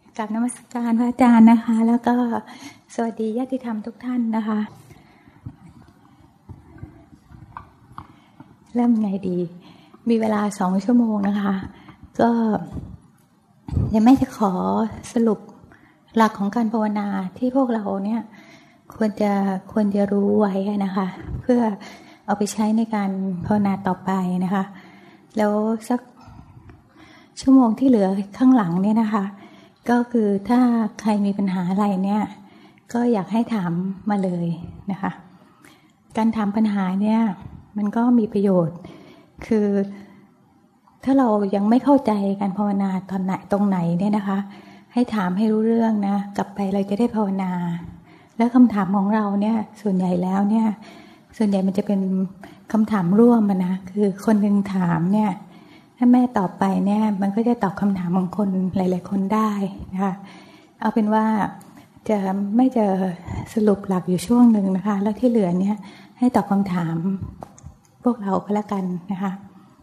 กราบนมัสการพระอาจารย์นะคะแล้วก็สวัสดีญาติธรรมทุกท่านนะคะเริ่มไงดีมีเวลา2 ชั่วโมงนะคะก็ยังไม่จะขอสรุปหลักของการภาวนาที่พวกเราเนี่ยควรจะรู้ไว้นะคะเพื่อเอาไปใช้ในการภาวนาต่อไปนะคะแล้วสักชั่วโมงที่เหลือข้างหลังเนี่ยนะคะก็คือถ้าใครมีปัญหาอะไรเนี่ยก็อยากให้ถามมาเลยนะคะการถามปัญหาเนี่ยมันก็มีประโยชน์คือถ้าเรายังไม่เข้าใจการภาวนาตอนไหนตรงไหนเนี่ยนะคะให้ถามให้รู้เรื่องนะกลับไปเราจะได้ภาวนาแล้วคำถามของเราเนี่ยส่วนใหญ่แล้วเนี่ยส่วนใหญ่มันจะเป็นคำถามร่วมนะคือคนหนึ่งถามเนี่ยถ้าแม่ตอบไปเนี่ยมันก็จะตอบคำถามของคนหลายๆคนได้นะคะเอาเป็นว่าจะสรุปหลักอยู่ช่วงหนึ่งนะคะแล้วที่เหลือเนี่ยให้ตอบคำถามพวกเราก็แล้วกันนะคะ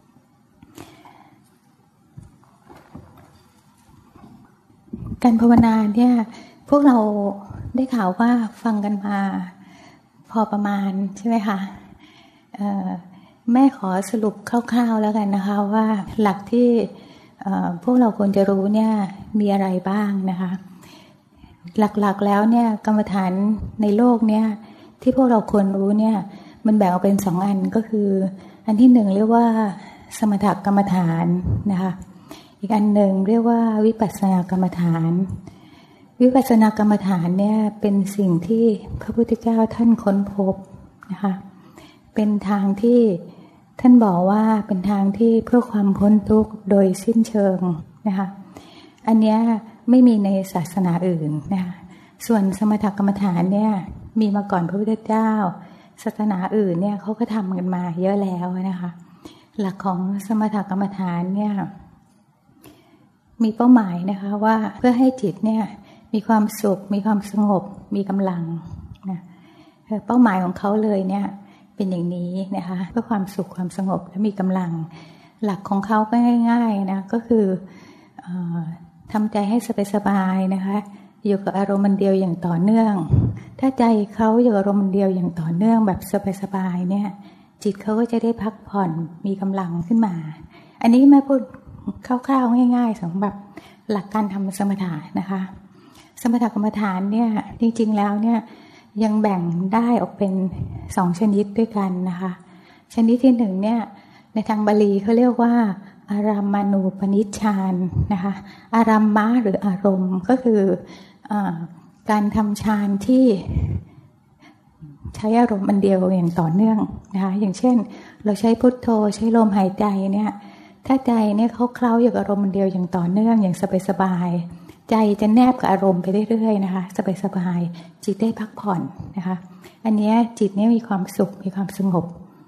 การภาวนาเนี่ยพวกเราได้ข่าวว่าฟังกันมาพอประมาณใช่ไหมคะแม่ขอสรุปคร่าวๆแล้วกันนะคะว่าหลักที่พวกเราควรจะรู้เนี่ยมีอะไรบ้างนะคะหลักๆแล้วเนี่ยกรรมฐานในโลกเนี่ยที่พวกเราควรรู้เนี่ยมันแบ่งออกเป็น2 อันก็คืออันที่1เรียกว่าสมถกรรมฐานนะคะอีกอันหนึ่งเรียกว่าวิปัสสนากรรมฐานวิปัสสนากรรมฐานเนี่ยเป็นสิ่งที่พระพุทธเจ้าท่านค้นพบนะคะเป็นทางที่ท่านบอกว่าเป็นทางที่เพื่อความพ้นทุกข์โดยสิ้นเชิงนะคะอันเนี้ยไม่มีในศาสนาอื่นนะคะส่วนสมถกรรมฐานเนี่ยมีมาก่อนพระพุทธเจ้าศาสนาอื่นเนี่ยเขาก็ทำกันมาเยอะแล้วนะคะหลักของสมถกรรมฐานเนี่ยมีเป้าหมายนะคะว่าเพื่อให้จิตเนี่ยมีความสุขมีความสงบมีกำลังนะเป้าหมายของเขาเลยเนี่ยเป็นอย่างนี้นะคะเพื่อความสุขความสงบและมีกำลังหลักของเขาก็ง่ายๆนะก็คือทำใจให้สบายๆนะคะอยู่กับอารมณ์เดียวอย่างต่อเนื่องถ้าใจเขาอยู่กับอารมณ์เดียวอย่างต่อเนื่องแบบสบายๆเนี่ยจิตเขาก็จะได้พักผ่อนมีกำลังขึ้นมาอันนี้แม่พูดคร่าวๆง่ายๆสำหรับหลักการทำสมถะนะคะสมถกรรมฐานเนี่ยจริงๆแล้วเนี่ยยังแบ่งได้ออกเป็น2 ชนิดด้วยกันนะคะชนิดที่1เนี่ยในทางบาลีเขาเรียกว่าอารัมมานูปนิชฌานนะคะอารัมมะหรืออารมณ์ก็คือการทำฌานที่ใช้อารมณ์อันเดียวอย่างต่อเนื่องนะคะอย่างเช่นเราใช้พุทโธใช้ลมหายใจเนี่ยถ้าใจเนี่ยเขาเคล้าอยู่กับอารมณ์อันเดียวอย่างต่อเนื่องอย่างสบายๆใจจะแนบกับอารมณ์ไปเรื่อยๆนะคะสบายๆจิตได้พักผ่อนนะคะอันนี้จิตเนี่ยมีความสุขมีความสงบ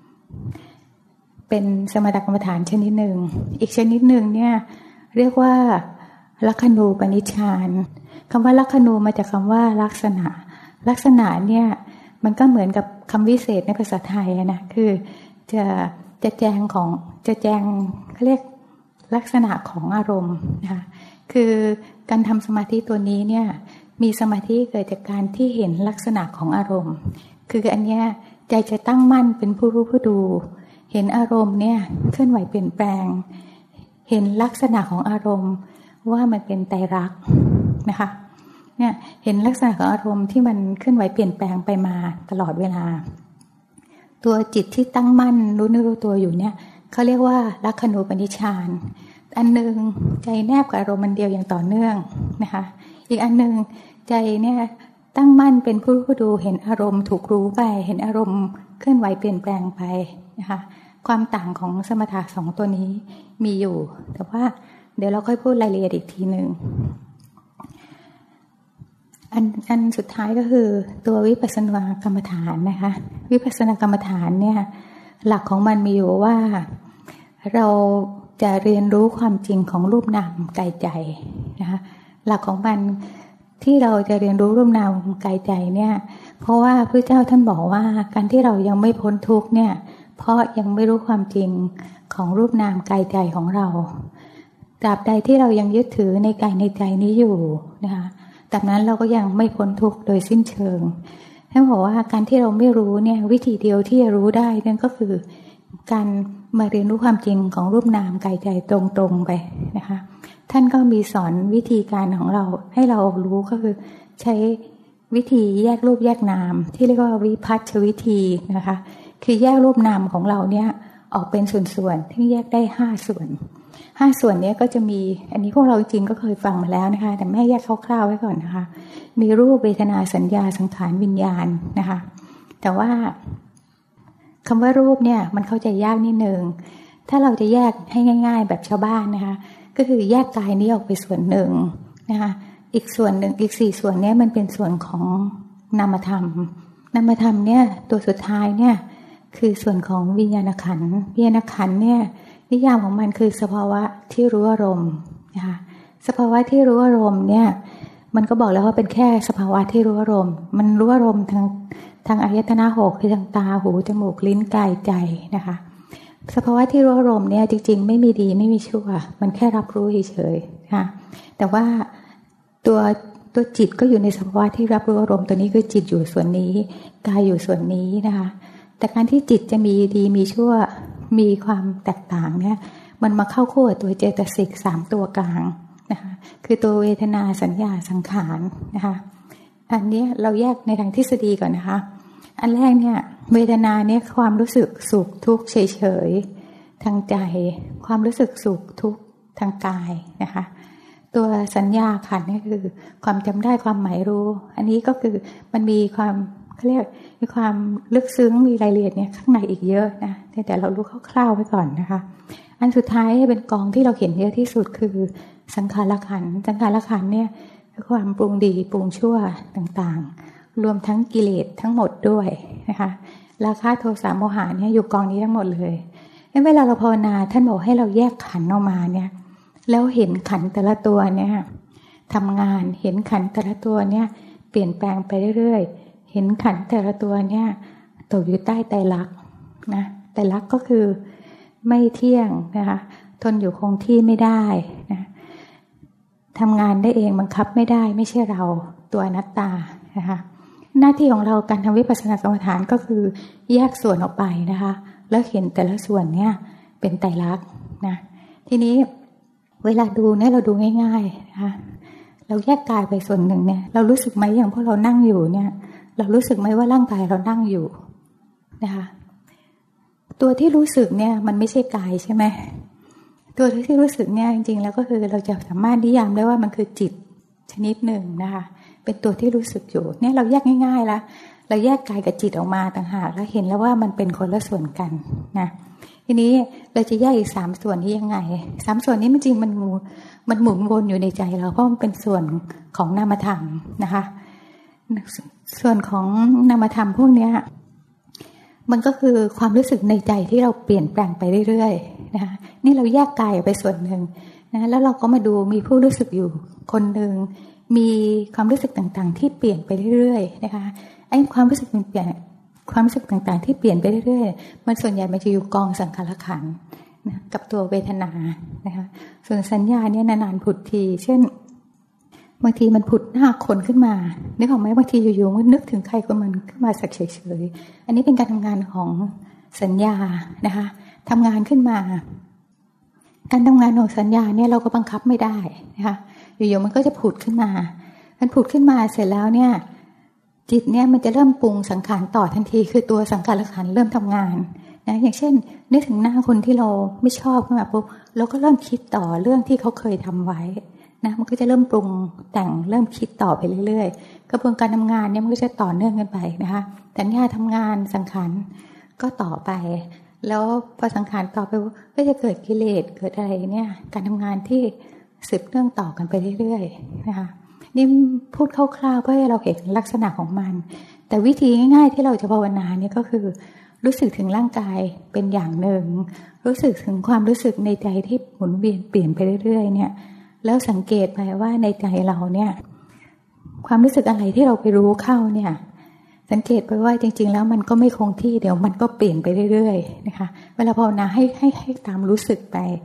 เป็นสมถกรรมฐานชนิดหนึ่งอีกชนิดหนึ่งเนี่ยเรียกว่าลักขณูปนิชฌานคำว่าลักขณูมาจากคำว่าลักษณะเนี่ยมันก็เหมือนกับคำวิเศษในภาษาไทยนะคือจะแจงเขาเรียกลักษณะของอารมณ์นะคะคือการทำสมาธิตัวนี้เนี่ยมีสมาธิเกิดจากการที่เห็นลักษณะของอารมณ์คืออันเนี้ยใจจะตั้งมั่นเป็นผู้รู้ผู้ดูเห็นอารมณ์เนี่ยเคลื่อนไหวเปลี่ยนแปลงเห็นลักษณะของอารมณ์ว่ามันเป็นไตรลักษณ์นะคะเนี่ยเห็นลักษณะของอารมณ์ที่มันเคลื่อนไหวเปลี่ยนแปลงไปมาตลอดเวลาตัวจิตที่ตั้งมั่นรู้เนื้อรู้ตัวอยู่เนี่ยเขาเรียกว่าลักขณูปนิชฌานอันหนึ่งใจแนบกับอารมณ์มันเดียวอย่างต่อเนื่องนะคะอีกอันหนึ่งใจเนี่ยตั้งมั่นเป็นผู้รู้ดูเห็นอารมณ์ถูกรู้ไปเห็นอารมณ์เคลื่อนไหวเปลี่ยนแปลงไปนะคะความต่างของสมถะ2 ตัวนี้มีอยู่แต่ว่าเดี๋ยวเราค่อยพูดรายละเอียดอีกทีนึงอันสุดท้ายก็คือตัววิปัสสนากรรมฐานนะคะวิปัสสนากรรมฐานเนี่ยหลักของมันมีอยู่ว่าเราจะเรียนรู้ความจริงของรูปนามกายใจนะคะหลักของมันที่เราจะเรียนรู้รูปนามกายใจเนี่ยเพราะว่าพระเจ้าท่านบอกว่าการที่เรายังไม่พ้นทุกข์เนี่ยเพราะยังไม่รู้ความจริงของรูปนามกายใจของเราตราบใดที่เรายังยึดถือในกายในใจนี้อยู่นะคะตราบนั้นเราก็ยังไม่พ้นทุกข์โดยสิ้นเชิงท่านบอกว่าการที่เราไม่รู้เนี่ยวิธีเดียวที่จะรู้ได้นั่นก็คือการมาเรียนรู้ความจริงของรูปนามกายใจตรงๆไปนะคะท่านก็มีสอนวิธีการของเราให้เรารู้ก็คือใช้วิธีแยกรูปแยกนามที่เรียกว่าวิภัชชวิธีนะคะคือแยกรูปนามของเราเนี่ยออกเป็นส่วนๆที่แยกได้5ส่วน5ส่วนนี้ก็จะมีอันนี้พวกเราจริงก็เคยฟังมาแล้วนะคะแต่แม่แยกคร่าวๆไว้ก่อนนะคะมีรูปเวทนาสัญญาสังขารวิญญาณนะคะแต่ว่าคำว่ารูปเนี่ยมันเข้าใจยากนิดนึงถ้าเราจะแยกให้ง่ายๆแบบชาวบ้านนะคะก็คือแยกกายนี้ออกไปส่วนหนึ่งนะคะอีกส่วนหนึ่งอีก4ส่วนนี้มันเป็นส่วนของนามธรรมนามธรรมเนี่ยตัวสุดท้ายเนี่ยคือส่วนของวิญญาณขันธ์วิญญาณขันธ์เนี่ยนิยามของมันคือสภาวะที่รู้อารมณ์นะคะสภาวะที่รู้อารมณ์เนี่ยมันก็บอกแล้วว่าเป็นแค่สภาวะที่รู้อารมณ์มันรู้อารมณ์ทางอายตนะ6คือทางตาหูจมูกลิ้นกายใจนะคะสภาวะที่รู้อารมณ์เนี่ยจริงๆไม่มีดีไม่มีชั่วมันแค่รับรู้เฉยๆนะคะแต่ว่าตัวจิตก็อยู่ในสภาวะที่รับรู้อารมณ์ตัวนี้คือจิตอยู่ส่วนนี้กายอยู่ส่วนนี้นะคะแต่การที่จิตจะมีดีมีชั่วมีความแตกต่างเนี่ยมันมาเข้าคู่กับตัวเจตสิก3ตัวกลางนะคะคือตัวเวทนาสัญญาสังขารนะคะอันนี้เราแยกในทางทฤษฎีก่อนนะคะอันแรกเนี่ยเวทนาเนี่ยความรู้สึกสุขทุกข์เฉยๆทางใจความรู้สึกสุขทุกข์ทางกายนะคะตัวสัญญาขันธ์นี่คือความจำได้ความหมายรู้อันนี้ก็คือมันมีความเขาเรียกมีความลึกซึ้งมีรายละเอียดเนี่ยข้างในอีกเยอะนะแต่เรารู้คร่าวๆไว้ก่อนนะคะอันสุดท้ายเป็นกองที่เราเห็นเยอะที่สุดคือสังขารขันธ์สังขารขันธ์เนี่ยคือความปรุงดีปรุงชั่วต่างๆรวมทั้งกิเลสทั้งหมดด้วยนะคะราคะโทสะโมหะเนี่ยอยู่กองนี้ทั้งหมดเลยเวลาเราภาวนาท่านบอกให้เราแยกขันธ์ออกมาเนี่ยแล้วเห็นขันธ์แต่ละตัวเนี่ยทำงานเห็นขันธ์แต่ละตัวเนี่ยเปลี่ยนแปลงไปเรื่อยๆเห็นขันธ์แต่ละตัวเนี่ยตกอยู่ใต้ไตรลักษณ์นะไตรลักษณ์ก็คือไม่เที่ยงนะคะทนอยู่คงที่ไม่ได้นะทำงานได้เองบังคับไม่ได้ไม่ใช่เราตัวอนัตตานะคะหน้าที่ของเราการทำวิปัสสนากรรมฐานก็คือแยกส่วนออกไปนะคะแล้วเห็นแต่ละส่วนเนี่ยเป็นไตรลักษณ์นะทีนี้เวลาดูเนี่ยเราดูง่ายๆนะคะเราแยกกายไปส่วนหนึ่งเนี่ยเรารู้สึกไหมอย่างพวกเรานั่งอยู่เนี่ยเรารู้สึกไหมว่าร่างกายเรานั่งอยู่นะคะตัวที่รู้สึกเนี่ยมันไม่ใช่กายใช่ไหมตัวที่รู้สึกเนี่ยจริงๆแล้วก็คือเราจะสามารถนิยามได้ว่ามันคือจิตชนิดหนึ่งนะคะเป็นตัวที่รู้สึกอยู่เนี่ยเราแยกง่ายๆแล้วเราแยกกายกับจิตออกมาต่างหากแล้วเห็นแล้วว่ามันเป็นคนละส่วนกันนะทีนี้เราจะแยกอีก3ส่วนนี้ยังไง3ส่วนนี้มันจริงมันหมุนวนอยู่ในใจเราเพราะมันเป็นส่วนของนามธรรมนะคะส่วนของนามธรรมพวกนี้มันก็คือความรู้สึกในใจที่เราเปลี่ยนแปลงไปเรื่อยๆนะคะนี่เราแยกกายออกไปส่วนหนึ่งนะแล้วเราก็มาดูมีผู้รู้สึกอยู่คนหนึ่งมีความรู้สึกต่างๆที่เปลี่ยนไปเรื่อยๆนะคะไอ้ความรู้สึกมันเปลี่ยนความรู้สึกต่างๆที่เปลี่ยนไปเรื่อยๆมันส่วนใหญ่มันจะอยู่กองสังขารขันธ์นะกับตัวเวทนานะคะส่วนสัญญาเนี่ยนานๆผุดทีเช่นบางทีมันผุดหน้าคนขึ้นมานึกออกไหมบางทีอยู่ๆมันนึกถึงใครคนมันขึ้นมาสักเฉยๆอันนี้เป็นการทำงานของสัญญานะคะทำงานขึ้นมาการทำงานของสัญญาเนี่ยเราก็บังคับไม่ได้นะคะอยู่ๆมันก็จะผุดขึ้นมามันผุดขึ้นมาเสร็จแล้วเนี่ยจิตเนี่ยมันจะเริ่มปรุงสังขารต่อทันทีคือตัวสังขารขันธ์เริ่มทำงานนะอย่างเช่นนึกถึงหน้าคนที่เราไม่ชอบขึ้นมาปุ๊บเราก็เริ่มคิดต่อเรื่องที่เขาเคยทำไว้นะมันก็จะเริ่มปรุงแต่งเริ่มคิดต่อไปเรื่อยๆกระบวนการทำงานเนี่ยมันก็จะต่อเนื่องกันไปนะคะสัญญาทำงานสังขารก็ต่อไปแล้วพอสังขารต่อไปก็จะเกิดกิเลสเกิดอะไรเนี่ยการทำงานที่สืบเนื่องต่อกันไปเรื่อยๆนะคะนี่พูดคร่าวๆเพื่อให้เราเห็นลักษณะของมันแต่วิธีง่ายๆที่เราจะภาวนาเนี่ยก็คือรู้สึกถึงร่างกายเป็นอย่างหนึ่งรู้สึกถึงความรู้สึกในใจที่หมุนเวียนเปลี่ยนไปเรื่อยๆเนี่ยแล้วสังเกตไปว่าในใจเราเนี่ยความรู้สึกอะไรที่เราไปรู้เข้าเนี่ยสังเกตไปว่าจริงๆแล้วมันก็ไม่คงที่เดี๋ยวมันก็เปลี่ยนไปเรื่อยๆนะคะเวลาภาวนาให้ตามรู้สึกไป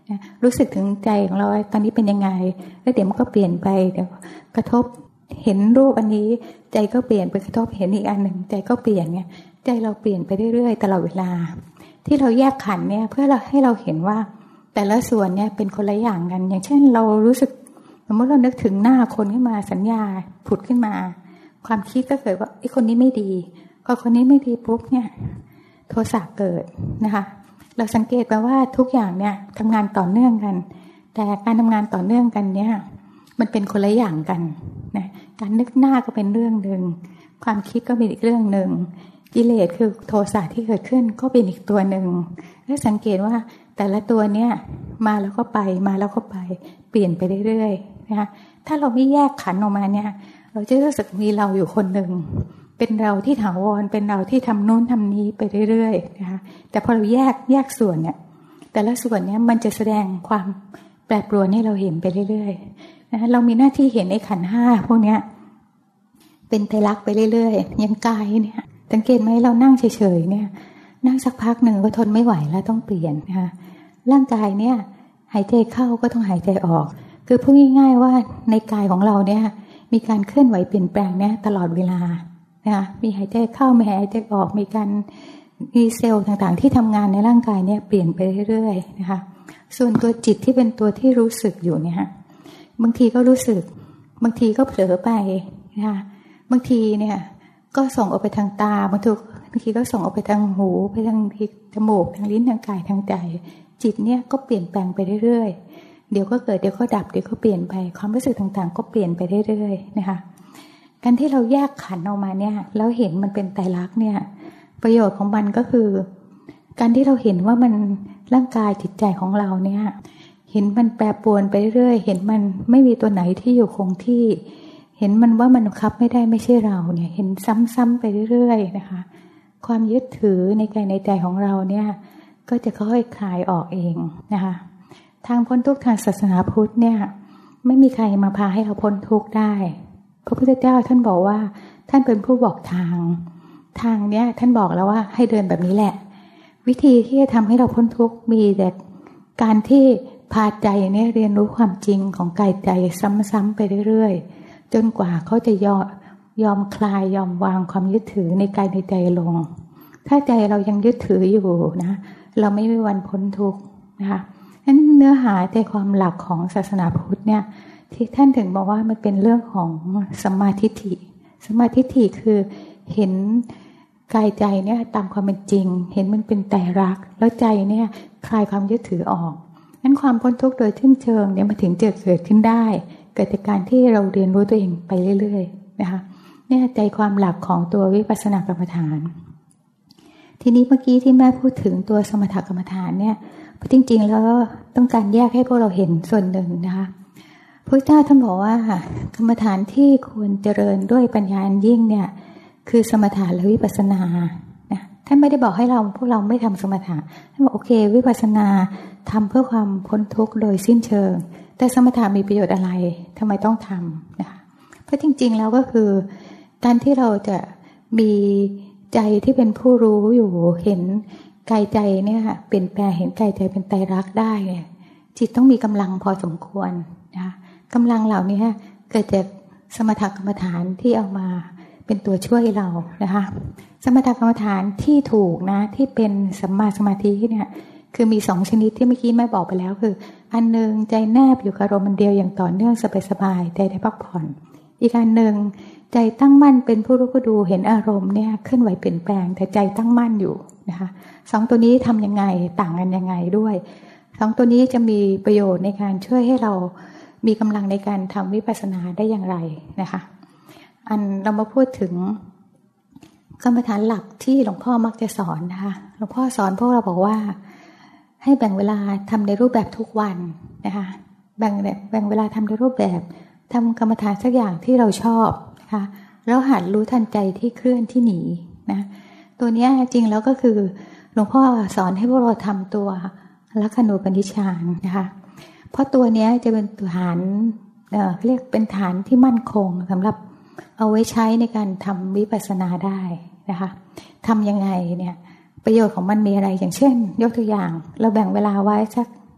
นะรู้สึกถึงใจของเราตอนนี้เป็นยังไงแล้วเดี๋ยวมันก็เปลี่ยนไปเดี๋ยวกระทบเห็นรูปอันนี้ใจก็เปลี่ยนไปกระทบเห็นอีกอันหนึ่งใจก็เปลี่ยนไงใจเราเปลี่ยนไปเรื่อยๆตลอดเวลาที่เราแยกขันธ์เนี่ยเพื่อเราให้เราเห็นว่าแต่ละส่วนเนี่ยเป็นคนละอย่างกันอย่างเช่นเรารู้สึกสมมติเรานึกถึงหน้าคนขึ้นมาสัญญาผุดขึ้นมาความคิดก็เกิดว่าไอ้คนนี้ไม่ดีพอคนนี้ไม่ดีปุ๊บเนี่ยโทสะเกิดนะคะเราสังเกตไปว่าทุกอย่างเนี่ยทำงานต่อเนื่องกันแต่การทำงานต่อเนื่องกันเนี่ยมันเป็นคนละอย่างกันนะการนึกหน้าก็เป็นเรื่องนึงความคิดก็เป็นอีกเรื่องนึงกิเลสคือโทสะที่เกิดขึ้นก็เป็นอีกตัวนึงแล้วสังเกตว่าแต่ละตัวเนี่ยมาแล้วก็ไปมาแล้วก็ไปเปลี่ยนไปเรื่อยๆนะคะถ้าเราไม่แยกขันธ์ออกมาเนี่ยเราจะรู้สึกมีเราอยู่คนนึงเป็นเราที่ถาวรเป็นเราที่ทำโน้นทำนี้ไปเรื่อยๆนะคะแต่พอเราแยกส่วนเนี่ยแต่ละส่วนเนี่ยมันจะแสดงความแปรปรวนให้เราเห็นไปเรื่อยๆนะเรามีหน้าที่เห็นในขันธ์ห้าพวกเนี้ยเป็นไตรลักษณ์ไปเรื่อยๆยังกายเนี่ยสังเกตไหมเรานั่งเฉยๆเนี่ยนั่งสักพักหนึ่งก็ทนไม่ไหวแล้วต้องเปลี่ยนนะคะร่างกายเนี่ยหายใจเข้าก็ต้องหายใจออกคือพูดง่ายๆว่าในกายของเราเนี่ยมีการเคลื่อนไหวเปลี่ยนแปลงเนี่ยตลอดเวลานะคะมีหายใจเข้ามีหายใจออกมีเซลล์ต่างๆที่ทำงานในร่างกายเนี่ยเปลี่ยนไปเรื่อยๆนะคะส่วนตัวจิตที่เป็นตัวที่รู้สึกอยู่เนี่ยบางทีก็รู้สึกบางทีก็เผลอไปนะคะบางทีเนี่ยก็ส่งออกไปทางตาบางทีก็ส่งออกไปทางหูไปทางจมูกทางลิ้นทางกายทางใจจิตเนี่ยก็เปลี่ยนแปลงไปเรื่อยๆเดี๋ยวก็เกิดเดี๋ยวก็ดับเดี๋ยวก็เปลี่ยนไปความรู้สึกต่างๆก็เปลี่ยนไปเรื่อยๆนะคะการที่เราแยกขันธ์ออกมาเนี่ยแล้วเห็นมันเป็นไตรลักษณ์เนี่ยประโยชน์ของมันก็คือการที่เราเห็นว่ามันร่างกายจิตใจของเราเนี่ยเห็นมันแปรปรวนไปเรื่อยเห็นมันไม่มีตัวไหนที่อยู่คงที่เห็นมันว่ามันบังคับไม่ได้ไม่ใช่เราเนี่ยเห็นซ้ำๆไปเรื่อยๆนะคะความยึดถือในกายในใจของเราเนี่ยก็จะค่อยคลายออกเองนะคะทางพ้นทุกข์ทางศาสนาพุทธเนี่ยไม่มีใครมาพาให้เราพ้นทุกข์ได้พระพุทธเจ้าท่านบอกว่าท่านเป็นผู้บอกทางเนี้ยท่านบอกแล้วว่าให้เดินแบบนี้แหละวิธีที่จะทำให้เราพ้นทุกข์มีแต่การที่พาใจเนี่ยเรียนรู้ความจริงของกายใจซ้ำๆไปเรื่อยๆจนกว่าเขาจะยอมคลายยอมวางความยึดถือในกายในใจลงถ้าใจเรายังยึดถืออยู่นะเราไม่มีวันพ้นทุกข์นะคะนั้นเนื้อหาใจความหลักของศาสนาพุทธเนี่ยที่ท่านถึงบอกว่ามันเป็นเรื่องของสัมมาทิฏฐิสัมมาทิฏฐิคือเห็นกายใจเนี่ยตามความเป็นจริงเห็นมันเป็นไตรลักษณ์แล้วใจเนี่ยคลายความยึดถือออกนั้นความพ้นทุกข์โดยสิ้นเชิงเนี่ยมาถึงจะเกิดขึ้นได้เกิดจากการที่เราเรียนรู้ตัวเองไปเรื่อยๆนะคะเนี่ยใจความหลักของตัววิปัสสนากรรมฐานทีนี้เมื่อกี้ที่แม่พูดถึงตัวสมถกรรมฐานเนี่ยจริงๆแล้วต้องการแยกให้พวกเราเห็นส่วนหนึ่งนะคะพระเจ้าท่านบอกว่ากรรมฐานที่ควรเจริญด้วยปัญญาอันยิ่งเนี่ยคือสมถะและวิปัสสนานะท่านไม่ได้บอกให้พวกเราไม่ทำสมถะท่านบอกโอเควิปัสสนาทำเพื่อความพ้นทุกข์โดยสิ้นเชิงแต่สมถะมีประโยชน์อะไรทำไมต้องทำนะคะเพราะจริงๆแล้วก็คือการที่เราจะมีใจที่เป็นผู้รู้อยู่เห็นกายใจเนี่ยเปลี่ยนแปลงเห็นกายใจเป็นไตรลักษณ์ได้เนี่ยจิตต้องมีกำลังพอสมควรนะคะกำลังเหล่านี้เกิดจากสมถกรรมฐานที่เอามาเป็นตัวช่วยเรานะคะสมถกรรมฐานที่ถูกนะที่เป็นสัมมาสมาธิเนี่ยคือมี2ชนิดที่เมื่อกี้แม่บอกไปแล้วคืออันนึงใจแนบอยู่กับอารมณ์เดียวอย่างต่อเนื่องสบายๆใจได้พักผ่อนอีกอันนึงใจตั้งมั่นเป็นผู้รู้ผู้ดูเห็นอารมณ์เนี่ยเคลื่อนไหวเปลี่ยนแปลงแต่ใจตั้งมั่นอยู่นะคะ2ตัวนี้ทำยังไงต่างกันยังไงด้วย2ตัวนี้จะมีประโยชน์ในการช่วยให้เรามีกำลังในการทำวิปัสสนาได้อย่างไรนะคะเรามาพูดถึงกรรมฐานหลักที่หลวงพ่อมักจะสอนนะคะหลวงพ่อสอนพวกเราบอกว่าให้แบ่งเวลาทำในรูปแบบทุกวันนะคะแบ่งเวลาทำในรูปแบบทำกรรมฐานสักอย่างที่เราชอบนะคะแล้วหัดรู้ทันใจที่เคลื่อนที่หนีนะตัวนี้จริงแล้วก็คือหลวงพ่อสอนให้พวกเราทำตัวลักขณูปนิชฌานนะคะเพราะตัวนี้จะเป็นฐานเรียกเป็นฐานที่มั่นคงสำหรับเอาไว้ใช้ในการทำวิปัสสนาได้นะคะทำยังไงเนี่ยประโยชน์ของมันมีอะไรอย่างเช่นยกตัวอย่างเราแบ่งเวลาไว้สัก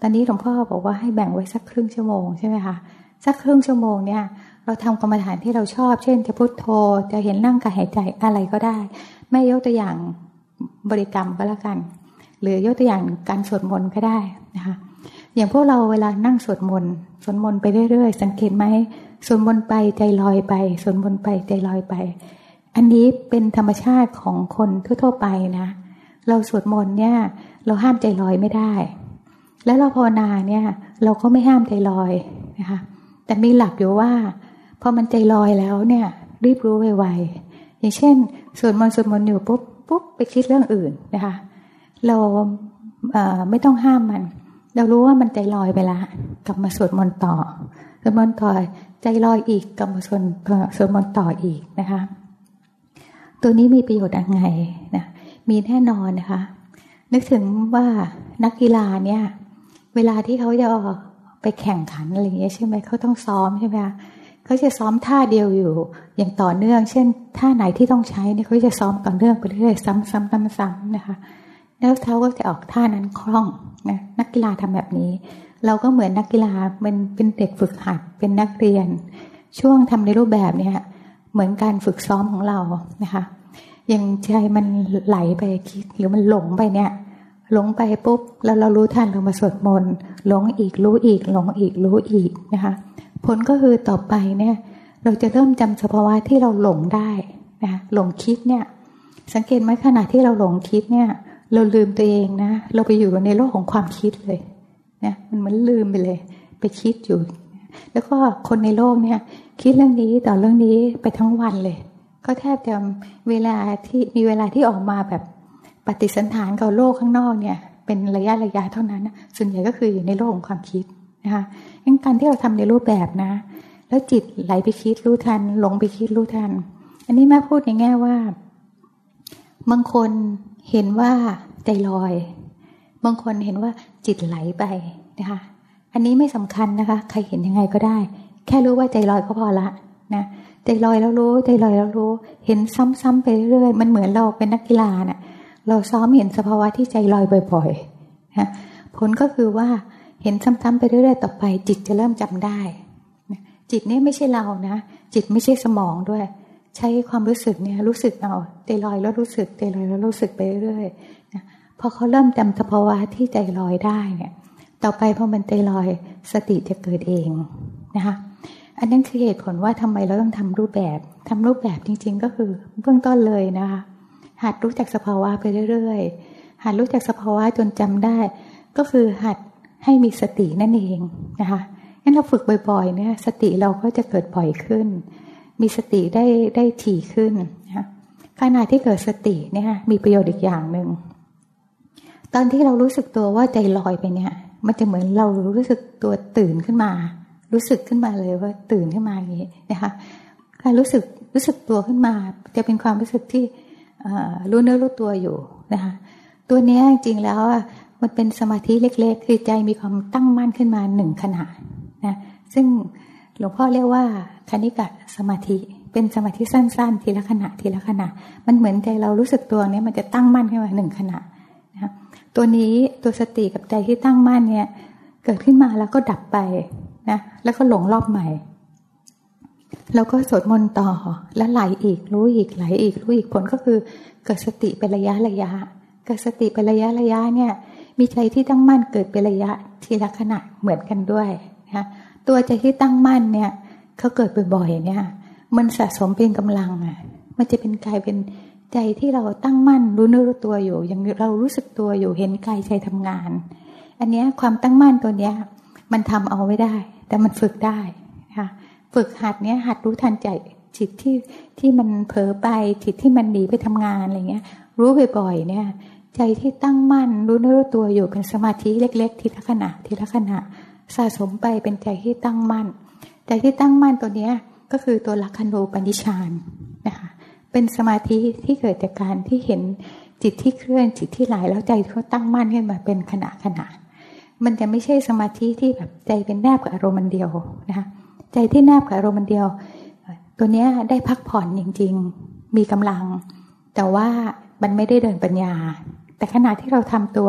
อนนี้หลวงพ่อบอกว่าให้แบ่งไว้สักครึ่งชั่วโมงใช่ไหมคะสักครึ่งชั่วโมงเนี่ยเราทำกรรมฐานที่เราชอบเช่นจะพุทโธจะเห็นร่างกายหายใจอะไรก็ได้ไม่ยกตัวอย่างบริกรรมก็แล้วกันหรือยกตัวอย่างการสวดมนต์ก็ได้นะคะอย่างพวกเราเวลานั่งสวดมนต์ไปเรื่อยๆสังเกตไหมสวดมนต์ไปใจลอยไปสวดมนต์ไปใจลอยไปอันนี้เป็นธรรมชาติของคนทั่วๆไปนะเราสวดมนต์เนี่ยเราห้ามใจลอยไม่ได้แล้วเราภาวนาเนี่ยเราก็ไม่ห้ามใจลอยนะคะแต่มีหลักอยู่ว่าพอมันใจลอยแล้วเนี่ยรีบรู้ไวๆอย่างเช่นสวดมนต์อยู่ปุ๊บไปคิดเรื่องอื่นนะคะเราไม่ต้องห้ามมันเรารู้ว่ามันใจลอยไปละกลับมาสวดมนต์ต่อสวดมนต์ต่อใจลอยอีกกลับมาสวดมนต์ต่ออีกนะคะตัวนี้มีประโยชน์ยังไงนะมีแน่นอนนะคะนึกถึงว่านักกีฬาเนี่ยเวลาที่เขาจะไปแข่งขันอะไรอย่างเงี้ยใช่ไหมเขาต้องซ้อมใช่ไหมเขาจะซ้อมท่าเดียวอยู่อย่างต่อเนื่องเช่นท่าไหนที่ต้องใช้เนี่ยเขาจะซ้อมต่อเนื่องไปเรื่อยๆซ้ำๆนะคะแล้วเขาก็จะออกท่านั้นคล่องนะนักกีฬาทำแบบนี้เราก็เหมือนนักกีฬาเป็นเด็กฝึกหัดเป็นนักเรียนช่วงทำในรูปแบบเนี่ยเหมือนการฝึกซ้อมของเรานะคะอย่างใจมันไหลไปคิดหรือมันหลงไปเนี่ยหลงไปปุ๊บแล้วเรารู้ทันเรามาสวดมนต์หลงอีกรู้อีกหลงอีกรู้อีกนะคะผลก็คือต่อไปเนี่ยเราจะเริ่มจำสภาวะที่เราหลงได้นะหลงคิดเนี่ยสังเกตไหมขณะที่เราหลงคิดเนี่ยเราลืมตัวเองนะเราไปอยู่ในโลกของความคิดเลยนะมันเหมือนลืมไปเลยไปคิดอยู่แล้วก็คนในโลกเนี่ยคิดเรื่องนี้ต่อเรื่องนี้ไปทั้งวันเลยก็แทบจะมีเวลาที่ออกมาแบบปฏิสันถานกับโลกข้างนอกเนี่ยเป็นระยะเท่านั้นส่วนใหญ่ก็คืออยู่ในโลกของความคิดนะคะงั้นการที่เราทำในรูปแบบนะแล้วจิตไหลไปคิดรู้ทันหลงไปคิดรู้ทันอันนี้แม่พูดในแง่ว่าบางคนเห็นว่าใจลอยบางคนเห็นว่าจิตไหลไปนะคะอันนี้ไม่สำคัญนะคะใครเห็นยังไงก็ได้แค่รู้ว่าใจลอยก็พอละนะใจลอยแล้วรู้ใจลอยแล้วรู้เห็นซ้ำๆไปเรื่อยๆมันเหมือนเราเป็นนักกีฬาน่ะเราซ้อมเห็นสภาวะที่ใจลอยบ่อยๆนะผลก็คือว่าเห็นซ้ำๆไปเรื่อยๆต่อไปจิตจะเริ่มจำได้จิตนี่ไม่ใช่เรานะจิตไม่ใช่สมองด้วยใช้ความรู้สึกเนี่ยรู้สึกเอาใจลอยแล้วรู้สึกใจลอยแล้วรู้สึกไปเรื่อยๆนะพอเขาเริ่มจำสภาวะที่ใจลอยได้เนี่ยต่อไปพอมันใจลอยสติจะเกิดเองนะคะอันนั้นคือเหตุผลว่าทำไมเราต้องทำรูปแบบจริงๆก็คือเบื้องต้นเลยนะคะหัดรู้จักสภาวะไปเรื่อยๆหัดรู้จักสภาวะจนจำได้ก็คือหัดให้มีสตินั่นเองนะคะงั้นเราฝึกบ่อยๆเนี่ยสติเราก็จะเกิดบ่อยขึ้นมีสติได้ถี่ขึ้นนะขณะที่เกิดสติเนี่ยมีประโยชน์อีกอย่างนึงตอนที่เรารู้สึกตัวว่าใจลอยไปเนี่ยมันจะเหมือนเรารู้สึกตัวตื่นขึ้นมารู้สึกขึ้นมาเลยว่าตื่นขึ้นมาอย่างนี้นะคะการรู้สึกตัวขึ้นมาจะเป็นความรู้สึกที่รู้เนื้อรู้ตัวอยู่นะคะตัวนี้จริงๆแล้วมันเป็นสมาธิเล็กๆคือใจมีความตั้งมั่นขึ้นมา1ขณะนะซึ่งหลวงพ่อเรียกว่าคณิกะสมาธิเป็นสมาธิสั้นๆทีละขณะมันเหมือนใจเรารู้สึกตัวนี้มันจะตั้งมั่นขึ้นมา1ขณะนะตัวนี้ตัวสติกับใจที่ตั้งมั่นเนี่ยเกิดขึ้นมาแล้วก็ดับไปนะแล้วก็หลงรอบใหม่แล้วก็สวดมนต์ต่อแล้วไหลอีกรู้อีกไหลอีกรู้อีกผลก็คือเกิดสติเป็นระยะเกิดสติเป็นระยะเนี่ยมีใจที่ตั้งมั่นเกิดเป็นระยะทีละขณะเหมือนกันด้วยนะตัวใจที่ตั้งมั่นเนี่ยเขาเกิดบ่อยๆเนี่ยมันสะสมเป็นกำลังมันจะเป็นกลายเป็นใจที่เราตั้งมั่นรู้เนื้อรู้ตัวอยู่อย่างเรารู้สึกตัวอยู่เห็นกายใจทำงานอันนี้ความตั้งมั่นตัวเนี้ยมันทำเอาไม่ได้แต่มันฝึกได้นะคะฝึกหัดเนี้ยหัดรู้ทันใจจิตที่มันเผลอไปจิตที่มันหนีไปทำงานอะไรเงี้ยรู้บ่อยๆเนี่ยใจที่ตั้งมั่นรู้เนื้อรู้ตัวอยู่เป็นสมาธิเล็กๆทีละขณะสะสมไปเป็นใจที่ตั้งมั่นใจที่ตั้งมั่นตัวเนี้ยก็คือตัวลักขณูปนิชฌานนะคะเป็นสมาธิที่เกิดจากการที่เห็นจิตที่เคลื่อนจิตที่ไหลแล้วใจเขาตั้งมั่นขึ้นมาเป็นขณะมันจะไม่ใช่สมาธิที่แบบใจเป็นแนบกับอารมณ์เดียวนะคะใจที่แนบกับอารมณ์เดียวตัวเนี้ยได้พักผ่อนจริงๆมีกำลังแต่ว่ามันไม่ได้เดินปัญญาแต่ขณะที่เราทำตัว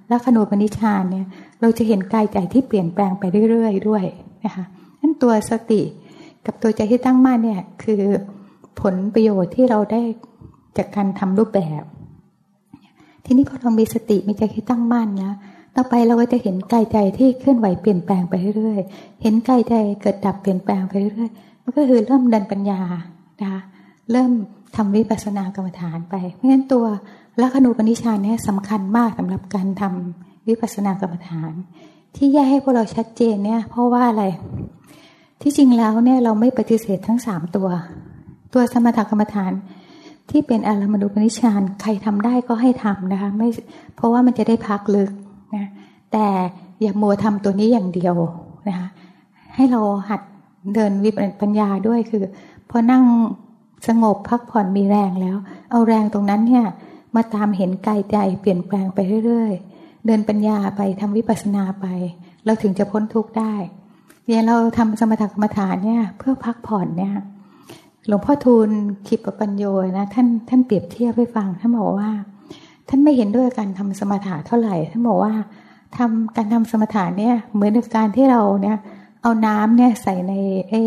ลักขณูปนิชฌานเนี่ยเราจะเห็นกายใจที่เปลี่ยนแปลงไปเรื่อยๆด้วยนะคะนั่นตัวสติกับตัวใจที่ตั้งมั่นเนี่ยคือผลประโยชน์ที่เราได้จากการทำรูปแบบทีนี้พอเรามีสติมีใจที่ตั้งมั่นแล้วต่อไปเราก็จะเห็นกายใจที่เคลื่อนไหวเปลี่ยนแปลงไปเรื่อยๆเห็นกายใจเกิดดับเปลี่ยนแปลงไปเรื่อยๆมันก็คือเริ่มเดินปัญญานะคะเริ่มทำวิปัสสนากรรมฐานไปเพราะฉะนั้นตัวลักขณูปนิชฌานเนี่ยสำคัญมากสำหรับการทำวิปัสสนากรรมฐานที่แยกให้พวกเราชัดเจนเนี่ยเพราะว่าอะไรที่จริงแล้วเนี่ยเราไม่ปฏิเสธทั้ง3ตัวสมถกรรมฐานที่เป็นอารมณูปนิชฌานใครทำได้ก็ให้ทำนะคะไม่เพราะว่ามันจะได้พักลึกนะแต่อย่ามัวทำตัวนี้อย่างเดียวนะคะให้เราหัดเดินวิปัสสนาด้วยคือพอนั่งสงบพักผ่อนมีแรงแล้วเอาแรงตรงนั้นเนี่ยมาตามเห็นกายใจเปลี่ยนแปลงไปเรื่อยๆเดินปัญญาไปทำวิปัสสนาไปเราถึงจะพ้นทุกข์ได้เนี่ยเราทำสมถกรรมฐานเนี่ยเพื่อพักผ่อนเนี่ยหลวงพ่อทูลขิปปัญโยนะท่านเปรียบเทียบให้ฟังท่านบอกว่าท่านไม่เห็นด้วยการทำสมถะเท่าไหร่ท่านบอกว่าการทำสมถะเนี่ยเหมือนกับการที่เราเนี่ยเอาน้ำเนี่ยใส่ใน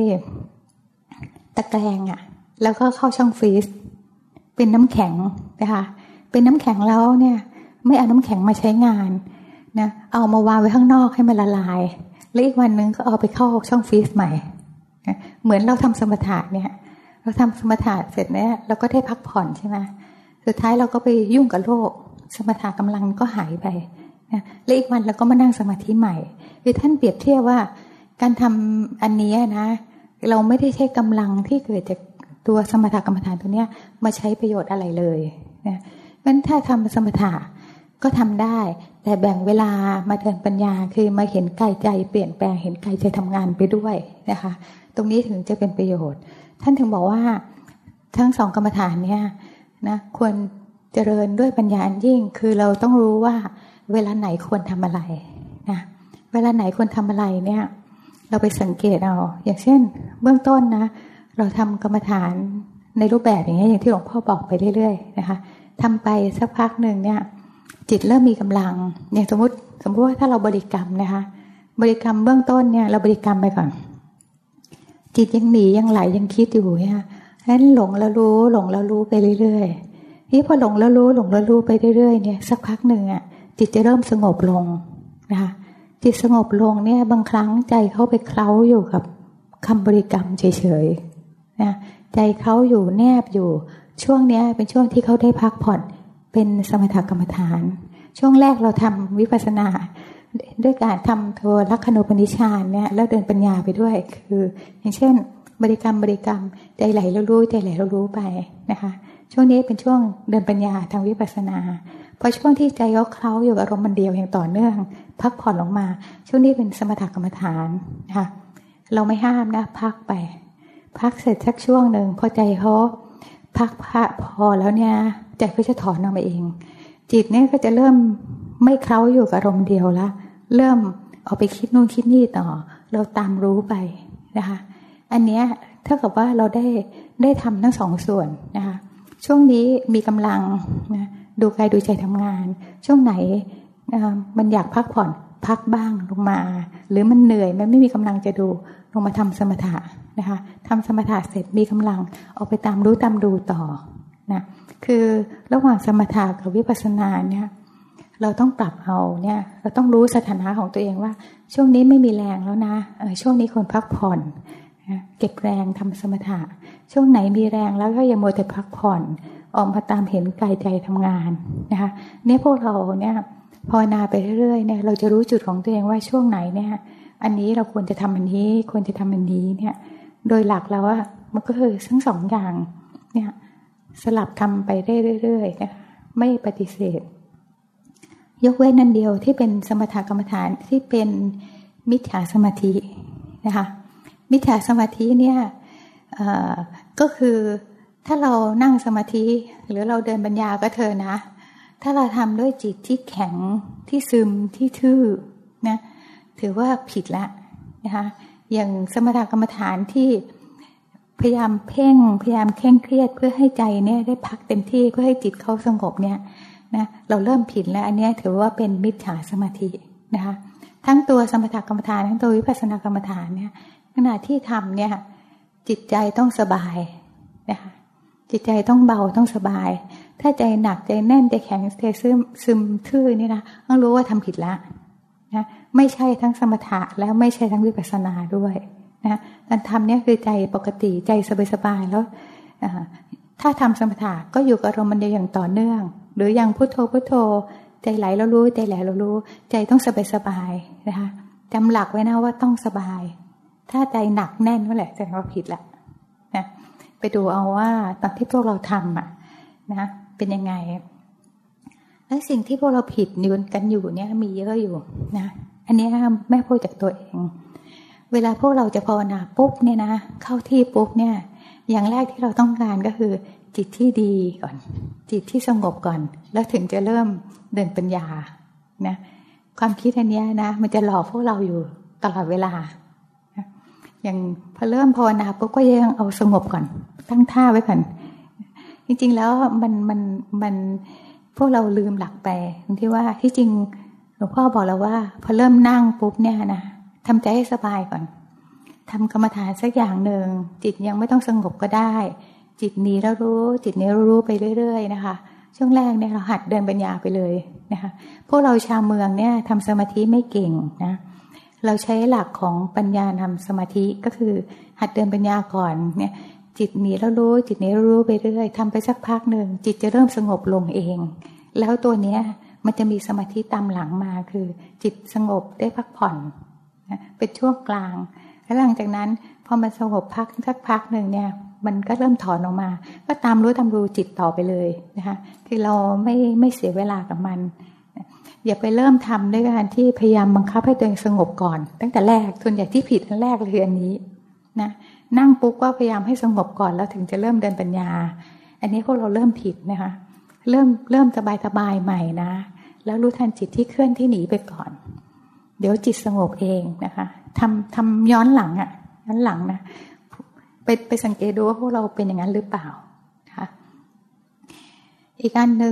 ตะแกรงอ่ะแล้วก็เข้าช่องฟรีซเป็นน้ำแข็งนะคะเป็นน้ำแข็งแล้วเนี่ยไม่เอาน้ำแข็งมาใช้งานนะเอามาวางไว้ข้างนอกให้มันละลายแล้วอีกวันนึงก็เอาไปเข้าช่องฟรีซใหม่นะเหมือนเราทำสมถะเนี่ยเราทำสมถะเสร็จเนี่ยเราก็ได้พักผ่อนใช่ไหมสุดท้ายเราก็ไปยุ่งกับโลกสมถะกำลังก็หายไปนะแล้วอีกวันเราก็มานั่งสมาธิใหม่คือท่านเปรียบเทียบว่าการทำอันนี้นะเราไม่ได้ใช้กำลังที่เกิดจากตัวสมถกรรมฐานตัวเนี้ยมาใช้ประโยชน์อะไรเลยนะงั้นถ้าทำสมถะก็ทำได้แต่แบ่งเวลามาเดินปัญญาคือมาเห็นกายใจเปลี่ยนแปลงเห็นกายใจทำงานไปด้วยนะคะตรงนี้ถึงจะเป็นประโยชน์ท่านถึงบอกว่าทั้ง2กรรมฐานเนี่ยนะควรเจริญด้วยปัญญาอันยิ่งคือเราต้องรู้ว่าเวลาไหนควรทำอะไรนะเวลาไหนควรทำอะไรเนี่ยเราไปสังเกตเอาอย่างเช่นเบื้องต้นนะเราทำกรรมฐานในรูปแบบอย่างเงี้ยอย่างที่หลวงพ่อบอกไปเรื่อยๆนะคะทำไปสักพักหนึ่งเนี่ยจิตเริ่มมีกำลังอย่างสมมติว่าถ้าเราบริกรรมนะคะบริกรรมเบื้องต้นเนี่ยเราบริกรรมไปก่อนจิตยังหนียังไหลยังคิดอยู่เนี่ยนั้นหลงแล้วรู้ไปเรื่อยๆนี่พอหลงแล้วรู้ไปเรื่อยๆเนี่ยสักพักหนึ่งอ่ะจิตจะเริ่มสงบลงนะคะจิตสงบลงเนี่ยบางครั้งใจเข้าไปเคล้าอยู่กับคำบริกรรมเฉยๆนะใจเขาอยู่แนบอยู่ช่วงนี้เป็นช่วงที่เขาได้พักผ่อนเป็นสมถกรรมฐานช่วงแรกเราทำวิปัสสนาด้วยการทำตัวลักขณูปนิชฌานเนี่ยแล้วเดินปัญญาไปด้วยคืออย่างเช่นบริกรรมใจไหลแล้วรู้ไปนะคะช่วงนี้เป็นช่วงเดินปัญญาทางวิปัสสนาพอช่วงที่ใจเขาเคล้าอยู่กับอารมณ์มันเดียวอย่างต่อเนื่องพักผ่อนลงมาช่วงนี้เป็นสมถกรรมฐานนะคะเราไม่ห้ามนะพักเสร็จสักช่วงหนึ่งพอใจเขาพักพอแล้วเนี่ยใจก็จะถอนออกมาเองจิตเนี่ยก็จะเริ่มไม่เคล้าอยู่กับอารมณ์เดียวแล้วเริ่มเอาไปคิดนู่นคิดนี่ต่อเราตามรู้ไปนะคะอันเนี้ยเท่ากับว่าเราได้ทำทั้ง2ส่วนนะคะช่วงนี้มีกำลังนะดูกายดูใจทำงานช่วงไหนมันอยากพักผ่อนพักบ้างลงมาหรือมันเหนื่อยมันไม่มีกำลังจะดูลงมาทำสมถะนะคะทำสมถะเสร็จมีกำลังออกไปตามรู้ตามดูต่อนะคือระหว่างสมถะกับวิปัสสนาเนี่ยเราต้องปรับเอาเนี่ยเราต้องรู้สถานะของตัวเองว่าช่วงนี้ไม่มีแรงแล้วนะช่วงนี้ควรพักผ่อนเก็บแรงทำสมถะช่วงไหนมีแรงแล้วก็อย่ามัวแต่พักผ่อนออกมาตามเห็นกายใจทำงานนะคะเนี่ยพวกเราเนี่ยภาวนาไปเรื่อยๆเนี่ยเราจะรู้จุดของตัวเองว่าช่วงไหนเนี่ยอันนี้เราควรจะทำอันนี้ควรจะทำอันนี้เนี่ยโดยหลักแล้วว่ามันก็คือทั้งสองอย่างเนี่ยสลับทำไปเรื่อยๆนะคะไม่ปฏิเสธยกเว้นนั่นเดียวที่เป็นสมถกรรมฐานที่เป็นมิจฉาสมาธินะคะมิจฉาสมาธิเนี่ยก็คือถ้าเรานั่งสมาธิหรือเราเดินปัญญาก็เถอะนะถ้าเราทำด้วยจิตที่แข็งที่ซึมที่ทื่อนะถือว่าผิดละนะคะอย่างสมถกรรมฐานที่พยายามเพ่งพยายามเคร่งเครียดเพื่อให้ใจเนี่ยได้พักเต็มที่เพื่อให้จิตเขาสงบเนี่ยนะเราเริ่มผิดแล้วอันนี้ถือว่าเป็นมิจฉาสมาธินะคะทั้งตัวสมถกรรมฐานทั้งตัววิปัสสนากรรมฐานเนี่ยขณะที่ทำเนี่ยจิตใจต้องสบายนะคะจิตใจต้องเบาต้องสบายถ้าใจหนักใจแน่นใจแข็งใจซึมทื่อนี่นะต้องรู้ว่าทำผิดแล้วนะไม่ใช่ทั้งสมถะแล้วไม่ใช่ทั้งวิปัสสนาด้วยนะการทำเนี่ยคือใจปกติใจสบายๆแล้วถ้าทำสมถะก็อยู่กับอารมณ์มันอย่างต่อเนื่องหรืออย่างพุทโธพุทโธใจไหลแล้วรู้ใจไหลแล้วรู้ใจต้องสบายๆนะคะจำหลักไว้นะว่าต้องสบายถ้าใจหนักแน่นนั่นแหละแสดงว่าผิดละนะไปดูเอาว่าตอนที่พวกเราทำนะเป็นยังไงและสิ่งที่พวกเราผิดอยู่กันอยู่เนี่ยมีเยอะอยู่นะอันนี้แม่พูดจากตัวเองเวลาพวกเราจะภาวนาปุ๊บเนี่ยนะเข้าที่ปุ๊บเนี่ยอย่างแรกที่เราต้องการก็คือจิตที่ดีก่อนจิตที่สงบก่อนแล้วถึงจะเริ่มเดินปัญญานะความคิดอันนี้นะมันจะหลอกพวกเราอยู่ตลอดเวลานะอย่างพอเริ่มภาวนาปุ๊บก็ยังเอาสงบก่อนตั้งท่าไว้ก่อนจริงๆแล้วมันพวกเราลืมหลักไปตรงที่ว่าที่จริงหลวงพ่อบอกเราว่าพอเริ่มนั่งปุ๊บเนี่ยนะทำใจให้สบายก่อนทำกรรมฐานสักอย่างหนึ่งจิตยังไม่ต้องสงบก็ได้จิตหนีแล้วรู้จิตนี้รู้ไปเรื่อยๆนะคะช่วงแรกเนี่ยเราหัดเดินปัญญาไปเลยนะคะพวกเราชาวเมืองเนี่ยทำสมาธิไม่เก่งนะเราใช้หลักของปัญญานำสมาธิก็คือหัดเดินปัญญาก่อนเนี่ยจิตหนีแล้วรู้จิตนี้รู้ไปเรื่อยทำไปสักพักหนึ่งจิตจะเริ่มสงบลงเองแล้วตัวเนี้ยมันจะมีสมาธิตามหลังมาคือจิตสงบได้พักผ่อนนะเป็นช่วงกลางแล้วหลังจากนั้นพอมันสงบพักสักพักหนึ่งเนี่ยมันก็เริ่มถอนออกมาก็ตามรู้จิตต่อไปเลยนะคะคือเราไม่เสียเวลากับมันอย่าไปเริ่มทำด้วยการที่พยายามบังคับให้ตัวเองสงบก่อนตั้งแต่แรกส่วนใหญ่ที่ผิดอันแรกเลยอันนี้นะนั่งปุ๊บก็พยายามให้สงบก่อนแล้วถึงจะเริ่มเดินปัญญาอันนี้พวกเราเริ่มผิดนะคะเริ่มสบายใหม่นะแล้วรู้ทันจิตที่เคลื่อนที่หนีไปก่อนเดี๋ยวจิตสงบเองนะคะทำย้อนหลังย้อนหลังนะไปสังเกตดูว่าพวกเราเป็นอย่างนั้นหรือเปล่านะคะอีกอันหนึ่ง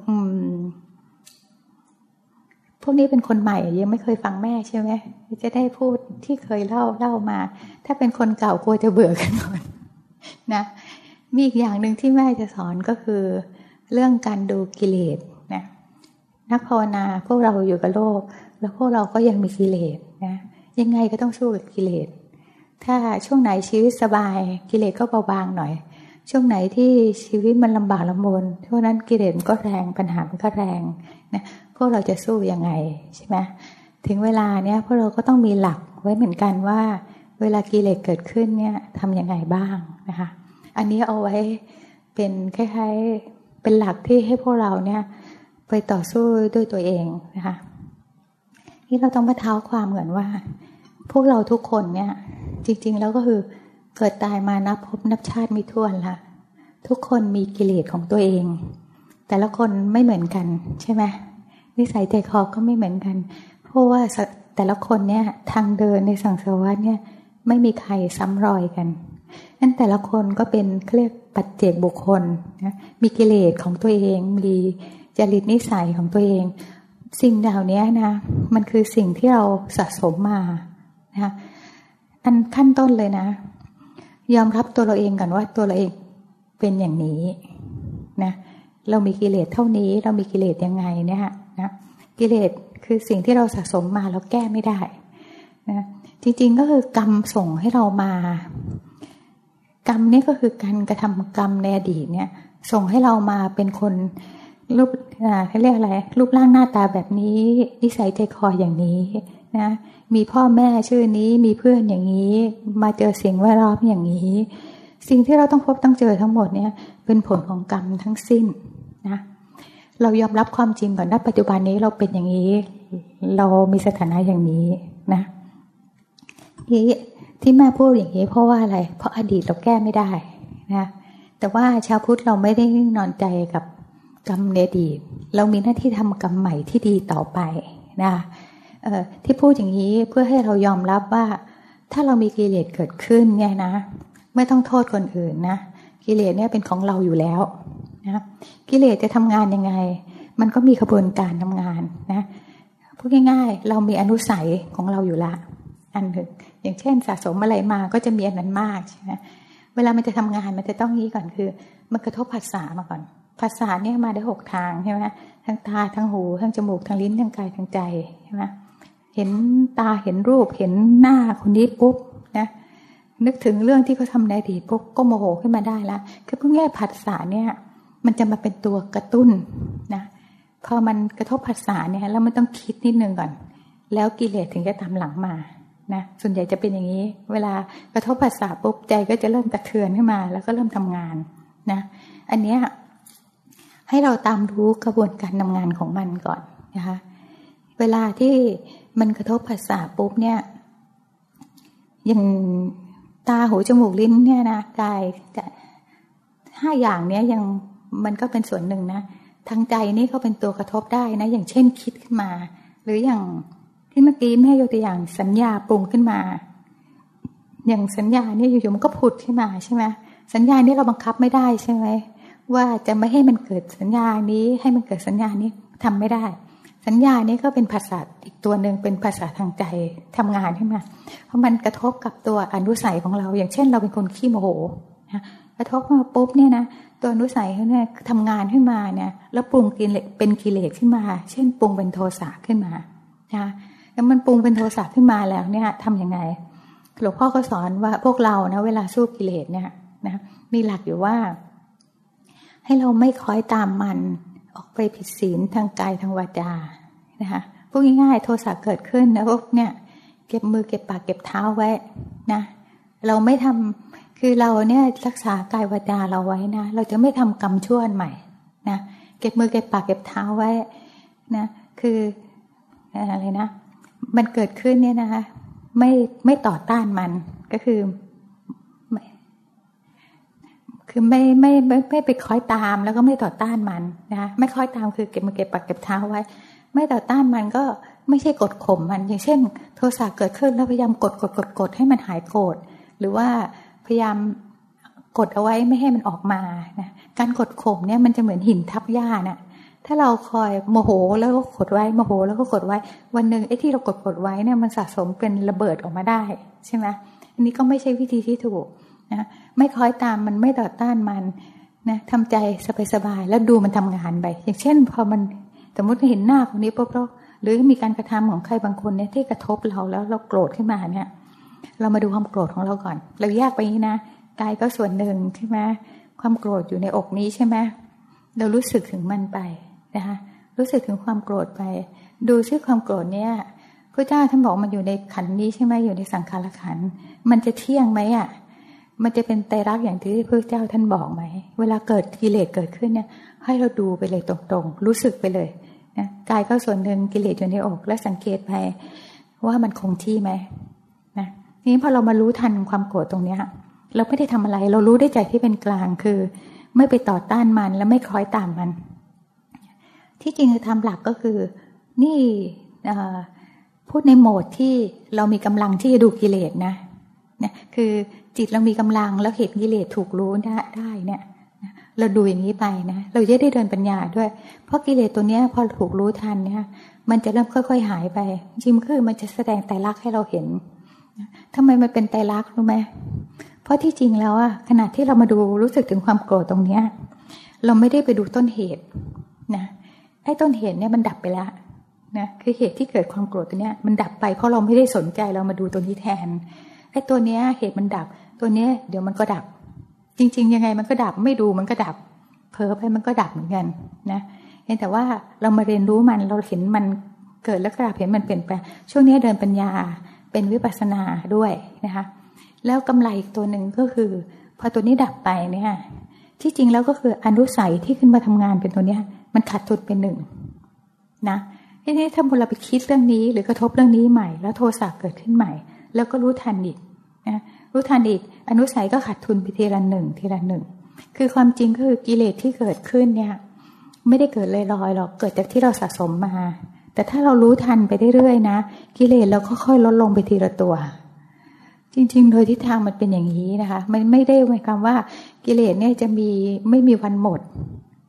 พวกนี้เป็นคนใหม่ยังไม่เคยฟังแม่ใช่ไหมจะได้พูดที่เคยเล่ามาถ้าเป็นคนเก่ากลัวจะเบื่อกันหมดนะมีอีกอย่างหนึ่งที่แม่จะสอนก็คือเรื่องการดูกิเลสนะนักภาวนาพวกเราอยู่กับโลกแล้วพวกเราก็ยังมีกิเลสนะยังไงก็ต้องสู้กับกิเลสถ้าช่วงไหนชีวิตสบายกิเลสก็เบาบางหน่อยช่วงไหนที่ชีวิตมันลำบากลำบนช่วงนั้นกิเลสก็แรงปัญหามันก็แรงนะพวกเราจะสู้ยังไงใช่ไหมถึงเวลาเนี้ยพวกเราก็ต้องมีหลักไว้เหมือนกันว่าเวลากิเลสเกิดขึ้นเนี่ยทำยังไงบ้างนะคะอันนี้เอาไว้เป็นคล้ายๆเป็นหลักที่ให้พวกเราเนี่ยไปต่อสู้ด้วยตัวเองนะคะนี่เราต้องมาเท้าความเหมือนว่าพวกเราทุกคนเนี่ยจริงๆแล้วก็คือเกิดตายมานับพบนับชาติไม่ถ้วนละทุกคนมีกิเลสของตัวเองแต่ละคนไม่เหมือนกันใช่ไหมนิสัยใจคอก็ไม่เหมือนกันเพราะว่าแต่ละคนเนี่ยทางเดินในสังสารวัฏเนี่ยไม่มีใครซ้ำรอยกันนั่นแต่ละคนก็เป็นเรียกปัจเจกบุคคลนะมีกิเลสของตัวเองมีจริตนิสัยของตัวเองสิ่งเหล่านี้นะมันคือสิ่งที่เราสะสมมานะอันขั้นต้นเลยนะยอมรับตัวเราเองก่อนว่าตัวเราเองเป็นอย่างนี้นะเรามีกิเลสเท่านี้เรามีกิเลสยังไงเนี่ยนะกิเลสคือสิ่งที่เราสะสมมาแล้วแก้ไม่ได้นะจริงๆก็คือกรรมส่งให้เรามากรรมนี่ก็คือการกระทำกรรมในอดีตเนี่ยส่งให้เรามาเป็นคนรูปเขาเรียกอะไรรูปร่างหน้าตาแบบนี้นิสัยใจคออย่างนี้นะมีพ่อแม่ชื่อนี้มีเพื่อนอย่างนี้มาเจอสิ่งแวดล้อมอย่างนี้สิ่งที่เราต้องพบต้องเจอทั้งหมดเนี่ยเป็นผลของกรรมทั้งสิ้นนะเรายอมรับความจริงก่อนณปัจจุบันนี้เราเป็นอย่างนี้เรามีสถานะอย่างนี้นะที่แม่พูดอย่างนี้เพราะว่าอะไรเพราะอดีตเราแก้ไม่ได้นะแต่ว่าชาวพุทธเราไม่ได้นอนใจกับกรรมในอดีตเรามีหน้าที่ทำกรรมใหม่ที่ดีต่อไปนะที่พูดอย่างนี้เพื่อให้เรายอมรับว่าถ้าเรามีกิเลสเกิดขึ้นเนี่ยนะไม่ต้องโทษคนอื่นนะกิเลสเนี่ยเป็นของเราอยู่แล้วนะกิเลสจะทำงานยังไงมันก็มีกระบวนการทำงานนะพูดง่ายๆเรามีอนุสัยของเราอยู่ละอันหนึ่งอย่างเช่นสะสมอะไรมาก็จะมีอันนั้นมากใช่ไหมเวลามันจะทำงานมันจะต้องนี้ก่อนคือมันกระทบผัสสะมาก่อนผัสสะเนี่ยมาได้6ทางใช่ไหมทั้งตาทั้งหูทั้งจมูกทั้งลิ้นทั้งกายทั้งใจใช่ไหมเห็นตาเห็นรูปเห็นหน้าคนนี้ปุ๊บนะนึกถึงเรื่องที่เขาทำในอดีตปุ๊บก็โมโหขึ้นมาได้ละคือพวกนี้ผัสสะเนี่ยมันจะมาเป็นตัวกระตุ้นนะพอมันกระทบผัสสะเนี่ยแล้วมันต้องคิดนิดนึงก่อนแล้วกิเลสถึงจะตามหลังมานะส่วนใหญ่จะเป็นอย่างนี้เวลากระทบผัสสะปุ๊บใจก็จะเริ่มกระเทือนขึ้นมาแล้วก็เริ่มทำงานนะอันเนี้ยให้เราตามรู้กระบวนการทำงานของมันก่อนนะคะเวลาที่มันกระทบผัสสะปุ๊บเนี่ยอย่างตาหูจมูกลิ้นเนี่ยนะกาย5อย่างเนี้ยยังมันก็เป็นส่วนหนึ่งนะทางใจนี่ก็เป็นตัวกระทบได้นะอย่างเช่นคิดขึ้นมาหรืออย่างที่เมื่อกี้แม่ยกตัวอย่างสัญญาปรุงขึ้นมาอย่างสัญญาเนี่ยอยู่ๆมันก็ผุดขึ้นมาใช่ไหมสัญญานี่เราบังคับไม่ได้ใช่ไหมว่าจะไม่ให้มันเกิดสัญญานี้ให้มันเกิดสัญญานี้ทำไม่ได้สัญญานี้ก็เป็นภาษาอีกตัวหนึ่งเป็นภาษาทางใจทำงานขึ้นมาเพราะมันกระทบกับตัวอนุสัยของเราอย่างเช่นเราเป็นคนขี้โมโหนะกระทบมาปุ๊บเนี่ยนะตัวอนุสัยเขาเนี่ยทำงานขึ้นมาเนี่ยแล้วปรุงกิเลสเป็นกิเลสขึ้นมาเช่นปรุงเป็นโทสะขึ้นมานะแล้วมันปรุงเป็นโทสะขึ้นมาแล้วเนี่ยทำยังไงหลวงพ่อก็สอนว่าพวกเรานะเวลาสู้กิเลสเนี่ยนะมีหลักอยู่ว่าให้เราไม่คล้อยตามมันออกไปผิดศีลทางกายทางวาจานะคะพูดง่ายๆโทสะเกิดขึ้นนะพวกเนี่ยเก็บมือเก็บปากเก็บเท้าไว้นะเราไม่ทำคือเราเนี่ยรักษากายวาจาเราไว้นะเราจะไม่ทำกรรมชั่วใหม่นะเก็บมือเก็บปากเก็บเท้าไว้นะคืออะไรนะมันเกิดขึ้นเนี่ยนะคะไม่ต่อต้านมันก็คือไม่ไปคอยตามแล้วก็ไม่ต่อต้านมันนะไม่คอยตามคือเก็บมือเก็บปากเก็บเท้าไว้ไม่ต่อต้านมันก็ไม่ใช่กดข่มมันอย่างเช่นโทสะเกิดขึ้นแล้วพยายามกดให้มันหายโกรธหรือว่าพยายามกดเอาไว้ไม่ให้มันออกมานะการกดข่มเนี่ยมันจะเหมือนหินทับหญ้าน่ะถ้าเราคอยโมโหแล้วก็กดไว้โมโหแล้วก็กดไว้วันหนึ่งไอ้ที่เรากดไว้เนี่ยมันสะสมเป็นระเบิดออกมาได้ใช่ไหมอันนี้ก็ไม่ใช่วิธีที่ถูกนะไม่คอยตามมันไม่ต่อต้านมันนะทำใจสบายๆแล้วดูมันทำงานไปอย่างเช่นพอมันสมมติเห็นหน้าคนนี้ปุ๊บหรือมีการกระทำของใครบางคนเนี่ยที่กระทบเราแล้วเราโกรธขึ้นมาเนี่ยเรามาดูความโกรธของเราก่อนเราแยกไปนี้นะกายก็ส่วนหนึ่งใช่ไหมความโกรธอยู่ในอกนี้ใช่ไหมเรารู้สึกถึงมันไปนะคะรู้สึกถึงความโกรธไปดูซิความโกรธเนี่ยพระเจ้าท่านบอกมันอยู่ในขันธ์นี้ใช่ไหมอยู่ในสังขารขันธ์มันจะเที่ยงไหมอ่ะมันจะเป็นไตรลักษณ์อย่างที่พระเจ้าท่านบอกไหมเวลาเกิดกิเลสเกิดขึ้นเนี่ยให้เราดูไปเลยตรงๆรู้สึกไปเลยนะกายก็ส่วนหนึ่งกิเลสอยู่ในอกและสังเกตไปว่ามันคงที่ไหมนะนี้พอเรามารู้ทันความโกรธตรงเนี้ยเราไม่ได้ทำอะไรเรารู้ได้ใจที่เป็นกลางคือไม่ไปต่อต้านมันและไม่คล้อยตามมันที่จริงทำหลักก็คือนี่พูดในโหมดที่เรามีกำลังที่จะดูกิเลสนะคือจิตเรามีกำลังแล้วเห็นกิเลสถูกรู้ได้เนี่ยเราดูอย่างนี้ไปนะเราจะได้เดินปัญญาด้วยเพราะกิเลสตัวเนี้ยพอถูกรู้ทันเนี่ยมันจะเริ่มค่อยๆหายไปจริงคือมันจะแสดงไตรลักษณ์ให้เราเห็นทำไมมันเป็นไตรลักษณ์รู้ไหมเพราะที่จริงแล้วอะขณะที่เรามาดูรู้สึกถึงความโกรธตรงเนี้ยเราไม่ได้ไปดูต้นเหตุนะไอ้ต้นเหตุเนี่ยมันดับไปแล้วนะคือเหตุที่เกิดความโกรธตัวเนี้ยมันดับไปเพราะเราไม่ได้สนใจเรามาดูตัวนี้แทนไอ้ตัวเนี้ยเหตุมันดับตัวเนี้ยเดี๋ยวมันก็ดับจริงๆยังไงมันก็ดับไม่ดูมันก็ดับเผลอไปมันก็ดับเหมือนกันนะแต่ว่าเรามาเรียนรู้มันเราเห็นมันเกิดแล้วก็ดับเห็นมันเปลี่ยนแปลงช่วงนี้เดินปัญญาเป็นวิปัสสนาด้วยนะคะแล้วกำไรอีกตัวหนึ่งก็คือพอตัวนี้ดับไปเนี่ยที่จริงแล้วก็คืออนุสัยที่ขึ้นมาทำงานเป็นตัวเนี้ยมันขาดทุนเป็นหนึ่งนะทีนี้ถ้าเราไปคิดเรื่องนี้หรือกระทบเรื่องนี้ใหม่แล้วโทสะเกิดขึ้นใหม่แล้วก็รู้ทันอีกนะรู้ทันอีกอนุสัยก็ขาดทุนไปทีละหนึ่งคือความจริงก็คือกิเลสที่เกิดขึ้นเนี่ยไม่ได้เกิดลอยๆหรอกเกิดจากที่เราสะสมมาแต่ถ้าเรารู้ทันไปเรื่อยๆนะกิเลสเราค่อยๆลดลงไปทีละตัวจริงๆโดยทิศทางมันเป็นอย่างนี้นะคะมันไม่ได้หมายความว่ากิเลสเนี่ยจะไม่มีวันหมดนะ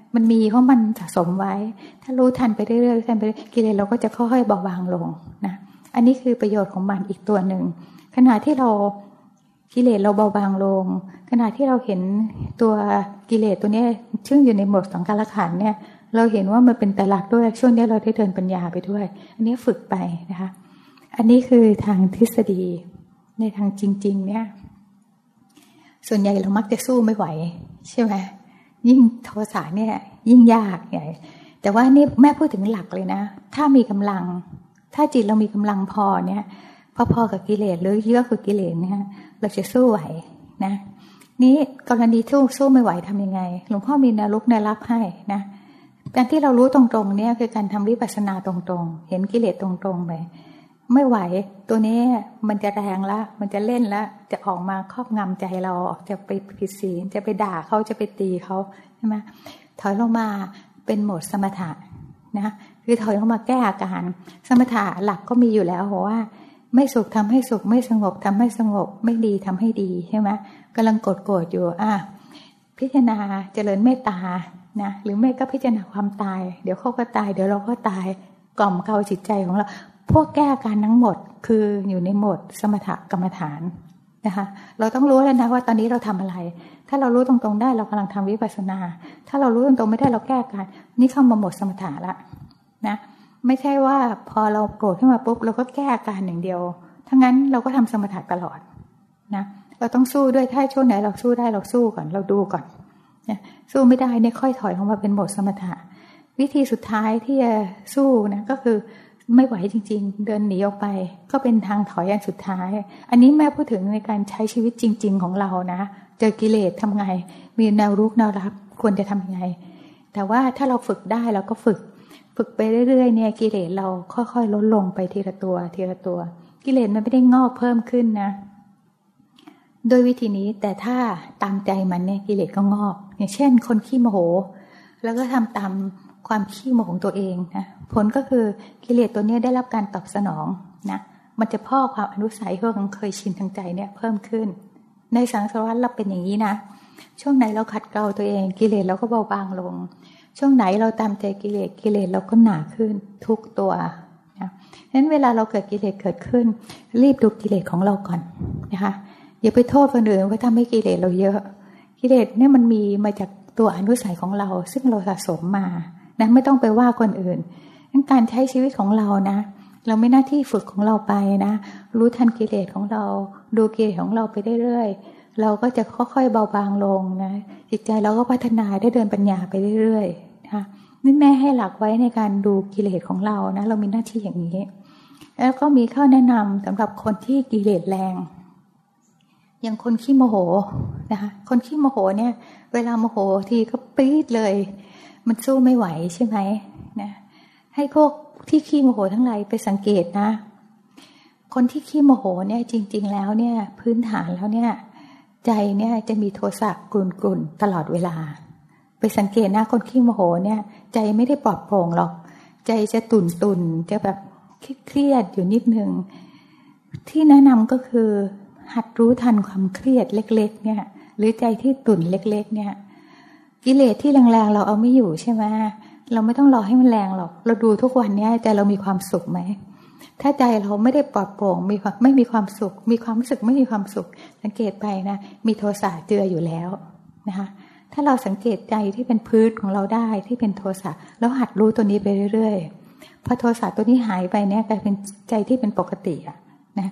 มันมีเพราะมันสะสมไว้ถ้ารู้ทันไปเรื่อยๆทันไปกิเลสเราก็จะค่อยๆเบาบางลงนะอันนี้คือประโยชน์ของมันอีกตัวหนึ่งขณะที่เรากิเลสเราเบาบางลงขณะที่เราเห็นตัวกิเลสตัวนี้ซึ่งอยู่ในหมวดสังขารขันธ์เนี่ยเราเห็นว่ามันเป็นไตรลักษณ์ด้วยช่วงนี้เราได้เดินปัญญาไปด้วยอันนี้ฝึกไปนะคะอันนี้คือทางทฤษฎีในทางจริงๆเนี่ยส่วนใหญ่เรามักจะสู้ไม่ไหวใช่ไหมยิ่งโทสะเนี่ยยิ่งยากใหญ่แต่ว่านี่แม่พูดถึงหลักเลยนะถ้ามีกำลังถ้าจิตเรามีกำลังพอเนี่ยพอๆกับกิเลสหรือเยอะกว่ากิเลสเนี่ยเราจะสู้ไหวนะนี้กรณีสู้ไม่ไหวทำยังไงหลวงพ่อมีแนวลุกแนวรับให้นะการที่เรารู้ตรงๆเนี่ยคือการทำวิปัสสนาตรงๆเห็นกิเลสตรงๆไปไม่ไหวตัวนี้มันจะแรงละมันจะเล่นละจะออกมาครอบงำใจเราจะไปผิดศีลจะไปด่าเขาจะไปตีเขาใช่ไหมถอยลงมาเป็นโหมดสมถะนะคือถอยลงมาแก้อาการสมถะหลักก็มีอยู่แล้วว่าไม่สุขทำให้สุขไม่สงบทำให้สงบไม่ดีทำให้ดีใช่ไหมกำลังโกรธอยู่พิจารณาเจริญเมตตานะหรือไม่ก็พิจารณาความตายเดี๋ยวเขาก็ตายเดี๋ยวเราก็ตายกล่อมเกลาจิตใจของเราพวกแก้อาการทั้งหมดคืออยู่ในโหมดสมถกรรมฐานนะคะเราต้องรู้แล้วนะว่าตอนนี้เราทำอะไรถ้าเรารู้ตรงๆได้เรากำลังทำวิปัสสนาถ้าเรารู้ตรงๆไม่ได้เราแก้อาการนี่เข้ามาโหมดสมถะละนะไม่ใช่ว่าพอเราโกรธขึ้นมาปุ๊บเราก็แก้อาการอย่างเดียวถ้างั้นเราก็ทำสมถะตลอดนะเราต้องสู้ด้วยถ้าช่วงไหนเราสู้ได้เราสู้ก่อนเราดูก่อนนะสู้ไม่ได้เนี่ยค่อยถอยลงมาเป็นโหมดสมถะวิธีสุดท้ายที่จะสู้นะก็คือไม่ไหวจริงๆเดินหนีออกไปก็เป็นทางถอยอันสุดท้ายอันนี้แม่พูดถึงในการใช้ชีวิตจริงๆของเรานะเจอกิเลสทำไงมีแนวรุกแนวรับควรจะทำยังไงแต่ว่าถ้าเราฝึกได้เราก็ฝึกไปเรื่อยๆเนี่ยกิเลสเราค่อยๆลดลงไปทีละตัวทีละตัวกิเลสมันไม่ได้งอกเพิ่มขึ้นนะโดยวิธีนี้แต่ถ้าตามใจมันเนี่ยกิเลสก็งอกอย่างเช่นคนขี้โมโหแล้วก็ทำตามความขี้โมโหของตัวเองนะผลก็คือกิเลสตัวนี้ได้รับการตอบสนองนะมันจะพอกความอนุสัยที่เราเคยชินทางใจเนี่ยเพิ่มขึ้นในสังสารวัฏเราเป็นอย่างนี้นะช่วงไหนเราขัดเกลาตัวเองกิเลสเราก็เบาบางลงช่วงไหนเราตามใจกิเลสเราก็หนาขึ้นทุกตัวนะฉะนั้นเวลาเราเกิดกิเลสเกิดขึ้นรีบดูกิเลสของเราก่อนนะคะอย่าไปโทษคนอื่นว่าทำให้กิเลสเราเยอะกิเลสเนี่ยมันมีมาจากตัวอนุสัยของเราซึ่งเราสะสมมานะไม่ต้องไปว่าคนอื่นการใช้ชีวิตของเรานะเราไม่หน้าที่ฝึกของเราไปนะรู้ทันกิเลสของเราดูกิเลสของเราไปเรื่อยๆเราก็จะค่อยๆเบาบางลงนะจิตใจเราก็พัฒนาได้เดินปัญญาไปเรื่อยๆนะคะนี่แม่ให้หลักไว้ในการดูกิเลสของเรานะเรามีหน้าที่อย่างนี้แล้วก็มีข้อแนะนำสำหรับคนที่กิเลสแรงอย่างคนขี้โมโหนะคะคนขี้โมโหเนี่ยเวลาโมโหทีก็ปี๊ดเลยมันสู้ไม่ไหวใช่ไหมนะให้พวกที่ขี้โมโหทั้งหลายไปสังเกตนะคนที่ขี้โมโหเนี่ยจริงๆแล้วเนี่ยพื้นฐานแล้วเนี่ยใจเนี่ยจะมีโทสะกลุ่นๆตลอดเวลาไปสังเกตนะคนขี้โมโหเนี่ยใจไม่ได้ปลอดโปร่งหรอกใจจะตุ่นๆจะแบบเครียดอยู่นิดนึงที่แนะนำก็คือหัดรู้ทันความเครียดเล็กๆเนี่ยหรือใจที่ตุ่นเล็กๆเนี่ยกิเลสที่แรงๆเราเอาไม่อยู่ใช่ไหมเราไม่ต้องรอให้มันแรงหรอกเราดูทุกวันนี้ใจเรามีความสุขไหมถ้าใจเราไม่ได้ปลอดโปร่งไม่มีความสุขมีความรู้สึกไม่มีความสุขสังเกตไปนะมีโทสะเจืออยู่แล้วนะคะถ้าเราสังเกตใจที่เป็นพื้นของเราได้ที่เป็นโทสะแล้วหัดรู้ตัวนี้ไปเรื่อยๆพอโทสะตัวนี้หายไปเนี่ยกลายเป็นใจที่เป็นปกติอะนะ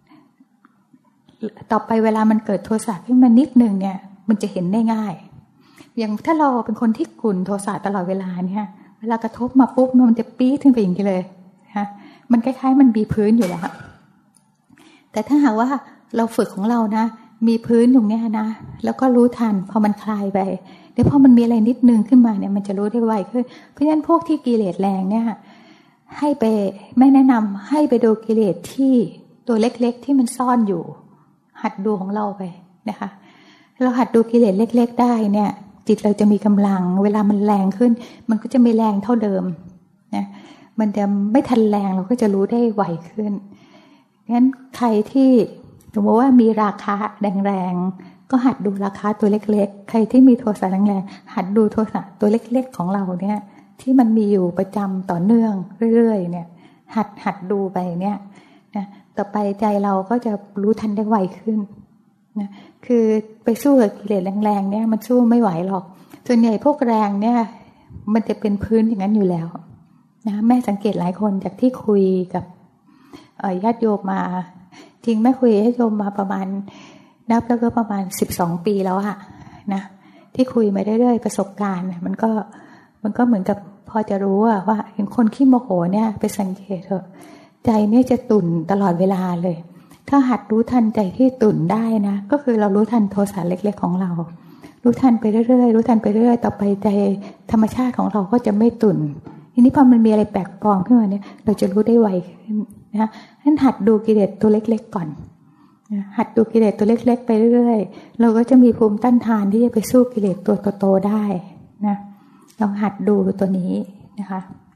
ต่อไปเวลามันเกิดโทสะขึ้นมานิดนึงเนี่ยมันจะเห็นได้ง่ายอย่างถ้าเราเป็นคนที่ขุ่นโทสะตลอดเวลาเนี่ยเวลากระทบมาปุ๊บมันจะปี๊ดขึ้นไปอย่างนี้เลยนะมันคล้ายๆมันมีพื้นอยู่แล้วแต่ถ้าหากว่าเราฝึกของเรานะมีพื้นตรงนี้นะแล้วก็รู้ทันพอมันคลายไปเดี๋ยวพอมันมีอะไรนิดนึงขึ้นมาเนี่ยมันจะรู้ได้ไวขึ้นเพราะฉะนั้นพวกที่กิเลสแรงเนี่ยให้ไปไม่แนะนำให้ไปดูกิเลสที่ตัวเล็กๆที่มันซ่อนอยู่หัดดูของเราไปนะคะเราหัดดูกิเลสเล็กๆได้เนี่ยจิตเราจะมีกำลังเวลามันแรงขึ้นมันก็จะไม่แรงเท่าเดิมนะมันจะไม่ทันแรงเราก็จะรู้ได้ไวขึ้นงั้นใครที่สมมติว่ามีราคะแรงๆก็หัดดูราคาตัวเล็กๆใครที่มีโทสะแรงๆหัดดูโทสะตัวเล็กๆของเราเนี่ยที่มันมีอยู่ประจำต่อเนื่องเรื่อยๆเนี่ยหัดดูไปเนี่ยนะต่อไปใจเราก็จะรู้ทันได้ไวขึ้นนะคือไปสู้กับกิเลสแรงๆเนี่ยมันสู้ไม่ไหวหรอกส่วนใหญ่พวกแรงเนี่ยมันจะเป็นพื้นอย่างนั้นอยู่แล้วนะแม่สังเกตหลายคนจากที่คุยกับญาติโยมมาจริงแม่คุยญาติโยมมาประมาณนับแล้วก็ประมาณ12 ปีแล้วอะนะที่คุยมาเรื่อยๆประสบการณ์มันก็เหมือนกับพอจะรู้ว่าเห็นคนขี้โมโหเนี่ยไปสังเกตเถอะใจเนี่ยจะตุ่นตลอดเวลาเลยถ้าหัดรู้ทันใจที่ตุ่นได้นะก็คือเรารู้ทันโทสะเล็กๆของเรารู้ทันไปเรื่อยๆรู้ทันไปเรื่อยๆต่อไปใจธรรมชาติของเราก็จะไม่ตุ่นทีนี้พอมันมีอะไรแปลกปลอมขึ้นมาเนี่ยเราจะรู้ได้ไวขึ้นนะให้หัดดูกิเลสตัวเล็กๆก่อนหัดดูกิเลสตัวเล็กๆไปเรื่อยๆเราก็จะมีภูมิต้านทานที่จะไปสู้กิเลสตัวโตๆได้นะลองหัดดูตัวนี้นะคะ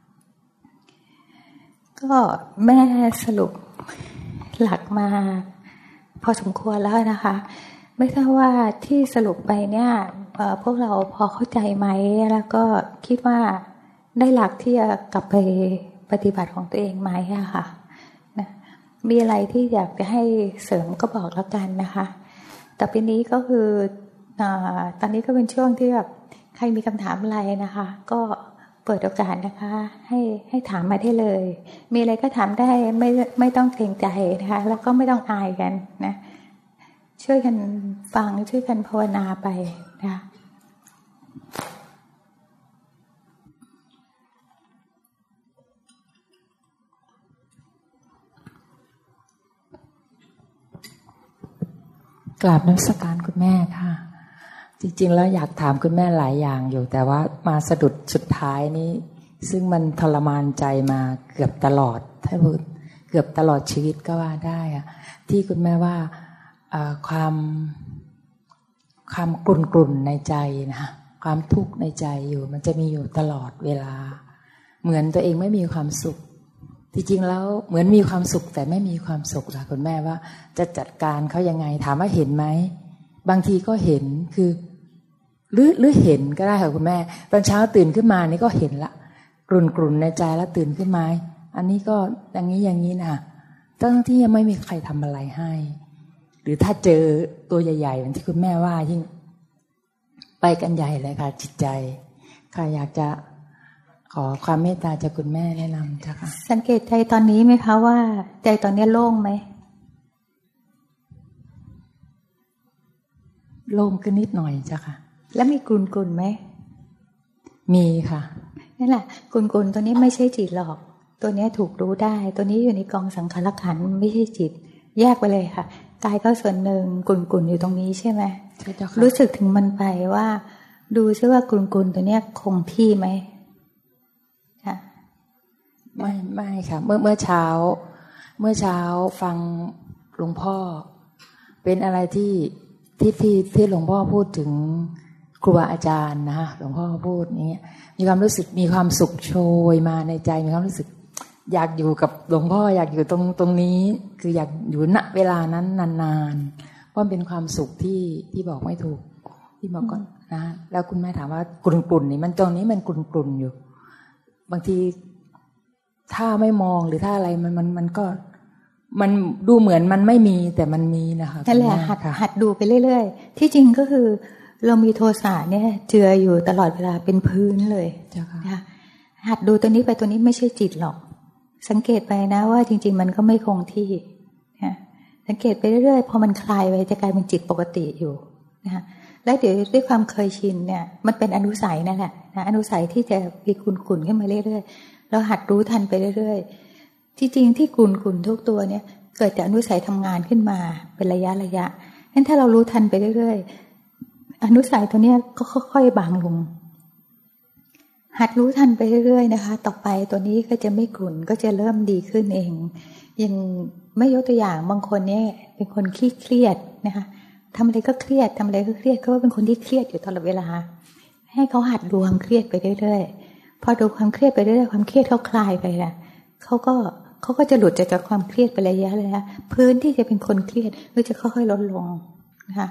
ก็แม่สรุปหลักมาพอสมควรแล้วนะคะไม่ทราบว่าที่สรุปไปเนี่ยพวกเราพอเข้าใจไหมแล้วก็คิดว่าได้หลักที่จะกลับไปปฏิบัติของตัวเองไหมอะค่ะนะมีอะไรที่อยากจะให้เสริมก็บอกแล้วกันนะคะแต่ปีนี้ก็คือตอนนี้ก็เป็นช่วงที่แบบใครมีคำถามอะไรนะคะก็เปิดโอกาสนะคะให้ถามมาได้เลยมีอะไรก็ถามได้ไม่ต้องเกรงใจนะคะแล้วก็ไม่ต้องอายกันนะช่วยกันฟังช่วยกันภาวนาไปนะคะกราบนมัสการคุณแม่ค่ะจริงๆแล้วอยากถามคุณแม่หลายอย่างอยู่แต่ว่ามาสะดุดสุดท้ายนี้ซึ่งมันทรมานใจมาเกือบตลอดถ้าพูดเกือบตลอดชีวิตก็ว่าได้อะที่คุณแม่ว่าความกลุ่นในใจนะความทุกข์ในใจอยู่มันจะมีอยู่ตลอดเวลาเหมือนตัวเองไม่มีความสุขจริงๆแล้วเหมือนมีความสุขแต่ไม่มีความสุขล่ะคุณแม่ว่าจะจัดการเขายังไงถามว่าเห็นไหมบางทีก็เห็นคือหรือเห็นก็ได้ค่ะคุณแม่ตอนเช้าตื่นขึ้นมานี่ก็เห็นละกลุ่นในใจแล้วตื่นขึ้นมาอันนี้ก็อย่างนี้นะทั้งที่ยังไม่มีใครทำอะไรให้หรือถ้าเจอตัวใหญ่ๆอย่างที่คุณแม่ว่ายิ่งไปกันใหญ่เลยค่ะจิตใจค่ะอยากจะขอความเมตตาจากคุณแม่แนะนำจ้ะค่ะสังเกตใจตอนนี้ไหมคะว่าใจตอนนี้โล่งไหมโล่งขึ้นนิดหน่อยจ้ะค่ะแล้วมีกลุ่นไหมมีค่ะนั่นแหละกลุ่นตัวนี้ไม่ใช่จิตหรอกตัวนี้ถูกรู้ได้ตัวนี้อยู่ในกองสังขารขันธ์ไม่ใช่จิตแยกไปเลยค่ะกายก็ส่วนหนึ่งกลุ่นอยู่ตรงนี้ใช่ไหมใช่เจ้าค่ะรู้สึกถึงมันไปว่าดูซิว่ากลุ่นตัวนี้คงที่ไหมค่ะไม่ค่ะเมื่อเช้าฟังหลวงพ่อเป็นอะไรที่หลวงพ่อพูดถึงครูบาอาจารย์นะหลวงพ่อพูดอย่างเงี้ยมีความรู้สึกมีความสุขโชยมาในใจมีความรู้สึกอยากอยู่กับหลวงพ่ออยากอยู่ตรงนี้คืออยากอยู่ณเวลานั้นนานๆเพราะเป็นความสุขที่บอกไม่ถูกที่บอกก่อนนะแล้วคุณแม่ถามว่ากลุ่นนี่มันตรงนี้มันกลุ่นอยู่บางทีถ้าไม่มองหรือถ้าอะไรมันก็มันดูเหมือนมันไม่มีแต่มันมีนะคะนั่นแหละหัดดูไปเรื่อยๆที่จริงก็คือเรามีโทสะเนี่ยเจืออยู่ตลอดเวลาเป็นพื้นเลยนะคะหัดดูตัวนี้ไปตัวนี้ไม่ใช่จิตหรอกสังเกตไปนะว่าจริงๆมันก็ไม่คงที่นะสังเกตไปเรื่อยๆพอมันคลายไปจะกลายเป็นจิตปกติอยู่นะคะแล้วเดี๋ยวด้วยความเคยชินเนี่ยมันเป็นอนุสัยนั่นแหละนะอนุสัยที่จะมีขุ่นๆขึ้นมาเรื่อยๆเราหัดรู้ทันไปเรื่อยๆที่จริงที่ขุ่นๆทุกตัวเนี่ยเกิดจากอนุสัยทำงานขึ้นมาเป็นระยะงั้นถ้าเรารู้ทันไปเรื่อยๆอนุสัยตัวเนี้ยก็ค่อยๆบางลงหัดรู้ทันไปเรื่อยๆนะคะต่อไปตัวนี้ก็จะไม่ขุ่นก็จะเริ่มดีขึ้นเองยังไม่ยกตัวอย่างบางคนเนี่ยเป็นคนขี้เครียดนะคะทำอะไรก็เครียดเขาเป็นคนที่เครียดอยู่ตลอดเวลาให้เขาหัดดูความเครียดไปเรื่อยๆพอดูความเครียดไปเรื่อยๆความเครียดเขาคลายไปละเขาก็จะหลุดจากความเครียดไประยะเลยนะพื้นที่จะเป็นคนเครียดก็จะค่อยๆลดลงนะคะ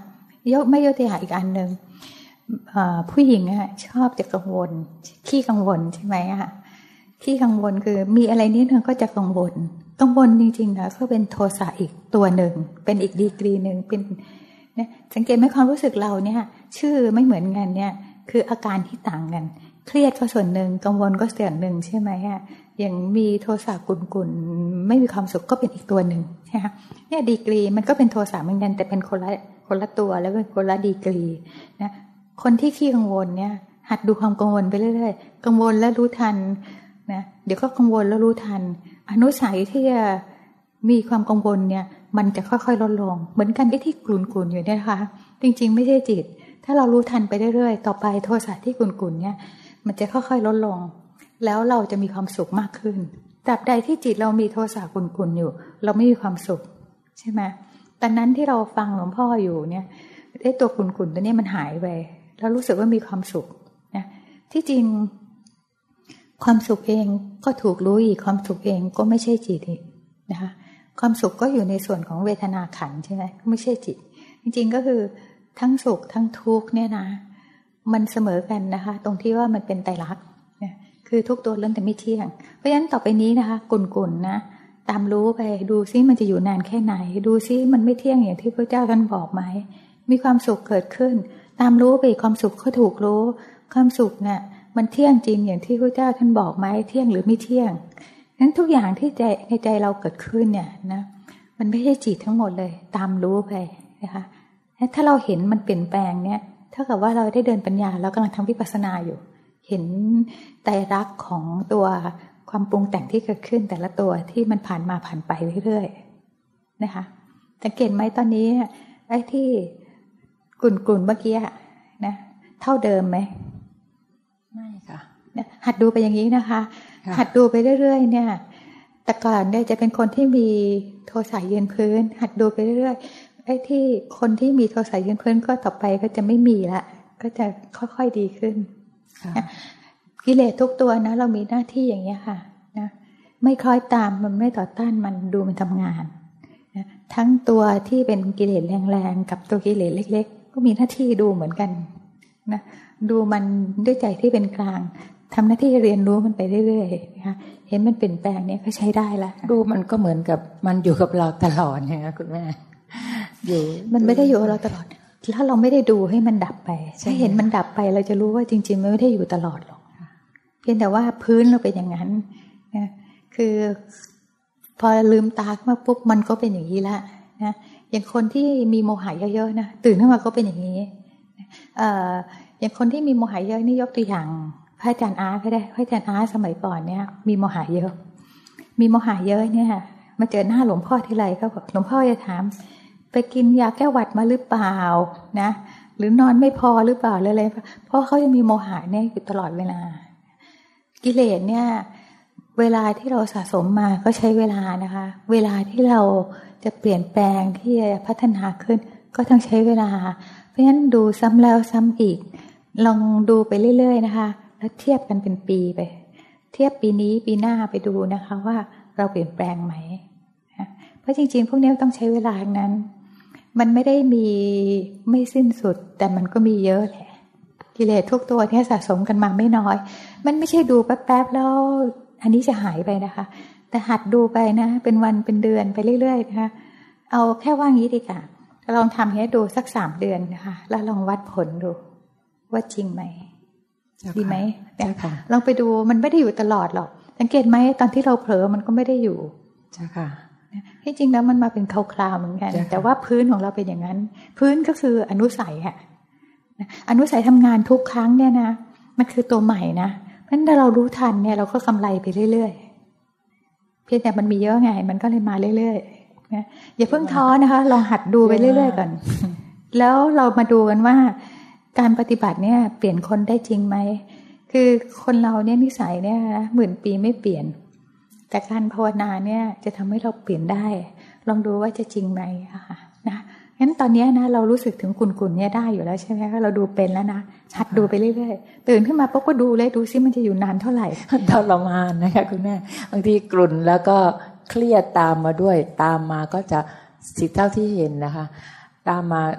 ไม่ยกตัวอย่างอีกอันหนึ่งผู้หญิงอะชอบจะกังวลขี้กังวลใช่ไหมอะขี้กังวลคือมีอะไรนิดนึงก็จะกังวลจริงๆนะก็เป็นโทสะอีกตัวหนึ่งเป็นอีกดีกรีหนึ่งเป็นเนี่ยสังเกตไหมความรู้สึกเราเนี่ยชื่อไม่เหมือนกันเนี่ยคืออาการที่ต่างกันเครียดก็ส่วนหนึ่งกังวลก็ส่วนหนึ่งใช่ไหมอะอย่างมีโทสะกุ่นๆไม่มีความสุขก็เป็นอีกตัวหนึ่งใช่ไหมเนี่ยดีกรีมันก็เป็นโทสะเหมือนกันแต่เป็นคนละตัวแล้วเป็นคนละดีกรีนะคนที่ขี้กังวลเนี่ยหัดดูความกังวลไปเรื่อยๆกังวลแล้วรู้ทันนะเดี๋ยวก็กังวลแล้วรู้ทันอนุสัยที่จะมีความกังวลเนี่ยมันจะค่อยๆลดลงเหมือนกันที่กลุ่นๆอยู่เนี่ยนะคะจริงๆไม่ใช่จิตถ้าเรารู้ทันไปเรื่อยๆต่อไปโทสะที่กลุ่นๆเนี่ยมันจะค่อยๆลดลงแล้วเราจะมีความสุขมากขึ้นตราบใดที่จิตเรามีโทสะกลุ่นๆอยู่เราไม่มีความสุขใช่ไหมตอนนั้นที่เราฟังหลวงพ่ออยู่เนี่ยไอ้ตัวกลุ่นๆตัวนี้มันหายไปแล้วรู้สึกว่ามีความสุขนะที่จริงความสุขเองก็ถูกรู้อีกความสุขเองก็ไม่ใช่จิตอีกนะคะความสุขก็อยู่ในส่วนของเวทนาขันธ์ใช่ไหมไม่ใช่จิตจริงๆก็คือทั้งสุขทั้งทุกข์เนี่ยนะมันเสมอกันนะคะตรงที่ว่ามันเป็นไตรลักษณ์คือทุกตัวเรื่องแต่ไม่เที่ยงเพราะฉะนั้นต่อไปนี้นะคะกุ่นๆนะตามรู้ไปดูซิมันจะอยู่นานแค่ไหนดูซิมันไม่เที่ยงอย่างที่พระเจ้าท่านบอกไหมมีความสุขเกิดขึ้นตามรู้ไปความสุขก็ถูกรู้ความสุขเนี่ยมันเที่ยงจริงอย่างที่พระเจ้าท่านบอกไหมเที่ยงหรือไม่เที่ยงนั้นทุกอย่างที่ในใจเราเกิดขึ้นเนี่ยนะมันไม่ใช่จิตทั้งหมดเลยตามรู้ไปนะคะถ้าเราเห็นมันเปลี่ยนแปลงเนี่ยเท่ากับว่าเราได้เดินปัญญาเรากำลังทำวิปัสสนาอยู่เห็นไตรลักษณ์ของตัวความปรุงแต่งที่เกิดขึ้นแต่ละตัวที่มันผ่านมาผ่านไปเรื่อยๆนะคะสังเกตไหมตอนนี้ไอ้ที่กุ่นๆเมื่อกี้นะเท่าเดิมไหมไม่ค่ะหัดดูไปอย่างนี้นะคะหัดดูไปเรื่อยๆเนี่ยแต่ก่อนเนี่ยจะเป็นคนที่มีโทสะยืนพื้นหัดดูไปเรื่อยๆไอ้ที่คนที่มีโทสะยืนพื้นก็ต่อไปก็จะไม่มีละก็จะค่อยๆดีขึ้นกิเลสทุกตัวนะเรามีหน้าที่อย่างนี้ค่ะนะไม่คล้อยตามมันไม่ต่อต้านมันดูมันทำงานนะทั้งตัวที่เป็นกิเลสแรงๆกับตัวกิเลสเล็กๆก็มีหน้าที่ดูเหมือนกันนะดูมันด้วยใจที่เป็นกลางทำหน้าที่เรียนรู้มันไปเรื่อยๆนะคะเห็นมันเปลี่ยนแปลงเนี่ยก็ใช้ได้ละดูมันก็เหมือนกับมันอยู่กับเราตลอดนะคะคุณแม่อยู่มันไม่ได้อยู่กับเราตลอดถ้าเราไม่ได้ดูให้มันดับไปถ้าเห็นมันดับไปเราจะรู้ว่าจริงๆมันไม่ได้อยู่ตลอดหรอกเพียงแต่ว่าพื้นเราเป็นอย่างนั้นนะคือพอลืมตาขึ้นมาปุ๊บมันก็เป็นอย่างนี้ละนะอย่างคนที่มีโมหะเยอะๆนะตื่นขึ้นมาก็เป็นอย่างนี้อย่างคนที่มีโมหะเยอะนี่ยกตัวอย่างพระอาจารย์อาร์ก็ได้พระอาจารย์อาร์สมัยก่อนเนี่ยมีโมหะเยอะเนี่ยมาเจอหน้าหลวงพ่อทีไรก็บอกหลวงพ่อจะถามไปกินยาแก้หวัดมาหรือเปล่านะหรือนอนไม่พอหรือเปล่าอะไรเพราะเขาจะมีโมหะเนี่ยอยู่ตลอดเวลากิเลสเนี่ยเวลาที่เราสะสมมาก็ใช้เวลานะคะเวลาที่เราจะเปลี่ยนแปลงที่จะพัฒนาขึ้นก็ต้องใช้เวลาเพราะฉะนั้นดูซ้ำแล้วซ้ำอีกลองดูไปเรื่อยๆนะคะแล้วเทียบกันเป็นปีไปเทียบปีนี้ปีหน้าไปดูนะคะว่าเราเปลี่ยนแปลงไหมเพราะจริงๆพวกนี้ต้องใช้เวลาอย่างนั้นมันไม่ได้มีไม่สิ้นสุดแต่มันก็มีเยอะแหละกิเลสทุกตัวที่สะสมกันมาไม่น้อยมันไม่ใช่ดูแป๊บๆแล้วอันนี้จะหายไปนะคะแต่หัดดูไปนะเป็นวันเป็นเดือนไปเรื่อยๆนะคะเอาแค่ว่างี้ดีกว่าลองทำให้ดูสัก3 เดือนนะคะแล้วลองวัดผลดูว่าจริงไหมดีไหมลองไปดูมันไม่ได้อยู่ตลอดหรอกสังเกตไหมตอนที่เราเผลอมันก็ไม่ได้อยู่ใช่ค่ะที่จริงแล้วมันมาเป็นคราวๆเหมือนกันแต่ว่าพื้นของเราเป็นอย่างนั้นพื้นก็คืออนุสัยค่ะอนุสัยทำงานทุกครั้งเนี่ยนะมันคือตัวใหม่นะเพราะฉะนั้นถ้าเรารู้ทันเนี่ยเราก็กำไรไปเรื่อยๆเพียงแต่มันมีเยอะไงมันก็เลยมาเรื่อยๆนะอย่าเพิ่งท้อนะคะลองหัดดูไปเรื่อยๆก่อนแล้วเรามาดูกันว่าการปฏิบัติเนี่ยเปลี่ยนคนได้จริงไหมคือคนเราเนี่ยนิสัยเนี่ยนะ10,000 ปีไม่เปลี่ยนแต่การภาวนาเนี่ยจะทำให้เราเปลี่ยนได้ลองดูว่าจะจริงไหมค่ะนะงั้นตอนนี้นะเรารู้สึกถึงกุ่นๆเนี่ยได้อยู่แล้วใช่ไหมเราดูเป็นแล้วนะหัดดูไปเรื่อยๆตื่นขึ้นมาปุ๊บก็ดูเลยดูซิมันจะอยู่นานเท่าไหร่ทรมานนะคะคุณแม่บางทีกลุ่นแล้วก็เครียดตามมาด้วยตามมาก็จะสิเท่าที่เห็นนะคะตามมา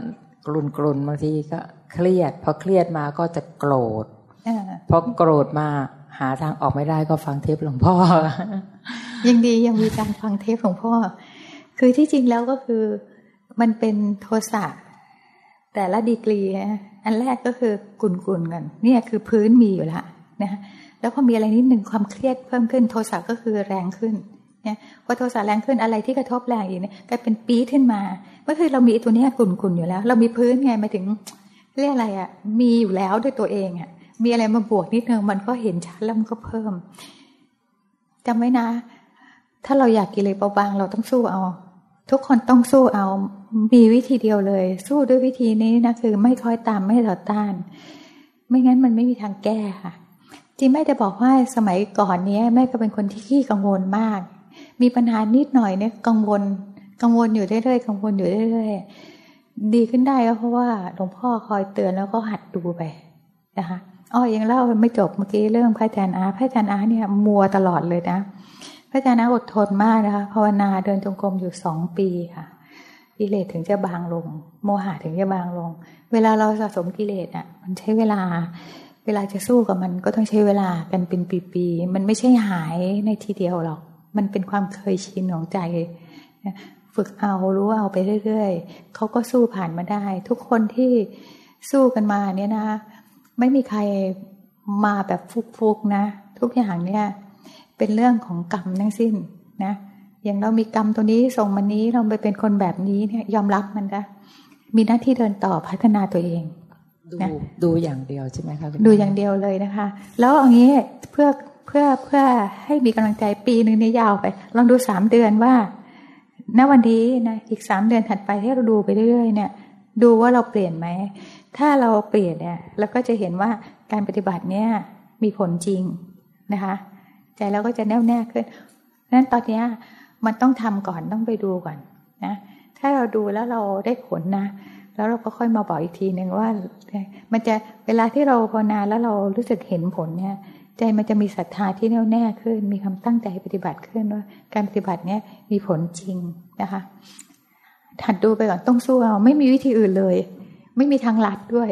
กลุ่นบางทีก็เครียดพอเครียดมาก็จะโกรธพอโกรธมาหาทางออกไม่ได้ก็ฟังเทปหลวงพ่อยังดียังมีการฟังเทปหลวงพ่อคือที่จริงแล้วก็คือมันเป็นโทสะแต่ละดีกรีอันแรกก็คือกุ่นกันเนี่ยคือพื้นมีอยู่แล้วนะแล้วพอมีอะไรนิดหนึ่งความเครียดเพิ่มขึ้นโทสะก็คือแรงขึ้นเนี่ยพอโทสะแรงขึ้นอะไรที่กระทบแรงอีกเนี่ยกลายเป็นปี๊ดขึ้นมาก็คือเรามีตัวนี้กุ่นอยู่แล้วเรามีพื้นไงหมายถึงเรียกอะไรอ่ะมีอยู่แล้วด้วยตัวเองอ่ะมีอะไรมาบวกนิดนึงมันก็เห็นชัดแล้วมันก็เพิ่มจำไว้นะถ้าเราอยากกิเลสเบาบางเราต้องสู้เอาทุกคนต้องสู้เอามีวิธีเดียวเลยสู้ด้วยวิธีนี้นะคือไม่คอยตามไม่ต่อต้านไม่งั้นมันไม่มีทางแก้ค่ะจริงแม่จะบอกว่าสมัยก่อนนี้แม่ก็เป็นคนที่ขี้กังวลมากมีปัญหานิดหน่อยเนี่ยกังวลอยู่เรื่อยๆกังวลอยู่เรื่อยๆดีขึ้นได้ก็เพราะว่าหลวงพ่อคอยเตือนแล้วก็หัดดูไปนะคะยังเล่าไม่จบเมื่อกี้เรื่องพระอาจารย์อาเนี่ยมัวตลอดเลยนะพระอาจารย์อาอดทนมากนะคะภาวนาเดินจงกรมอยู่2 ปีค่ะกิเลสถึงจะบางลงโมหะถึงจะบางลงเวลาเราสะสมกิเลสอ่ะมันใช้เวลาจะสู้กับมันก็ต้องใช้เวลากันเป็นปีๆมันไม่ใช่หายในทีเดียวหรอกมันเป็นความเคยชินของใจฝึกเอารู้เอาไปเรื่อยๆเขาก็สู้ผ่านมาได้ทุกคนที่สู้กันมาเนี่ยนะไม่มีใครมาแบบฟุกๆนะทุกอย่างเนี่ยเป็นเรื่องของกรรมทั้งสิ้นนะอย่างเรามีกรรมตัวนี้ส่งมานี้เราไปเป็นคนแบบนี้เนี่ยยอมรับมันนะมีหน้าที่เดินต่อพัฒนาตัวเองดูอย่างเดียวใช่ไหมคะดูอย่างเดียวเลยนะคะแล้วอย่างนี้เพื่อให้มีกำลังใจปีนึงเนี่ยยาวไปลองดู3 เดือนว่าณวันนี้นะอีก3 เดือนถัดไปที่เราดูไปเรื่อยๆเนี่ยดูว่าเราเปลี่ยนไหมถ้าเราเปลี่ยนเนี่ยเราก็จะเห็นว่าการปฏิบัติเนี่ยมีผลจริงนะคะใจเราก็จะแน่วแน่ขึ้นนั้นตอนนี้มันต้องทำก่อนต้องไปดูก่อนนะถ้าเราดูแล้วเราได้ผลนะแล้วเราก็ค่อยมาบอกอีกทีนึงว่ามันจะเวลาที่เราภาวนาแล้วเรารู้สึกเห็นผลเนี่ยใจมันจะมีศรัทธาที่แน่วแน่ขึ้นมีความตั้งใจปฏิบัติขึ้นว่าการปฏิบัติเนี่ยมีผลจริงนะคะหัดดูไปก่อนต้องสู้เอาไม่มีวิธีอื่นเลยไม่มีทางลัดด้วย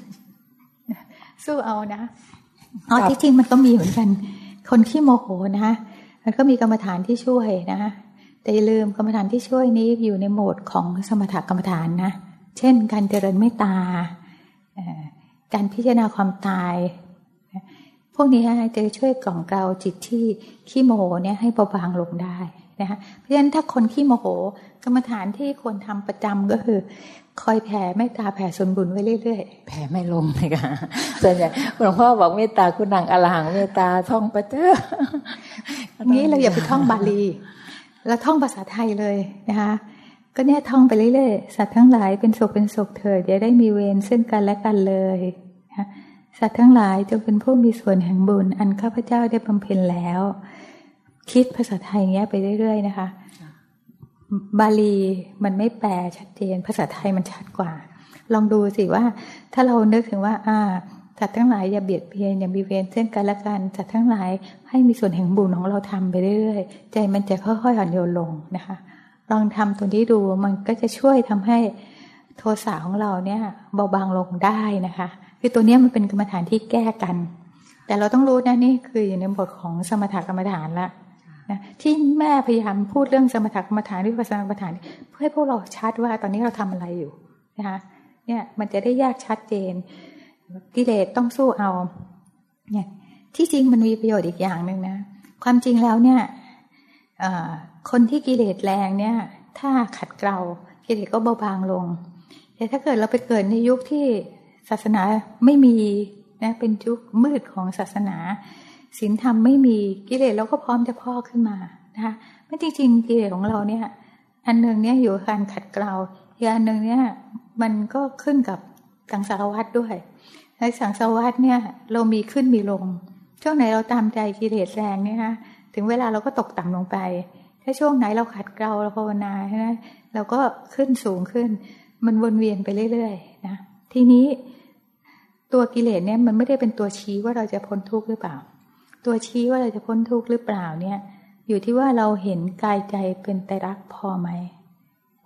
สู้เอานะที่จริงมันก็มีเหมือนกันคนที่โมโหนะมันก็มีกรรมฐานที่ช่วยนะแต่อย่าลืมกรรมฐานที่ช่วยนี้อยู่ในโหมดของสมถกรรมฐานนะเช่นการเจริญเมตตาการพิจารณาความตายพวกนี้จะช่วยกล่อมเกลาจิตที่ขี้โมโหเนี่ยให้เบาบางลงได้นะคะเพราะฉะนั้นถ้าคนขี้โมโหกรรมฐานที่ควรทำประจำก็คือคอยแผ่เมตตาแผ่ส่วนบุญไว้เรื่อยๆแผ่ไม่ลงเลยค่ะส่วนใหญ่หลวงพ่อบอกเมตตาคุณนางอรหังเมตตาท่องไปเถอะงี้เราอย่าไปท่องบาลีแล้วท่องภาษาไทยเลยนะคะก็เนี่ยท่องไปเรื่อยๆสัตว์ทั้งหลายเป็นสุขเถิดอย่าได้มีเวรซึ่งกันและกันเลยนะสัตว์ทั้งหลายจงเป็นผู้มีส่วนแห่งบุญอันข้าพเจ้าได้บำเพ็ญแล้วคิดภาษาไทยเงี้ยไปเรื่อยๆนะคะบาลีมันไม่แปลชัดเจนภาษาไทยมันชัดกว่าลองดูสิว่าถ้าเรานึกถึงว่าสัตว์ทั้งหลายอย่าเบียดเบียนอย่ามีเวรเช่นกันและกันสัตว์ทั้งหลายให้มีส่วนแห่งบุญของเราทำไปเรื่อยๆใจมันจะค่อยๆอ่อนโยนลงนะคะลองทำตัวนี้ดูมันก็จะช่วยทำให้โทสะของเราเนี่ยเบาบางลงได้นะคะคือตัวนี้มันเป็นกรรมฐานที่แก้กันแต่เราต้องรู้นะนี่คืออยู่ในบทของสมถกรรมฐานละนะที่แม่พยายามพูดเรื่องสมถกรรมฐานวิปัสสนากรรมฐานเพื่อให้พวกเราชัดว่าตอนนี้เราทำอะไรอยู่นะคะเนี่ยมันจะได้แยกชัดเจนกิเลสต้องสู้เอาเนี่ยที่จริงมันมีประโยชน์อีกอย่างนึงนะความจริงแล้วเนี่ยคนที่กิเลสแรงเนี่ยถ้าขัดเกลากิเลสก็เบาบางลงแต่ถ้าเกิดเราไปเกิดในยุคที่ศาสนาไม่มีนะเป็นยุคมืดของศาสนาศีลธรรมไม่มีกิเลสเราก็พร้อมจะพอกขึ้นมานะคะไม่จริงๆกิเลสของเราเนี่ยอันนึงเนี่ยอยู่กับการขัดเกลาอีกอันนึงเนี่ยมันก็ขึ้นกับสังสารวัฏด้วยในสังสารวัฏเนี่ยเรามีขึ้นมีลงช่วงไหนเราตามใจกิเลสแรงเนี่ยนะถึงเวลาเราก็ตกต่ำลงไปถ้าช่วงไหนเราขัดเกลาเราภาวนาใช่ไหมเราก็ขึ้นสูงขึ้นมันวนเวียนไปเรื่อยๆนะทีนี้ตัวกิเลสเนี่ยมันไม่ได้เป็นตัวชี้ว่าเราจะพ้นทุกข์หรือเปล่าตัวชี้ว่าเราจะพ้นทุกข์หรือเปล่าเนี่ยอยู่ที่ว่าเราเห็นกายใจเป็นไตรลักษณ์พอไหม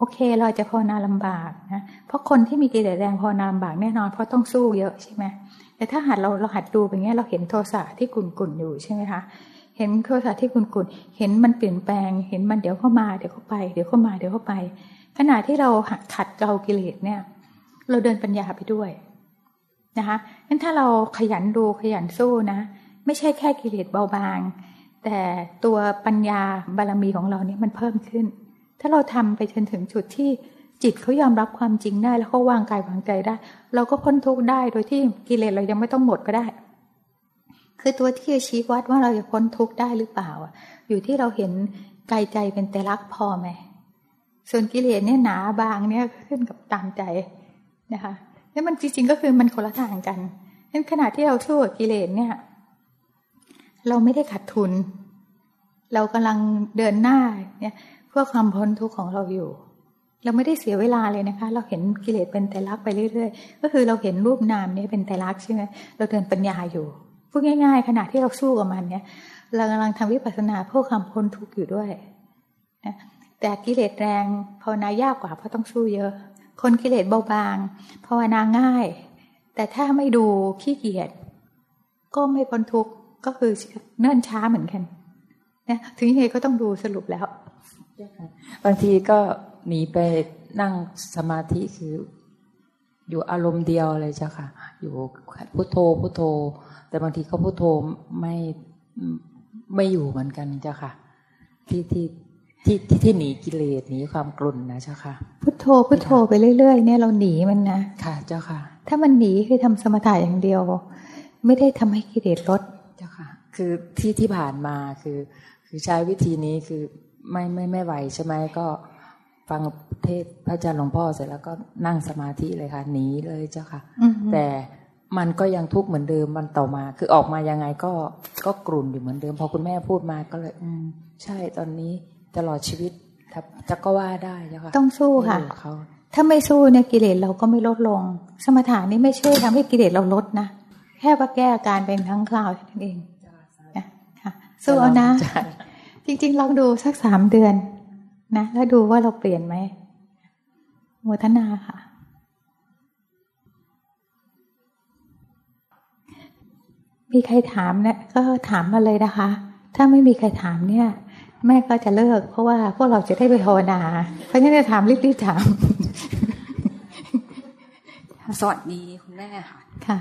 โอเคเราจะภาวนาลำบากนะเพราะคนที่มีกิเลสแรงภาวนาลำบากแน่นอนเพราะต้องสู้เยอะใช่ไหมแต่ถ้าหัดเราหัดดูแบบนี้เราเห็นโทสะที่กุ่นๆอยู่ใช่ไหมคะเห็นโทสะที่กุ่นๆเห็นมันเปลี่ยนแปลงเห็นมันเดี๋ยวเข้ามาเดี๋ยวเข้าไปเดี๋ยวเข้ามาเดี๋ยวเข้าไปขณะที่เราขัดเกลากิเลสเนี่ยเราเดินปัญญาไปด้วยนะคะงั้นถ้าเราขยันดูขยันสู้นะไม่ใช่แค่กิเลสเบาบางแต่ตัวปัญญาบารมีของเราเนี่ยมันเพิ่มขึ้นถ้าเราทำไปจนถึงจุดที่จิตเขายอมรับความจริงได้แล้วเขาวางกายวางใจได้เราก็พ้นทุกข์ได้โดยที่กิเลสเรายังไม่ต้องหมดก็ได้คือตัวที่จะชี้วัดว่าเราจะพ้นทุกข์ได้หรือเปล่าอยู่ที่เราเห็นกายใจเป็นไตรลักษณ์พอไหมส่วนกิเลสเนี่ยหนาบางเนี่ยขึ้นกับตามใจนะคะแล้วมันจริงๆก็คือมันคนละทางกันงั้นขณะที่เราสู้กับกิเลสเนี่ยเราไม่ได้ขาดทุนเรากำลังเดินหน้าเนี่ยเพื่อความพ้นทุกข์ของเราอยู่เราไม่ได้เสียเวลาเลยนะคะเราเห็นกิเลสเป็นไตรลักษณ์ไปเรื่อยๆก็คือเราเห็นรูปนามนี้เป็นไตรลักษณ์ใช่ไหมเราเดินปัญญาอยู่พูดง่ายๆขณะที่เราสู้กับมันเนี่ยเรากำลังทำวิปัสสนาเพื่อความพ้นทุกข์อยู่ด้วยนะแต่กิเลสแรงภาวนายากกว่าเพราะต้องสู้เยอะคนกิเลสเบาบางภาวนาง่ายแต่ถ้าไม่ดูขี้เกียจก็ไม่พ้นทุกข์ก็คือเนิ่นช้าเหมือนกันนะถึงยังไงก็ต้องดูสรุปแล้วบางทีก็หนีไปนั่งสมาธิคืออยู่อารมณ์เดียวเลยจ้ะค่ะอยู่พุทโธพุทโธแต่บางทีก็พุทโธไม่อยู่เหมือนกันจ้ะค่ะที่หนีกิเลสหนีความกลุ่นนะเจ้าค่ะพุทโธพุทโธไปเรื่อยๆเนี่ยเราหนีมันนะค่ะเจ้าค่ะถ้ามันหนีคือทำสมถะอย่างเดียวไม่ได้ทำให้กิเลสลดเจ้าค่ะคือที่ผ่านมาคือใช้วิธีนี้คือไม่ไหวใช่ไหมก็ฟังเทศพระอาจารย์หลวงพ่อเสร็จแล้วก็นั่งสมาธิเลยค่ะหนีเลยเจ้าค่ะแต่มันก็ยังทุกข์เหมือนเดิมมันต่อมาคือออกมายังไงก็กลุ่นอยู่เหมือนเดิมพอคุณแม่พูดมาก็เลยใช่ตอนนี้ตลอดชีวิตจะก็ว่าได้เจ้าค่ะต้องสู้ค่ะถ้าไม่สู้เนี่ยกิเลสเราก็ไม่ลดลงสมถะนี่ไม่ใช่ทำให้กิเลสเราลดนะแค่ว่าแก้อาการเป็นครั้งคราวนั่นเองนะค่ะสู้เอานะจริงๆลองดูสัก3 เดือนนะแล้วดูว่าเราเปลี่ยนไหมโมทนาค่ะมีใครถามเนี่ยก็ถามมาเลยนะคะถ้าไม่มีใครถามเนี่ยแม่ก็จะเลิกเพราะว่าพวกเราจะได้ไปภาวนาเพราะฉะนั้นจะถามรีบๆถามสวัสดีคุณแม่ค่ะค่ะ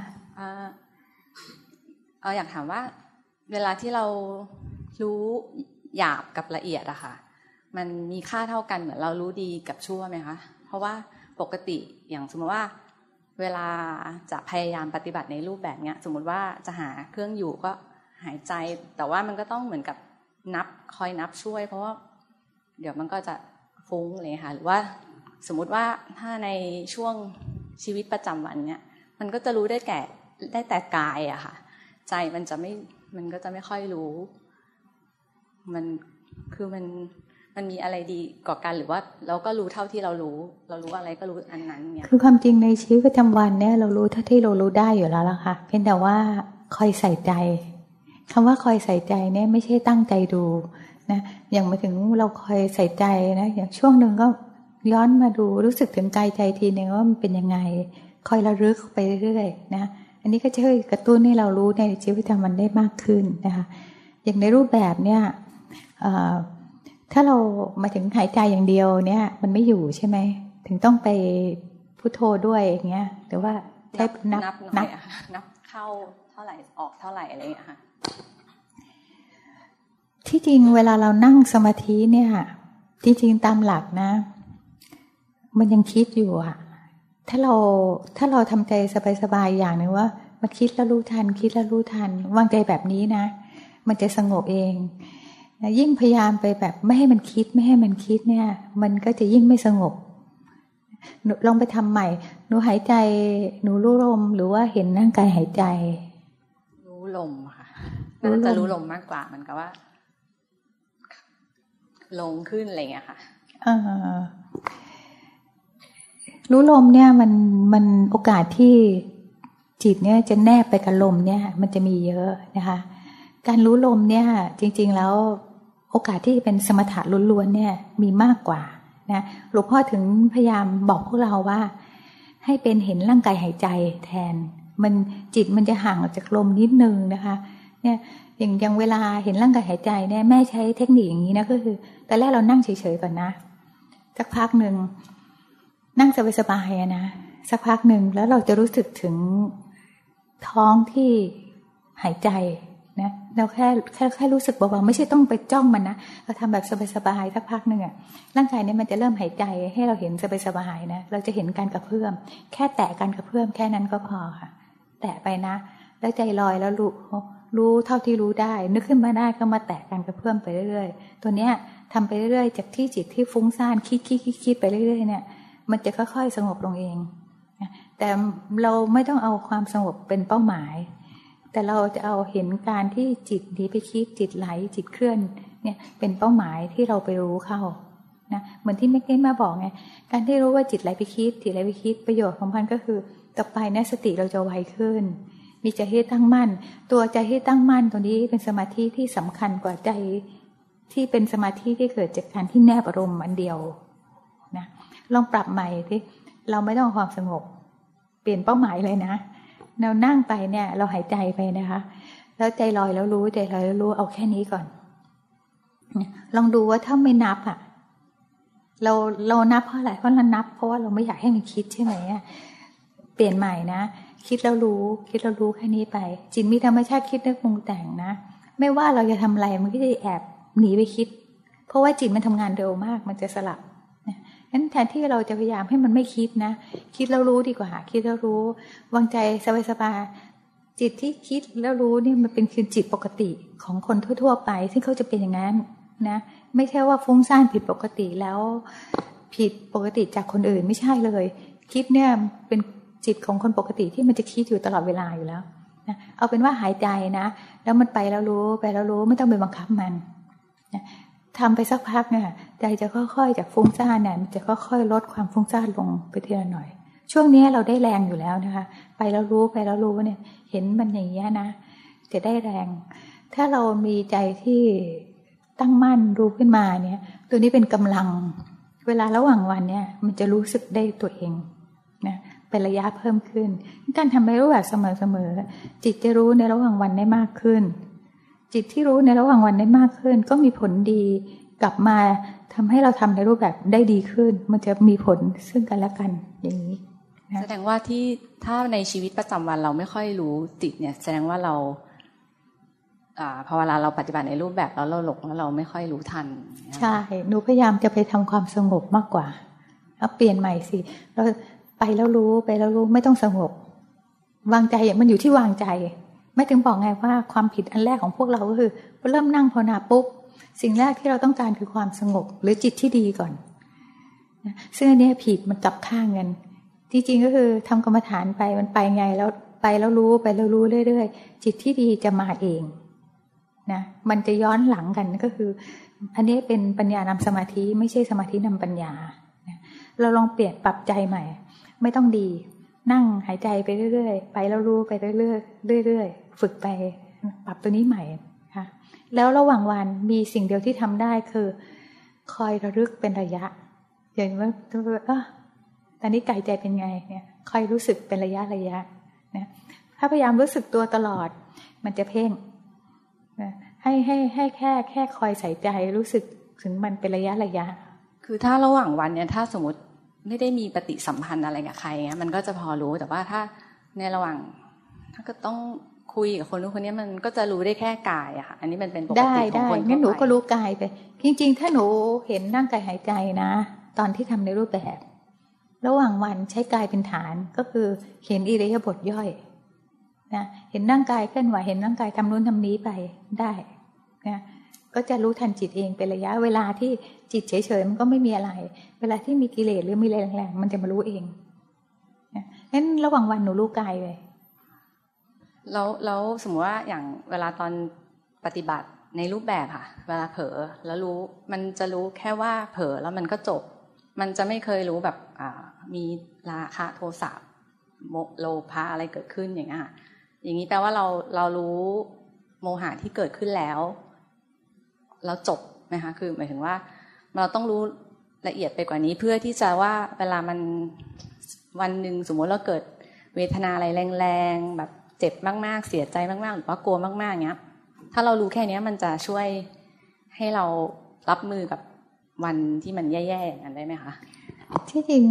อยากถามว่าเวลาที่เรารู้หยาบกับละเอียดอะค่ะมันมีค่าเท่ากันเหมือนเรารู้ดีกับชั่วไหมคะเพราะว่าปกติอย่างสมมติว่าเวลาจะพยายามปฏิบัติในรูปแบบเนี้ยสมมติว่าจะหาเครื่องอยู่ก็หายใจแต่ว่ามันก็ต้องเหมือนกับคอยนับช่วยเพราะว่าเดี๋ยวมันก็จะฟุ้งเลยค่ะหรือว่าสมมุติว่าถ้าในช่วงชีวิตประจำวันเนี้ยมันก็จะรู้ได้แต่กายอะค่ะใจมันก็จะไม่ค่อยรู้มันคือมันมีอะไรดีกว่ากันหรือว่าเราก็รู้เท่าที่เรารู้อะไรก็รู้อันนั้นเนี่ยคือความจริงในชีวิตประจำวันเนี่ยเรารู้เท่าที่เรารู้ได้อยู่แล้วล่ะค่ะเพียงแต่ว่าคอยใส่ใจคำว่าคอยใส่ใจเนี่ยไม่ใช่ตั้งใจดูนะอย่างมาถึงเราคอยใส่ใจนะอย่างช่วงหนึ่งก็ย้อนมาดูรู้สึกถึงกายใจทีนึงว่ามันเป็นยังไงคอยระลึกไปเรื่อยๆนะอันนี้ก็จะช่วยกระตุ้นให้เรารู้ในชีวิตประจำวันได้มากขึ้นนะคะอย่างในรูปแบบเนี่ยถ้าเรามาถึงหายใจอย่างเดียวเนี่ยมันไม่อยู่ใช่ไหมถึงต้องไปพุทโธด้วยอย่างเงี้ยหรือว่าใช้นับเข้าเท่าไหร่ออกเท่าไหร่อะไรอย่างเงี้ยค่ะที่จริงเวลาเรานั่งสมาธิเนี่ยจริงๆตามหลักนะมันยังคิดอยู่อะถ้าเราทำใจสบายๆอย่างนึงว่ามันคิดแล้วรู้ทันคิดแล้วรู้ทันวางใจแบบนี้นะมันจะสงบเองยิ่งพยายามไปแบบไม่ให้มันคิดเนี่ยมันก็จะยิ่งไม่สงบลองไปทำใหม่หนูหายใจหนูรู้ลมหรือว่าเห็นร่างกายหายใจรู้ลมค่ะน่าจะรู้ลมมากกว่ามันก็ว่าลงขึ้นอะไรอย่างเงี้ยค่ะรู้ลมเนี่ยมันโอกาสที่จิตเนี่ยจะแนบไปกับลมเนี่ยมันจะมีเยอะนะคะการรู้ลมเนี่ยจริงๆแล้วโอกาสที่เป็นสมถะล้วนๆเนี่ยมีมากกว่านะหลวงพ่อถึงพยายามบอกพวกเราว่าให้เป็นเห็นร่างกายหายใจแทนมันจิตมันจะห่างออกจากลมนิดนึงนะคะเนี่ยอย่างเวลาเห็นร่างกายหายใจเนี่ยแม่ใช้เทคนิคอย่างนี้นะก็คือแต่แรกเรานั่งเฉยๆก่อนนะสักพักหนึ่งนั่งสบายๆนะสักพักหนึ่งแล้วเราจะรู้สึกถึงท้องที่หายใจนะเราแค่รู้สึกเบาๆไม่ใช่ต้องไปจ้องมันนะเราทำแบบสบายๆสักพักหนึ่งร่างกายเนี่ยมันจะเริ่มหายใจให้เราเห็นสบายๆนะเราจะเห็นการกระเพื่อมแค่แตะการกระเพื่อมแค่นั้นก็พอค่ะแตะไปนะแล้วใจลอยแล้วรู้เท่าที่รู้ได้นึกขึ้นมาได้ก็มาแตะการกระเพื่อมไปเรื่อยๆตัวเนี้ยทำไปเรื่อยๆจากที่จิตที่ฟุ้งซ่านคิดไปเรื่อยๆเนี่ยมันจะค่อยๆสงบลงเองแต่เราไม่ต้องเอาความสงบเป็นเป้าหมายแต่เราจะเอาเห็นการที่จิตหนีไปคิดจิตไหลจิตเคลื่อนเนี่ยเป็นเป้าหมายที่เราไปรู้เข้านะเหมือนที่เมื่อกี้มาบอกไงการที่รู้ว่าจิตไหลไปคิดประโยชน์ของมันก็คือต่อไปเนี่ยสติเราจะไวขึ้นมีใจที่ตั้งมั่นตัวใจที่ตั้งมั่นตัวนี้เป็นสมาธิที่สำคัญกว่าใจที่เป็นสมาธิที่เกิดจากการที่แนบอารมณ์อันเดียวนะลองปรับใหม่ที่เราไม่ต้องความสงบเปลี่ยนเป้าหมายเลยนะเรานั่งไปเนี่ยเราหายใจไปนะคะแล้วใจลอยแล้วรู้ใจลอยแล้วรู้เอาแค่นี้ก่อนลองดูว่าถ้าไม่นับอ่ะเรานับเพราะอะไรเพราะเรานับเพราะว่าเราไม่อยากให้มันคิดใช่ไหมเปลี่ยนใหม่นะคิดแล้วรู้แค่นี้ไปจิตมีธรรมชาติคิดนึกปรุงแต่งนะไม่ว่าเราจะทำอะไรมันก็จะแอบหนีไปคิดเพราะว่าจิตมันทำงานเร็วมากมันจะสลับงั้นแทนที่เราจะพยายามให้มันไม่คิดนะคิดแล้วรู้ดีกว่าคิดแล้วรู้วางใจสบายๆจิตที่คิดแล้วรู้นี่มันเป็นคือจิตปกติของคนทั่วๆไปซึ่งเขาจะเป็นอย่างนั้นนะไม่ใช่ว่าฟุ้งซ่านผิดปกติแล้วผิดปกติจากคนอื่นไม่ใช่เลยคิดเนี่ยเป็นจิตของคนปกติที่มันจะคิดอยู่ตลอดเวลาอยู่แล้วนะเอาเป็นว่าหายใจนะแล้วมันไปแล้วรู้ไม่ต้องไปบังคับมันนะทำไปสักพักเนี่ยใจจะค่อยๆจากฟุ้งซ่านเนี่ยมันจะค่อยๆลดความฟุ้งซ่านลงไปทีละหน่อยช่วงนี้เราได้แรงอยู่แล้วนะคะไปแล้วรู้เนี่ยเห็นมันอย่างนี้นะจะได้แรงถ้าเรามีใจที่ตั้งมั่นรู้ขึ้นมาเนี่ยตัวนี้เป็นกำลังเวลาระหว่างวันเนี่ยมันจะรู้สึกได้ตัวเองนะเป็นระยะเพิ่มขึ้นการทำในรูปแบบเสมอๆจิตจะรู้ในระหว่างวันได้มากขึ้นจิตที่รู้ในระหว่างวันได้มากขึ้นก็มีผลดีกลับมาทำให้เราทำในรูปแบบได้ดีขึ้นมันจะมีผลซึ่งกันและกันอย่างนี้นะแสดงว่าที่ถ้าในชีวิตประจำวันเราไม่ค่อยรู้จิตเนี่ยแสดงว่าเราพอเวลาเราปฏิบัติในรูปแบบแล้วเราหลงแล้วเราไม่ค่อยรู้ทันใช่หนูพยายามจะไปทำความสงบมากกว่าเอาเปลี่ยนใหม่สิเราไปแล้วรู้ไม่ต้องสงบวางใจมันอยู่ที่วางใจไม่ถึงบอกไงว่าความผิดอันแรกของพวกเราก็คือพอเริ่มนั่งภาวนาปุ๊บสิ่งแรกที่เราต้องการคือความสงบหรือจิตที่ดีก่อนนะซึ่งอันนี้ผิดมันกลับข้างกันที่จริงก็คือทำกรรมฐานไปมันไปไงแล้วไปแล้วรู้เรื่อยๆจิตที่ดีจะมาเองนะมันจะย้อนหลังกันก็คืออันนี้เป็นปัญญานำสมาธิไม่ใช่สมาธินำปัญญานะเราลองเปลี่ยนปรับใจใหม่ไม่ต้องดีนั่งหายใจไปเรื่อยๆไปแล้วรู้ไปเรื่อยๆฝึกไปปรับตัวนี้ใหม่ค่ะแล้วระหว่างวันมีสิ่งเดียวที่ทำได้คือคอยระลึกเป็นระยะอย่างว่าตอนนี้กายใจเป็นไงเนี่ยคอยรู้สึกเป็นระยะนะถ้าพยายามรู้สึกตัวตลอดมันจะเพ่งนะให้แค่คอยใส่ใจรู้สึกถึงมันเป็นระยะคือถ้าระหว่างวันเนี่ยถ้าสมมติไม่ได้มีปฏิสัมพันธ์อะไรกับใครเงี้ยมันก็จะพอรู้แต่ว่าถ้าในระหว่างถ้าก็ต้องคุยกับคนนู้นคนนี้มันก็จะรู้ได้แค่กายอะค่ะอันนี้มันเป็นปกติของคนทั่วไปงั้นหนูก็รู้กายไปจริงๆถ้าหนูเห็นร่างกายหายใจนะตอนที่ทำในรูปแบบระหว่างวันใช้กายเป็นฐานก็คือเห็นอิริยาบถย่อยนะเห็นร่างกายเคลื่อนไหวเห็นร่างกายทำนู้นทำนี้ไปได้นะก็จะรู้ทันจิตเองเป็นระยะเวลาที่จิตเฉยๆมันก็ไม่มีอะไรเวลาที่มีกิเลสหรือมีอะไรแรงๆมันจะมารู้เองงั้นระหว่างวันหนูรู้กายเลยแล้วสมมติว่าอย่างเวลาตอนปฏิบัติในรูปแบบค่ะเวลาเผลอแล้วรู้มันจะรู้แค่ว่าเผลอแล้วมันก็จบมันจะไม่เคยรู้แบบมีราคะโทสะโลภะอะไรเกิดขึ้นอย่างเงี้ยอย่างนี้แปลว่าเรารู้โมหะที่เกิดขึ้นแล้วจบไหมคะคือหมายถึงว่าเราต้องรู้ละเอียดไปกว่านี้เพื่อที่จะว่าเวลามันวันหนึ่งสมมติเราเกิดเวทนาอะไรแรงๆแบบเจ็บมากๆเสียใจมากๆหรือว่ากลัวมากๆเงี้ยถ้าเรารู้แค่นี้มันจะช่วยให้เรารับมือกับวันที่มันแย่ๆอย่างนั้นได้ไหมคะที่จริง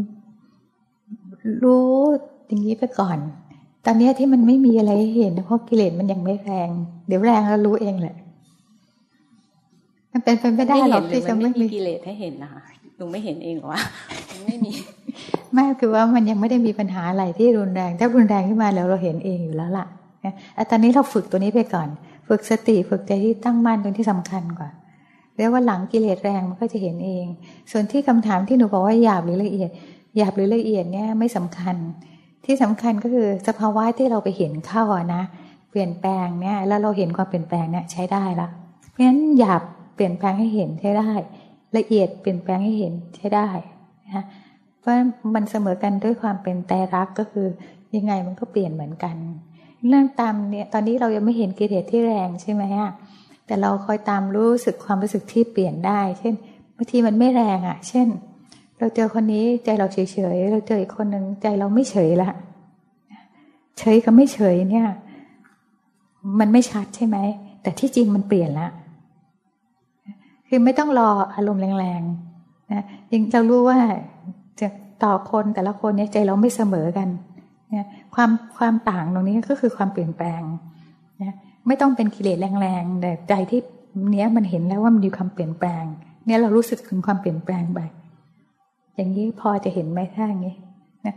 รู้อย่างนี้ไปก่อนตอนนี้ที่มันไม่มีอะไรให้เห็นเพราะกิเลสมันยังไม่แรงเดี๋ยวแรงแล้วรู้เองแหละมันเป็นไปไม่ได้หรอกที่จะไม่มีกิเลสให้เห็นนะคะหนูไม่เห็นเองหรอวะไม่มีไม่คือว่ามันยังไม่ได้มีปัญหาอะไรที่รุนแรงถ้ารุนแรงขึ้นมาแล้วเราเห็นเองอยู่แล้วล่ะตอนนี้เราฝึกตัวนี้ไปก่อนฝึกสติฝึกใจที่ตั้งมั่นตรงที่สำคัญกว่าแล้วว่าหลังกิเลสแรงมันก็จะเห็นเองส่วนที่คำถามที่หนูบอกว่าหยาบหรือละเอียดหยาบหรือละเอียดเนี่ยไม่สำคัญที่สำคัญก็คือสภาวะที่เราไปเห็นเข้านะเปลี่ยนแปลงเนี่ยแล้วเราเห็นความเปลี่ยนแปลงเนี่ยใช้ได้ละเพราะฉะนั้นหยาบเปลี่ยนแปลงให้เห็นใช้ได้ละเอียดเปลี่ยนแปลงให้เห็นใช้ได้นะเพราะมันเสมอกันด้วยความเป็นไตรลักษณ์ก็คือยังไงมันก็เปลี่ยนเหมือนกันเรื่องตามเนี่ยตอนนี้เรายังไม่เห็นกิเลสที่แรงใช่ไหมฮะแต่เราคอยตามรู้สึกความรู้สึกที่เปลี่ยนได้เช่นบางทีมันไม่แรงอ่ะเช่นเราเจอคนนี้ใจเราเฉยๆเราเจออีกคนนึงใจเราไม่เฉยละเฉยกับไม่เฉยเนี่ยมันไม่ชัดใช่ไหมแต่ที่จริงมันเปลี่ยนละคือไม่ต้องรออารมณ์แรงๆนะยังเรารู้ว่าจะต่อคนแต่ละคนเนี่ยใจเราไม่เสมอกันเนี่ยความต่างตรงนี้ก็คือความเปลี่ยนแปลงนะไม่ต้องเป็นกิเลสแรงๆแต่ใจที่เนี้ยมันเห็นแล้วว่ามันมีความเปลี่ยนแปลงเนี่ยเรารู้สึกถึงความเปลี่ยนแปลงไปอย่างนี้พอจะเห็นไหมถ้าอย่างนี้นะ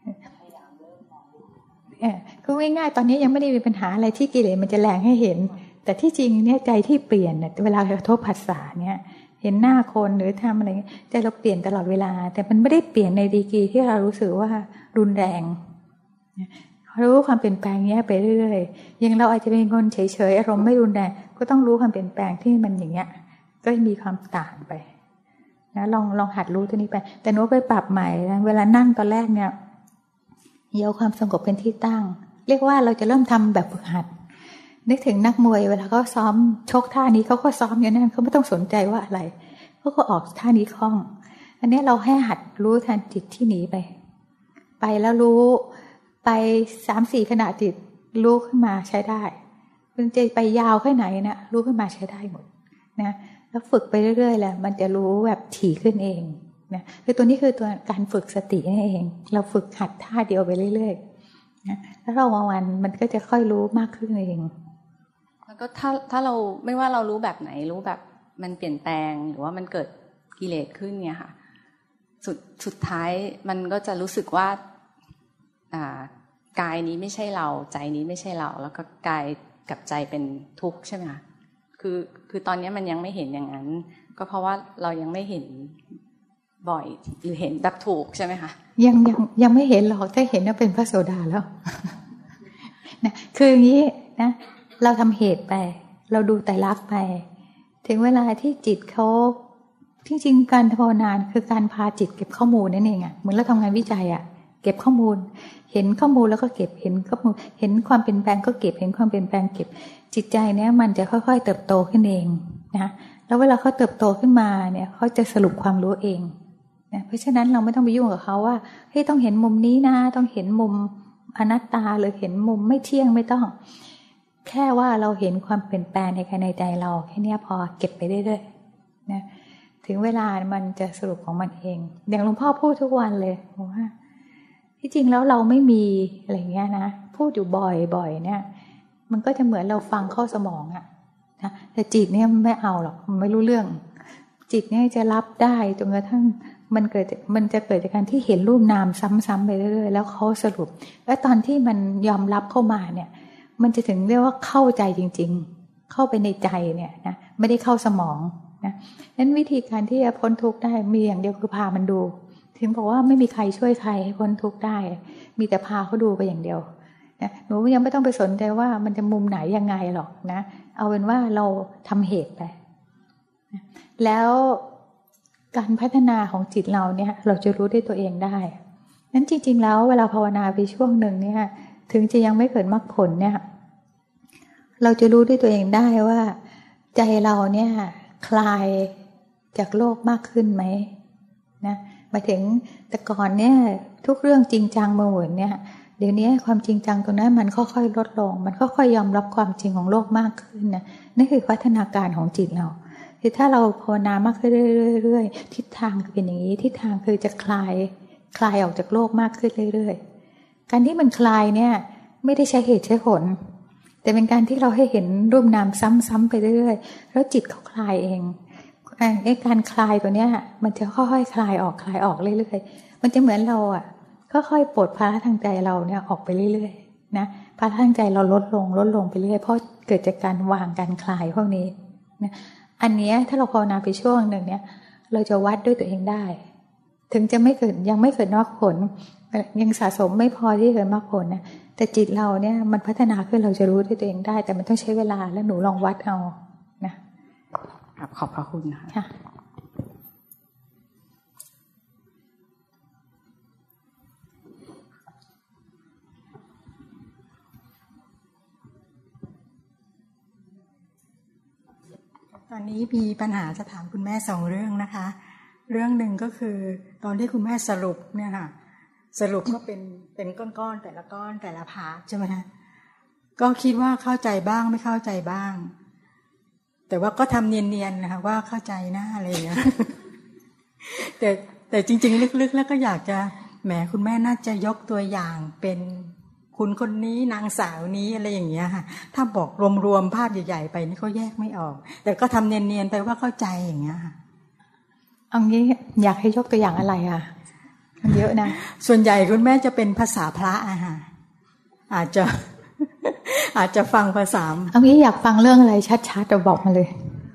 คือง่ายๆตอนนี้ยังไม่ได้มีปัญหาอะไรที่กิเลสมันจะแรงให้เห็นแต่ที่จริงเนี่ยใจที่เปลี่ยนเนี่ยเวลากระทบผัสสะเนี่ยเห็นหน้าคนหรือทำอะไรใจเราเปลี่ยนตลอดเวลาแต่มันไม่ได้เปลี่ยนในดีกรีที่เรารู้สึกว่ารุนแรงรู้ความเปลี่ยนแปลงเนี้ยไปเรื่อยๆยังเราอาจจะเป็นคนเฉยๆอารมณ์ไม่รุนแรงก็ต้องรู้ความเปลี่ยนแปลงที่มันอย่างเงี้ยก็มีความต่างไปนะลองหัดรู้ตัวนี้ไปแต่โน้ตไปปรับใหม่นะเวลานั่งตอนแรกเนี่ยเอาความสงบเป็นที่ตั้งเรียกว่าเราจะเริ่มทำแบบฝึกหัดนึกถึงนักมวยเวลาเขาซ้อมชกท่านี้เขาก็ซ้อมอย่างนั้นเขาไม่ต้องสนใจว่าอะไรเขาก็ออกท่านี้คล่องอันนี้เราให้หัดรู้ทันจิตที่หนีไปแล้วรู้ไป 3-4 ขณะจิตรู้ขึ้นมาใช้ได้มันจะไปยาวแค่ไหนนะรู้ขึ้นมาใช้ได้หมดนะแล้วฝึกไปเรื่อยๆแหละมันจะรู้แบบถี่ขึ้นเองนะคือตัวนี้คือตัวการฝึกสตินั่นเองเราฝึกหัดท่าเดียวไปเรื่อยๆนะแล้วเราวันมันก็จะค่อยรู้มากขึ้นเองแล้วก็ถ้าเราไม่ว่าเรารู้แบบไหนรู้แบบมันเปลี่ยนแปลงหรือว่ามันเกิดกิเลสขึ้นเนี่ยค่ะสุดท้ายมันก็จะรู้สึกว่ากายนี้ไม่ใช่เราใจนี้ไม่ใช่เราแล้วก็กายกับใจเป็นทุกข์ใช่ไหมคะคือตอนนี้มันยังไม่เห็นอย่างนั้นก็เพราะว่าเรายังไม่เห็นบ่อยหรือเห็นแบบถูกใช่ไหมคะยังไม่เห็นหรอกถ้าเห็นก็เป็นพระโสดาแล้วนะคืออย่างนี้นะเราทำเหตุไปเราดูไตรลักษณ์ไปถึงเวลาที่จิตเขาจริงๆการภาวนาคือการพาจิตเก็บข้อมูลนั่นเองอ่ะเหมือนเราทำงานวิจัยอ่ะเก็บข้อมูลเห็นข้อมูลแล้วก็เก็บเห็นข้อมูลเห็นความเปลี่ยนแปลงก็เก็บเห็นความเปลี่ยนแปลงเก็บจิตใจเนี่ยมันจะค่อยๆเติบโตขึ้นเองนะแล้วเวลาเขาเติบโตขึ้นมาเนี่ยเขาจะสรุปความรู้เองนะเพราะฉะนั้นเราไม่ต้องไปยุ่งกับเขาว่าเฮ้ยต้องเห็นมุมนี้นะต้องเห็นมุมอนัตตาหรือเห็นมุมไม่เที่ยงไม่ต้องแค่ว่าเราเห็นความเปลี่ยนแปลงในใจเราแค่นี้พอเก็บไปเรื่อยๆนะถึงเวลามันจะสรุปของมันเองอย่างหลวงพ่อพูดทุกวันเลยว่าที่จริงแล้วเราไม่มีอะไรเงี้ยนะพูดอยู่บ่อยๆเนี่ยมันก็จะเหมือนเราฟังเข้าสมองอะนะแต่จิตเนี่ยไม่เอาหรอกไม่รู้เรื่องจิตเนี่ยจะรับได้จนกระทั่งมันจะเกิดจากการที่เห็นรูปนามซ้ำๆไปเรื่อยๆแล้วเขาสรุปแล้วตอนที่มันยอมรับเข้ามาเนี่ยมันจะถึงเรียกว่าเข้าใจจริงๆเข้าไปในใจเนี่ยนะไม่ได้เข้าสมองนะนั้นวิธีการที่จะพ้นทุกข์ได้มีอย่างเดียวคือพามันดูถึงบอกว่าไม่มีใครช่วยใครให้พ้นทุกข์ได้มีแต่พาเขาดูไปอย่างเดียวนะหนูยังไม่ต้องไปสนใจว่ามันจะมุมไหนยังไงหรอกนะเอาเป็นว่าเราทำเหตุไปนะแล้วการพัฒนาของจิตเราเนี่ยเราจะรู้ด้วยตัวเองได้นั้นจริงๆแล้วเวลาภาวนาไปช่วงหนึ่งเนี่ยถึงจะยังไม่เกิดมรรคผลเนี่ยเราจะรู้ด้วยตัวเองได้ว่าใจเราเนี่ยคลายจากโลกมากขึ้นไหมนะหมายถึงแต่ก่อนเนี่ยทุกเรื่องจริงจังมาหมดเนี่ยเดี๋ยวนี้ความจริงจังตรงนั้นมันค่อยๆลดลงมันค่อยๆยอมรับความจริงของโลกมากขึ้นนะนั่นคือพัฒนาการของจิตเราคือถ้าเราภาวนามากขึ้นเรื่อยๆทิศทางคือเป็นอย่างนี้ทิศทางคือจะคลายออกจากโลกมากขึ้นเรื่อยๆการที่มันคลายเนี่ยไม่ได้ใช้เหตุใช้ผลแต่เป็นการที่เราให้เห็นรูปนามซ้ำๆไปเรื่อยๆแล้วจิตเขาคลายเองไอ้การคลายตัวเนี้ยมันจะค่อยๆคลายออกเรื่อยๆมันจะเหมือนเราอ่ะค่อยๆปลดภาระทางใจเราเนี่ยออกไปเรื่อยๆนะภาระทางใจเราลดลงไปเรื่อยเพราะเกิดจากการวางการคลายพวกนี้นะอันนี้ถ้าเราภาวนาไปช่วงหนึ่งเนี่ยเราจะวัดด้วยตัวเองได้ถึงจะไม่เกิดยังไม่เกิดมรรคผลยังสะสมไม่พอที่จะเกิดมรรคผลนะแต่จิตเราเนี่ยมันพัฒนาขึ้นเราจะรู้ด้วยตัวเองได้แต่มันต้องใช้เวลาแล้วหนูลองวัดเอานะขอบพระคุณค่ะตอนนี้มีปัญหาจะถามคุณแม่2เรื่องนะคะเรื่องหนึ่งก็คือตอนที่คุณแม่สรุปเนี่ยค่ะสรุปก็เป็นก้อนๆแต่ละก้อนแต่ละพาร์ทใช่ไหมคะก็คิดว่าเข้าใจบ้างไม่เข้าใจบ้างแต่ว่าก็ทำเนียนๆนะคะว่าเข้าใจนะอะไรอย่างเงี้ยแต่จริงๆลึกๆแล้วก็อยากจะแหมคุณแม่น่าจะยกตัวอย่างเป็นคุณคนนี้นางสาวนี้อะไรอย่างเงี้ยค่ะถ้าบอกรวมๆภาพใหญ่ๆไปนี่ก็แยกไม่ออกแต่ก็ทำเนียนๆไปว่าเข้าใจอย่างเงี้ยค่ะเอางี้อยากให้ยกตัวอย่างอะไรอ่ะมันเยอะนะส่วนใหญ่คุณแม่จะเป็นภาษาพระอะค่ะอาจจะฟังภาษาเอางี้อยากฟังเรื่องอะไรชัดๆเราบอกมาเลย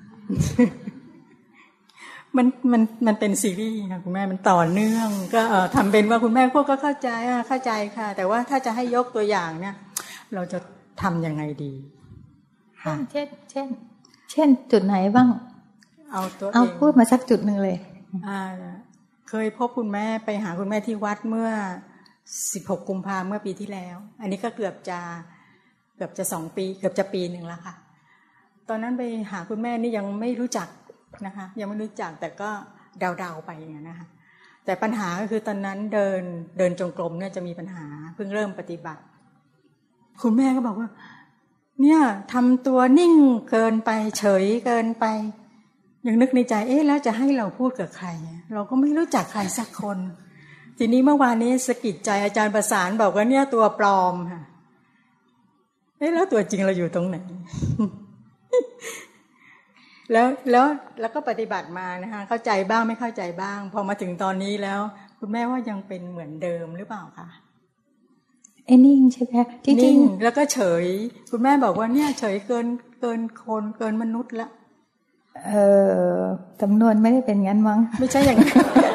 มันเป็นซีรีส์ค่ะคุณแม่มันต่อเนื่องก็ทำเป็นว่าคุณแม่พวกก็เข้าใจค่ะแต่ว่าถ้าจะให้ยกตัวอย่างเนี่ยเราจะทำยังไงดีเช่นจุดไหนบ้างเอาพูดมาสักจุดนึงเลยเคยพบคุณแม่ไปหาคุณแม่ที่วัดเมื่อ16 กุมภาพันธ์เมื่อปีที่แล้วอันนี้ก็เกือบจะ2 ปีเกือบจะปีนึงแล้วค่ะตอนนั้นไปหาคุณแม่นี่ยังไม่รู้จักนะคะยังไม่รู้จักแต่ก็เดาๆไปอย่างนั้นนะคะแต่ปัญหาก็คือตอนนั้นเดินจงกรมเนี่ยจะมีปัญหาเพิ่งเริ่มปฏิบัติคุณแม่ก็บอกว่าเนี่ยทำตัวนิ่งเกินไปเฉยเกินไปยังนึกในใจแล้วจะให้เราพูดกับใครเราก็ไม่รู้จักใครสักคนทีนี้เมื่อวานนี้สะกิดใจอาจารย์ประสานบอกว่าเนี่ยตัวปลอมค่ะแล้วตัวจริงเราอยู่ตรงไหน แล้วก็ปฏิบัติมานะคะเข้าใจบ้างไม่เข้าใจบ้างพอมาถึงตอนนี้แล้วคุณแม่ว่ายังเป็นเหมือนเดิมหรือเปล่าคะนิ่งใช่ไหมจริงๆแล้วก็เฉยคุณแม่บอกว่าเนี่ยเฉยเกินคนเกินมนุษย์ละจำนวนไม่ได้เป็นงั้นมั้งไม่ใช่อย่างนั้น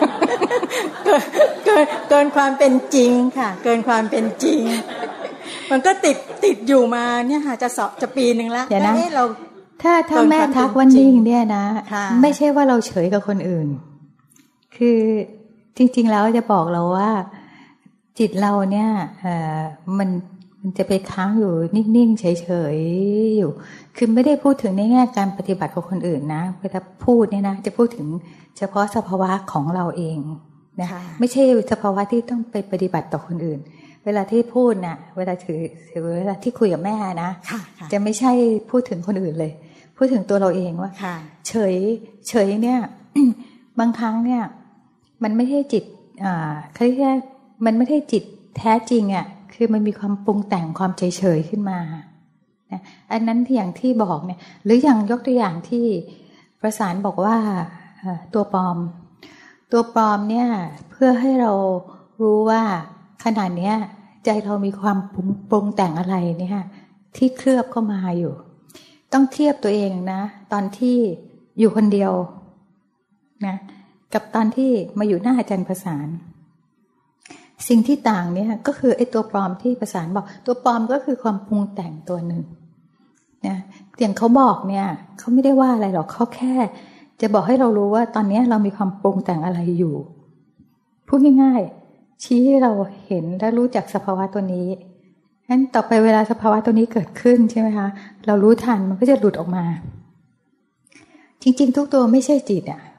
เกินความเป็นจริงค่ะเกินความเป็นจริงมันก็ติดอยู่มาเนี่ยค่ะจะปีนึงแล้วเราถ้าแม่ทักว่านิ่งเนี่ยนะไม่ใช่ว่าเราเฉยกับคนอื่นคือจริงๆแล้วจะบอกเราว่าจิตเราเนี่ยมันจะไปค้างอยู่นิ่งๆเฉยๆอยู่คือไม่ได้พูดถึงในแง่การปฏิบัติของคนอื่นนะเวลาพูดเนี่ยนะจะพูดถึงเฉพาะสภาวะของเราเองนะคะไม่ใช่สภาวะที่ต้องไปปฏิบัติต่อคนอื่นเวลาที่พูดน่ะเวลาที่คุยกับแม่นะจะไม่ใช่พูดถึงคนอื่นเลยพูดถึงตัวเราเองว่าเฉยเนี่ย บางครั้งเนี่ยมันไม่ใช่จิตเขาเรียกมันไม่ใช่จิตแท้จริงอ่ะคือมันมีความปรุงแต่งความเฉยขึ้นมานะอันนั้นที่อย่างที่บอกเนี่ยหรืออย่างยกตัวอย่างที่ประสานบอกว่าตัวปลอมเนี่ยเพื่อให้เรารู้ว่าขณะเนี้ยใจเรามีความปรุงแต่งอะไรเนี่ยที่เคลือบเข้ามาอยู่ต้องเทียบตัวเองนะตอนที่อยู่คนเดียวนะกับตอนที่มาอยู่หน้าอาจารย์ประสานสิ่งที่ต่างเนี่ยก็คือไอ้ตัวปลอมที่ประสานบอกตัวปลอมก็คือความปรุงแต่งตัวหนึ่งนะอย่างเขาบอกเนี่ยเขาไม่ได้ว่าอะไรหรอกเขาแค่จะบอกให้เรารู้ว่าตอนนี้เรามีความปรุงแต่งอะไรอยู่พูดง่ายๆชี้ให้เราเห็นและรู้จักสภาวะตัวนี้งั้นต่อไปเวลาสภาวะตัวนี้เกิดขึ้นใช่ไหมคะเรารู้ทันมันก็จะหลุดออกมาจริงๆทุกตัวไม่ใช่จิตอ่ะ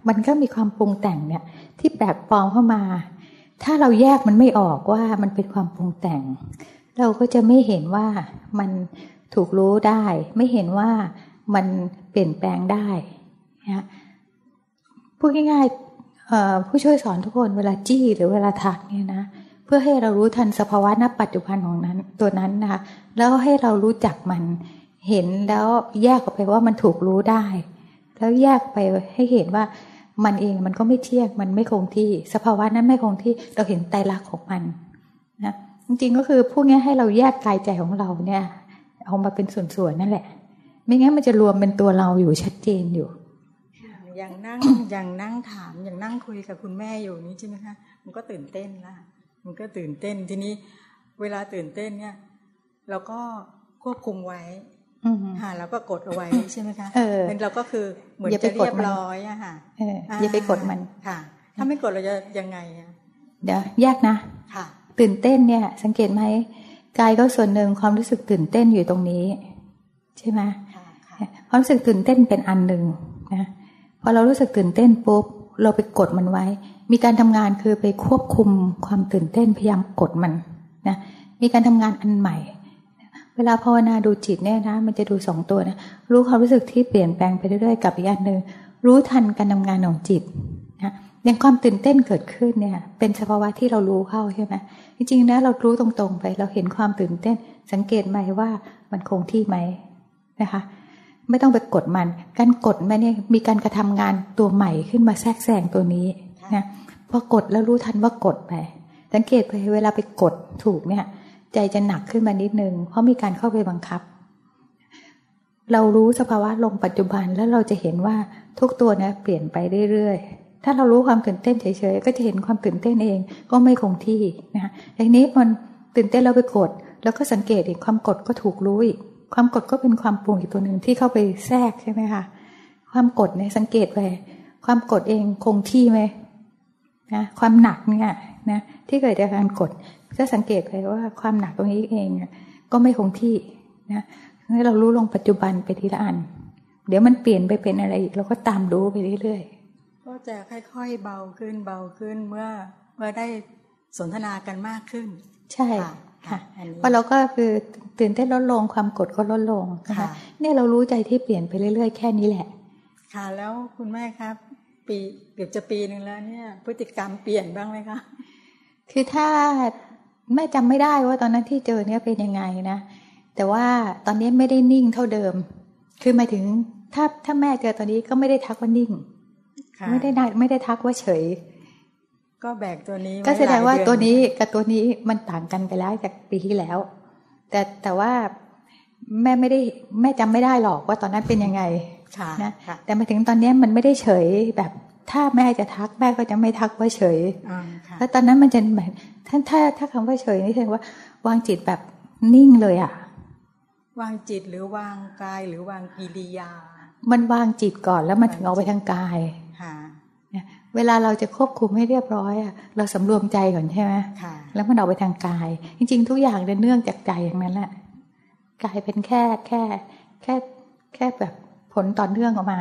มันก็มีความปรุงแต่งเนี่ยที่แปลกปลอมเข้ามาถ้าเราแยกมันไม่ออกว่ามันเป็นความปรุงแต่งเราก็จะไม่เห็นว่ามันถูกรู้ได้ไม่เห็นว่ามันเปลี่ยนแปลงได้นะพูดง่ายๆผู้ช่วยสอนทุกคนเวลาจี้หรือเวลาทักเนี่ยนะเพื่อให้เรารู้ทันสภาวะณปัจจุบันของนั้นตัวนั้นนะคะแล้วให้เรารู้จักมันเห็นแล้วแยกออกไปว่ามันถูกรู้ได้แล้วแยกไปให้เห็นว่ามันเองมันก็ไม่เที่ยงมันไม่คงที่สภาวะนั้นไม่คงที่เราเห็นไตรลักษณ์ของมันนะจริงๆก็คือพวกนี้ให้เราแยกกายใจของเราเนี่ยเอามาเป็นส่วนๆนั่นแหละไม่งั้นมันจะรวมเป็นตัวเราอยู่ชัดเจนอยู่อย่างนั่งถามอย่างนั่งคุยกับคุณแม่อยู่นี้ใช่ไหมคะมันก็ตื่นเต้นละมันก็ตื่นเต้นทีนี้เวลาตื่นเต้นเนี่ยเราก็ควบคุมไว้แล้วก็กดเอาไว้ใช่ไหมคะเป็นเราก็คือเหมือนจะเรียบร้อยอะค่ะอย่าไปกดมันค่ะถ้าไม่กดเราจะยังไงเดี๋ยวแยกนะค่ะตื่นเต้นเนี่ยสังเกตไหมกายก็ส่วนหนึ่งความรู้สึกตื่นเต้นอยู่ตรงนี้ใช่ไหมความรู้สึกตื่นเต้นเป็นอันหนึ่งนะพอเรารู้สึกตื่นเต้นปุ๊บเราไปกดมันไว้มีการทำงานคือไปควบคุมความตื่นเต้นพยายามกดมันนะมีการทำงานอันใหม่เวลาภาวนาดูจิตเนี่ยนะมันจะดู2ตัวนะรู้ความรู้สึกที่เปลี่ยนแปลงไปเรื่อยๆกับอีกอันหนึ่งรู้ทันการทำงานของจิตนะอย่างความตื่นเต้นเกิดขึ้นเนี่ยเป็นสภาวะที่เรารู้เข้าใช่ไหมจริงๆนะเรารู้ตรงๆไปเราเห็นความตื่นเต้นสังเกตไหมว่ามันคงที่ไหมนะคะไม่ต้องไปกดมันการกดมันเนี่ยมีการกระทำงานตัวใหม่ขึ้นมาแทรกแซงตัวนี้นะพอกดแล้วรู้ทันว่ากดไปสังเกตไปเวลาไปกดถูกเนี่ยใจจะหนักขึ้นมานิดนึงเพราะมีการเข้าไปบังคับเรารู้สภาวะลงปัจจุบันแล้วเราจะเห็นว่าทุกตัวเนี่ยเปลี่ยนไปเรื่อยๆถ้าเรารู้ความตื่นเต้นเฉยๆก็จะเห็นความตื่นเต้นเองก็ไม่คงที่นะทีนี้มันตื่นเต้นเราไปกดแล้วก็สังเกตอีกความกดก็ถูกรู้อีกความกดก็เป็นความปรุงอีกตัวหนึ่งที่เข้าไปแทรกใช่ไหมคะความกดเนี่ยสังเกตไปความกดเองคงที่ไหมนะความหนักเนี่ยนะที่เกิดจากการกดก็สังเกตไปว่าความหนักตรงนี้เองก็ไม่คงที่นะให้เรารู้ลงปัจจุบันไปทีละอันเดี๋ยวมันเปลี่ยนไปเป็นอะไรอีกเราก็ตามรู้ไปเรื่อยๆก็จะค่อยๆเบาขึ้นเมื่อได้สนทนากันมากขึ้นใช่ค่ะเพราะเราก็คือตื่นเต้นลดลงความกดก็ลดลงนะคะเนี่ยเรารู้ใจที่เปลี่ยนไปเรื่อยๆแค่นี้แหละค่ะแล้วคุณแม่ครับเกือบจะปีนึงแล้วเนี่ยพฤติกรรมเปลี่ยนบ้างไหมคะคือถ้าแม่จำไม่ได้ว่าตอนนั้นที่เจอเนี่ยเป็นยังไงนะแต่ว่าตอนนี้ไม่ได้นิ่งเท่าเดิมคือหมายถึงถ้าแม่เจอตอนนี้ก็ไม่ได้ทักว่านิ่งไม่ได้ทักว่าเฉยก็แบกตัวนี้ก็แสดงว่าตัวนี้กับตัวนี้มันต่างกันไปแล้วจากปีที่แล้วแต่ว่าแม่จำไม่ได้หรอกว่าตอนนั้นเป็นยังไงนะแต่มาถึงตอนนี้มันไม่ได้เฉยแบบถ้าแม่จะทักแม่ก็จะไม่ทักว่าเฉยแล้วตอนนั้นมันจะแบบถ้าคำว่าเฉยนี่แสดงว่าวางจิตแบบนิ่งเลยอ่ะวางจิตหรือวางกายหรือวางกิริยามันวางจิตก่อนแล้วมันถึงออกไปทางกายเวลาเราจะควบคุมให้เรียบร้อยอ่ะเราสำรวมใจก่อนใช่ไหมแล้วมันออกไปทางกายจริงๆทุกอย่างเนื่องจากใจอย่างนั้นแหละกายเป็นแค่แบบผลต่อเนื่องออกมา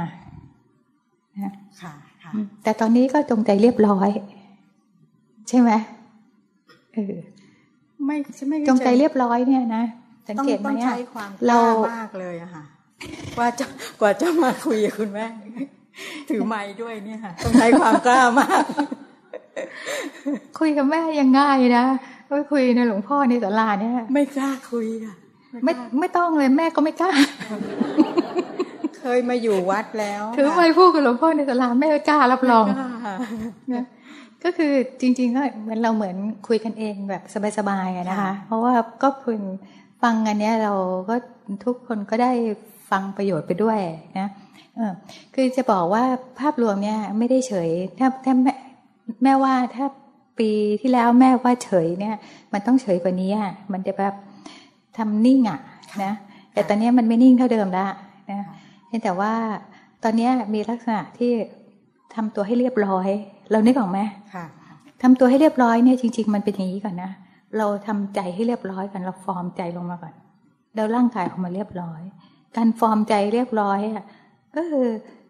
แต่ตอนนี้ก็จงใจเรียบร้อยใช่ไหมไม่จงใจเรียบร้อยเนี่ยนะสังเกตไหมเรามากเลยอะค่ะกว่าจะมาคุยกับคุณแม่ถือไม้ด้วยเนี่ยค่ะต้องใช้ความกล้ามากคุยกับแม่ยังง่ายนะไปคุยในหลวงพ่อในศาลาเนี่ยไม่กล้าคุยค่ะไม่ต้องเลยแม่ก็ไม่กล้าเคยมาอยู่วัดแล้วถือไม้พูดกับหลวงพ่อในศาลาแม่ไม่กล้ารับรองก็คือจริงๆก็เหมือนคุยกันเองแบบสบายๆนะคะเพราะว่าก็พึงฟังอันนี้เราก็ทุกคนก็ได้ฟังประโยชน์ไปด้วยนะคือจะบอกว่าภาพรวมเนี่ยไม่ได้เฉยถ้าแม่ว่าถ้าปีที่แล้วแม่ว่าเฉยเนี่ยมันต้องเฉยกว่านี้มันจะแบบทำนิ่งนะแต่ตอนนี้มันไม่นิ่งเท่าเดิมแล้วนะแต่ว่าตอนนี้มีลักษณะที่ทำตัวให้เรียบร้อยเรานึกออกไหมทำตัวให้เรียบร้อยเนี่ยจริงๆมันเป็นอย่างนี้ก่อนนะเราทำใจให้เรียบร้อยกันเราฟอร์มใจลงมาก่อนเราร่างกายออกมาเรียบร้อยการฟอร์มใจเรียบร้อยก็คือ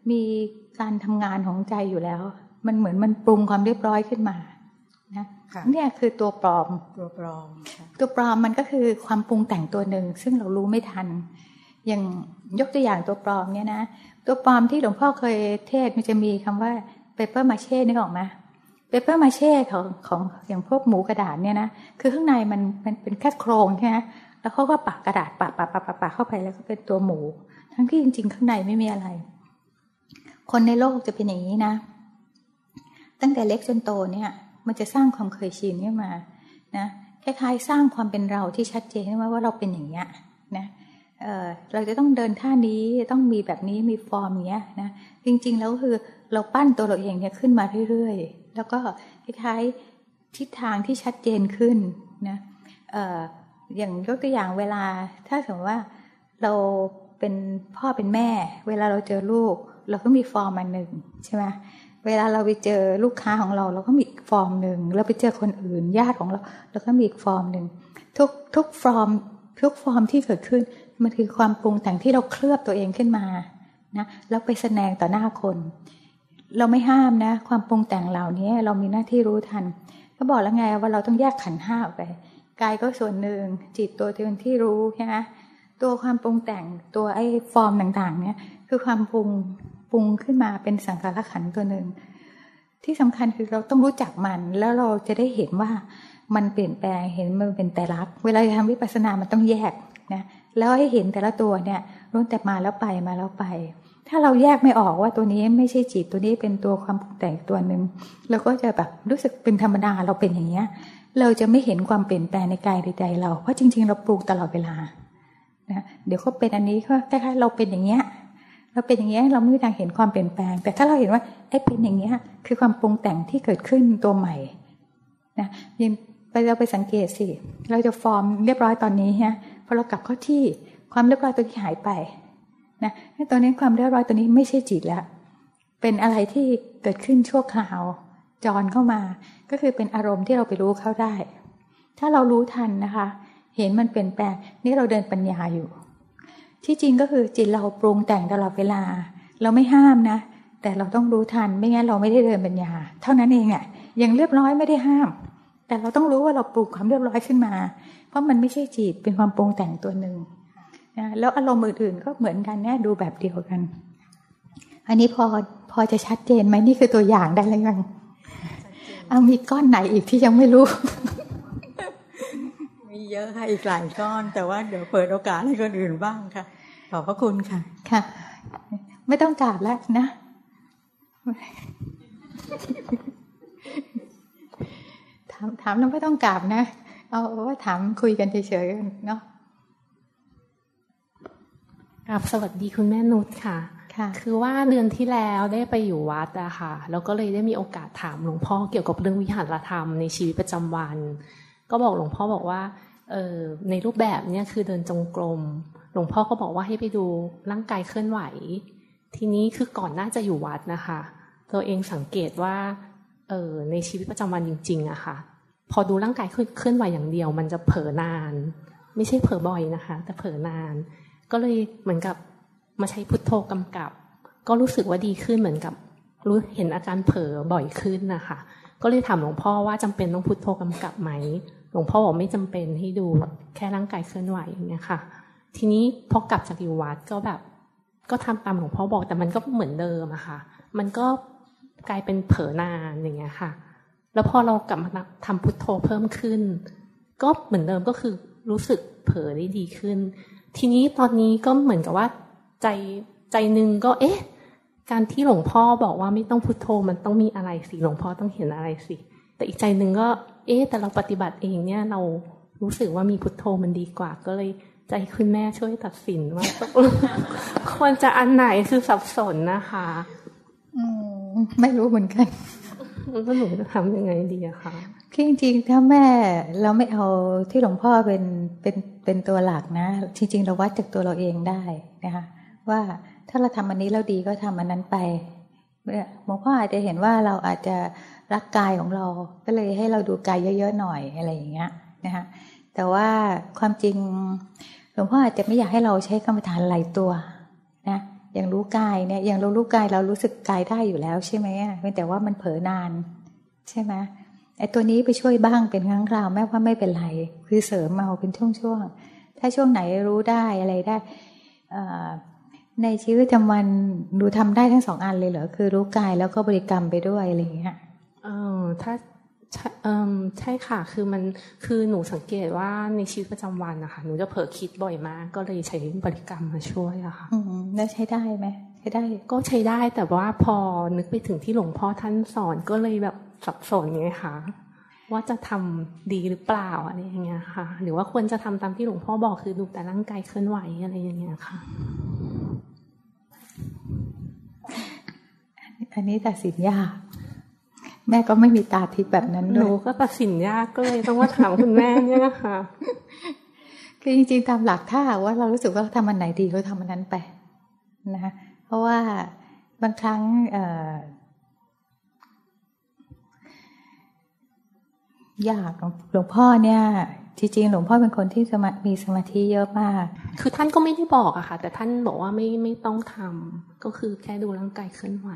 มีการทำงานของใจอยู่แล้วมันเหมือนมันปรุงความเรียบร้อยขึ้นมานะเนี่ยคือตัวปลอมตัวปลอมมันก็คือความปรุงแต่งตัวหนึ่งซึ่งเรารู้ไม่ทันอย่างยกตัวอย่างตัวปลอมเนี่ยนะตัวปลอมที่หลวงพ่อเคยเทศมันจะมีคำว่าเปเปอร์มาเช่นึกออกไหมเปเปอร์มาเช่ของอย่างพวกหมูกระดาษเนี่ยนะคือข้างในมันเป็นแค่โครงใช่ไหมแล้วเขาก็ปักกระดาษปะเข้าไปแล้วก็เป็นตัวหมูทั้งที่จริงๆข้างในไม่มีอะไรคนในโลกจะเป็นอย่างนี้นะตั้งแต่เล็กจนโตเนี่ยมันจะสร้างความเคยชินขึ้นมานะคล้ายๆสร้างความเป็นเราที่ชัดเจนว่าเราเป็นอย่างเงี้ยนะเราจะต้องเดินท่านี้ต้องมีแบบนี้มีฟอร์มเงี้ยนะจริงๆแล้วคือเราปั้นตัวเราเองเนี่ยขึ้นมาเรื่อยๆแล้วก็คล้ายๆทิศทางที่ชัดเจนขึ้นนะอย่างยกตัวอย่างเวลาถ้าสมมติว่าเราเป็นพ่อเป็นแม่เวลาเราเจอลูกเราก็มีฟอร์มอันหนึ่งใช่ไหมเวลาเราไปเจอลูกค้าของเราก็มีอีกฟอร์มหนึ่งเราไปเจอคนอื่นญาติของเราก็มีอีกฟอร์มหนึ่งทุกฟอร์มที่เกิดขึ้นมันคือความปรุงแต่งที่เราเคลือบตัวเองขึ้นมานะแล้วไปแสดงต่อหน้าคนเราไม่ห้ามนะความปรุงแต่งเหล่านี้เรามีหน้าที่รู้ทันก็บอกแล้วไงว่าเราต้องแยกขันธ์ห้าออกไปกายก็ส่วนหนึ่งจิตตัวที่รู้ใช่ไหมตัวความปรุงแต่งตัวไอ้ฟอร์มต่างๆเนี่ยคือความปรุงขึ้นมาเป็นสังขารขันธ์ตัวหนึ่งที่สำคัญคือเราต้องรู้จักมันแล้วเราจะได้เห็นว่ามันเปลี่ยนแปลงเห็นมันเป็นไตรลักษณ์เวลาทำวิปัสสนามันต้องแยกนะแล้วให้เห็นแต่ละตัวเนี่ยล้วนแต่มาแล้วไปถ้าเราแยกไม่ออกว่าตัวนี้ไม่ใช่จิตตัวนี้เป็นตัวความปรุงแต่งตัวหนึ่งเราก็จะแบบรู้สึกเป็นธรรมดาเราเป็นอย่างเงี้ยเราจะไม่เห็นความเปลี่ยนแปลงในกายในใจเราเพราะจริงๆเราปรุงตลอดเวลานะเดี๋ยวก็เป็นอันนี้ก็คล้ายๆเราเป็นอย่างเงี้ยเราเป็นอย่างเงี้ยเราไม่มีทางเห็นความเปลี่ยนแปลงแต่ถ้าเราเห็นว่าไอ้เป็นอย่างเงี้ยคือความปรุงแต่งที่เกิดขึ้นตัวใหม่นะยิ่งเราไปสังเกตสิเราจะฟอร์มเรียบร้อยตอนนี้ฮะพอเรากลับเข้าที่ความเรียบร้อยตัวที่หายไปนะตอนนี้ความเรียบร้อยตัวนี้ไม่ใช่จิตแล้วเป็นอะไรที่เกิดขึ้นชั่วคราวจรเข้ามาก็คือเป็นอารมณ์ที่เราไปรู้เข้าได้ถ้าเรารู้ทันนะคะเห็นมันเปลี่ยนแปลงนี่เราเดินปัญญาอยู่ที่จริงก็คือจิตเราปรุงแต่งตลอดเวลาเราไม่ห้ามนะแต่เราต้องรู้ทันไม่งั้นเราไม่ได้เดินปัญญาเท่านั้นเองอ่ะยังเรียบร้อยไม่ได้ห้ามแต่เราต้องรู้ว่าเราปรุงความเรียบร้อยขึ้นมาเพราะมันไม่ใช่จิตเป็นความปรุงแต่งตัวหนึ่งนะแล้วอารมณ์อื่นๆก็เหมือนกันเนี่ยดูแบบเดียวกันอันนี้พอจะชัดเจนไหมนี่คือตัวอย่างได้แล้วยังเอามีก้อนไหนอีกที่ยังไม่รู้มีเยอะค่ะอีกหลายก้อนแต่ว่าเดี๋ยวเปิดโอกาสให้คนอื่นบ้างค่ะขอบพระคุณค่ะค่ะไม่ต้องกราบแล้วนะถามแล้วไม่ต้องกราบนะเอาว่าถามคุยกันเฉยๆเนาะครับสวัสดีคุณแม่นุชค่ะคือว่าเดือนที่แล้วได้ไปอยู่วัดอะค่ะแล้วก็เลยได้มีโอกาสถามหลวงพ่อเกี่ยวกับเรื่องวิหารธรรมในชีวิตประจำวันก็บอกหลวงพ่อบอกว่าในรูปแบบเนี้ยคือเดินจงกรมหลวงพ่อก็บอกว่าให้ไปดูร่างกายเคลื่อนไหวทีนี้คือก่อนหน้าจะอยู่วัดนะคะตัวเองสังเกตว่าในชีวิตประจำวันจริงๆอะค่ะพอดูร่างกายเคลื่อนไหวอย่างเดียวมันจะเผลอนานไม่ใช่เผลอบ่อยนะคะแต่เผลอนานก็เลยเหมือนกับมาใช้พุทโธกำกับก็รู้สึกว่าดีขึ้นเหมือนกับรู้เห็นอาการเผลอบ่อยขึ้นนะคะก็เลยถามหลวงพ่อว่าจำเป็นต้องพุทโธกำกับไหมหลวงพ่อบอกไม่จำเป็นให้ดูแค่ร่างกายเคลื่อนไหวอย่างเงี้ยค่ะทีนี้พอกลับจากอยู่วัดก็แบบก็ทำตามหลวงพ่อบอกแต่มันก็เหมือนเดิมอะค่ะมันก็กลายเป็นเผลอนานอย่างเงี้ยค่ะแล้วพอเรากลับมาทำพุทโธเพิ่มขึ้นก็เหมือนเดิมก็คือรู้สึกเผลอได้ดีขึ้นทีนี้ตอนนี้ก็เหมือนกับว่าใจนึงก็การที่หลวงพ่อบอกว่าไม่ต้องพุทโธมันต้องมีอะไรสิหลวงพ่อต้องเห็นอะไรสิแต่อีกใจนึงก็แต่เราปฏิบัติเองเนี่ยเรารู้สึกว่ามีพุทโธมันดีกว่าก็เลยใจคุณแม่ช่วยตัดสินว่าควรจะอันไหนคือสับสนนะคะไม่รู้เหมือนกันแล้วหนูจะทำยังไงดีอะคะจริงๆถ้าแม่เราไม่เอาที่หลวงพ่อเป็นตัวหลักนะจริงๆเราวัดจากตัวเราเองได้นะคะว่าถ้าเราทำอันนี้แล้วดีก็ทำอันนั้นไปหลวงพ่ออาจจะเห็นว่าเราอาจจะรักกายของเราก็เลยให้เราดูกายเยอะๆหน่อยอะไรอย่างเงี้ยนะคะแต่ว่าความจริงหลวงพ่ออาจจะไม่อยากให้เราใช้กรรมฐานหลายตัวนะอย่างรู้กายเนี่ยอย่างเรารู้กายเรารู้สึกกายได้อยู่แล้วใช่ไหมเพียงแต่ว่ามันเผลอนานใช่ไหมไอ้ตัวนี้ไปช่วยบ้างเป็นครั้งคราวแม้ว่าไม่เป็นไรคือเสริมเอาเป็นช่วงๆถ้าช่วงไหนรู้ได้อะไรได้ในชีวิตประจำวันดูทำได้ทั้ง2 อันเลยเหรอคือรู้กายแล้วก็บริกรรมไปด้วยอะไรอย่างเงี้ยถ้าใช่ค่ะคือหนูสังเกตว่าในชีวิตประจำวันนะคะหนูจะเผลอคิดบ่อยมากก็เลยใช้บริกรรมมาช่วยอะค่ะแล้วใช้ได้ไหมใช้ได้ก็ใช้ได้แต่ว่าพอนึกไปถึงที่หลวงพ่อท่านสอนก็เลยแบบสับสนไงคะว่าจะทำดีหรือเปล่าอะไรอย่างเงี้ยค่ะหรือว่าควรจะทำตามที่หลวงพ่อบอกคือดูแต่ร่างกายเคลื่อนไหวอะไรอย่างเงี้ยค่ะอันนี้ตัดสินยากแม่ก็ไม่มีตาทิพย์แบบนั้นด้วยหนูก็ตัดสินยากก็เลยต้องมาถามคุณแม่เนี่ยค่ะคือจริงๆตามหลักถ้าว่าเรารู้สึกว่าทำอันไหนดีก็ทำอันนั้นไปนะเพราะว่าบางครั้งยากหลวงพ่อเนี่ยจริงๆหลวงพ่อเป็นคนที่มีสมาธิเยอะมากคือท่านก็ไม่ได้บอกอะค่ะแต่ท่านบอกว่าไม่ต้องทำก็คือแค่ดูร่างกายเคลื่อนไหว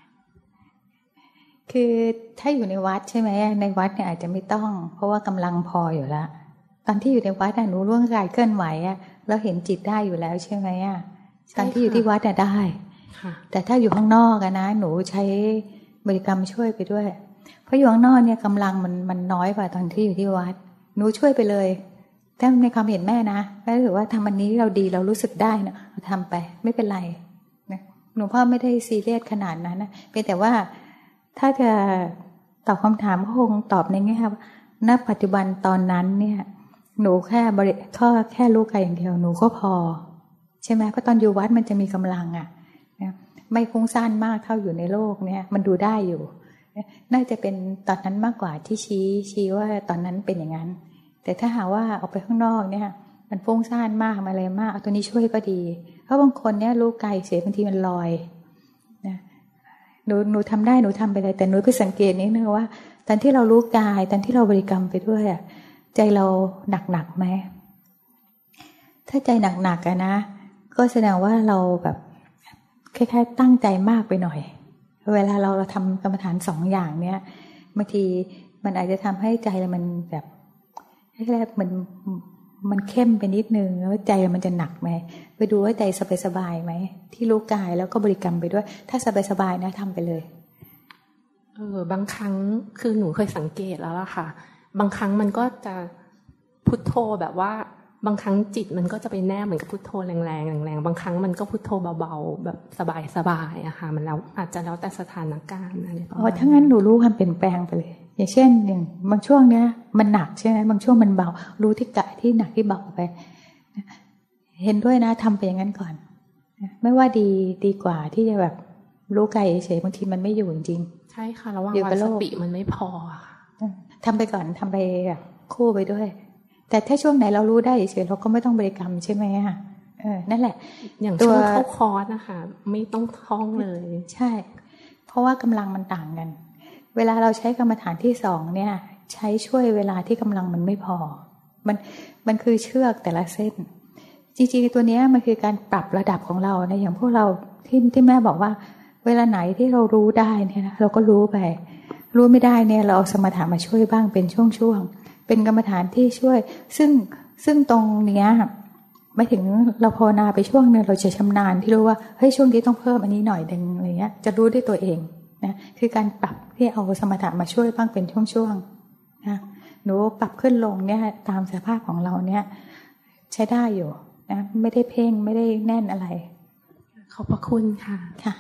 คือถ้าอยู่ในวัดใช่ไหมในวัดเนี่ยอาจจะไม่ต้องเพราะว่ากำลังพออยู่แล้วตอนที่อยู่ในวัดหนูร่างกายเคลื่อนไหวแล้วเห็นจิตได้อยู่แล้วใช่ไหมตอนที่อยู่ที่วัดได้แต่ถ้าอยู่ข้างนอกนะหนูใช้บริกรรมช่วยไปด้วยเพราะอยู่ข้างนอกเนี่ยกำลังมันน้อยกว่าตอนที่อยู่ที่วัดหนูช่วยไปเลยแต่ในความเห็นแม่นะแม่ถือว่าทำอันนี้เราดีเรารู้สึกได้นะเราทำไปไม่เป็นไรนะหนูพ่อไม่ได้ซีเรียสขนาดนั้นนะเพียงแต่ว่าถ้าจะตอบคำถามก็คงตอบในแง่ว่าณปัจจุบันตอนนั้นเนี่ยหนูแค่รู้กายอย่างเดียวหนูก็พอใช่ไหมเพราะตอนอยู่วัดมันจะมีกำลังไม่ฟุ้งซ่านมากเท่าอยู่ในโลกเนี่ยมันดูได้อยู่น่าจะเป็นตอนนั้นมากกว่าที่ชี้ว่าตอนนั้นเป็นอย่างนั้นแต่ถ้าหาว่าออกไปข้างนอกเนี่ยมันฟุ้งซ่านมากอะไรมากเอาตัวนี้ช่วยก็ดีเพราะบางคนเนี่ยรู้กายเสียบางทีมันลอยนะหนูทำได้หนูทำไปเลยแต่หนูไปสังเกตนิดนึงว่าตอนที่เรารู้กายตอนที่เราบริกรรมไปด้วยใจเราหนักไหมถ้าใจหนักนะก็แสดงว่าเราแบบคล้ายๆตั้งใจมากไปหน่อยเวลาเราทำกรรมฐาน2 อย่างเนี้ยบางทีมันอาจจะทำให้ใจมันแบบแรกๆมันเข้มไปนิดนึงแล้วใจมันจะหนักไหมไปดูว่าใจสบายๆไหมที่รู้กายแล้วก็บริกรรมไปด้วยถ้าสบายๆนะทำไปเลยบางครั้งคือหนูเคยสังเกตแล้วล่ะค่ะบางครั้งมันก็จะพุทโธแบบว่าบางครั้งจิตมันก็จะไปแนบเหมือนกับพุทโธแรงๆบางครั้งมันก็พุทโธเบาๆแบบสบายๆอะค่ะมันแล้วอาจจะแล้วแต่สถานการณ์อะไรประมาณนั้นถ้างั้นหนูรู้ความเปลี่ยนแปลงไปเลยอย่างเช่นอย่างบางช่วงเนี้ยมันหนักใช่ไหมบางช่วงมันเบารู้ที่กายที่หนักที่เบาไปเห็นด้วยนะทำไปอย่างนั้นก่อนไม่ว่าดีกว่าที่จะแบบรู้กายเฉยๆบางทีมันไม่อยู่จริงใช่ค่ะระหว่างวันสติมันไม่พอค่ะทำไปก่อนทำไปแบบคู่ไปด้วยแต่ถ้าช่วงไหนเรารู้ได้เฉยๆเราก็ไม่ต้องบริกรรมใช่ไหมนั่นแหละอย่างช่วงเข้าคอร์สนะคะไม่ต้องท่องเลยใช่เพราะว่ากำลังมันต่างกันเวลาเราใช้กรรมฐานที่2เนี่ยใช้ช่วยเวลาที่กำลังมันไม่พอมันคือเชือกแต่ละเส้นจริงๆตัวนี้มันคือการปรับระดับของเรานะอย่างพวกเราที่แม่บอกว่าเวลาไหนที่เรารู้ได้เนี่ยเราก็รู้ไปรู้ไม่ได้เนี่ยเราเอาสมถะมาช่วยบ้างเป็นช่วงๆเป็นกรรมฐานที่ช่วยซึ่งตรงเนี้ยไม่ถึงเราภาวนาไปช่วงนึงเราจะชำนาญที่รู้ว่าเฮ้ยช่วงนี้ต้องเพิ่มอันนี้หน่อยนึงอะไรเงี้ยจะรู้ด้วยตัวเองนะคือการปรับที่เอาสมถะมาช่วยบ้างเป็นช่วงๆนะหนูปรับขึ้นลงเนี่ยตามสภาพของเราเนี่ยใช้ได้อยู่นะไม่ได้เพ่งไม่ได้แน่นอะไรขอบพระคุณค่ะค่ะ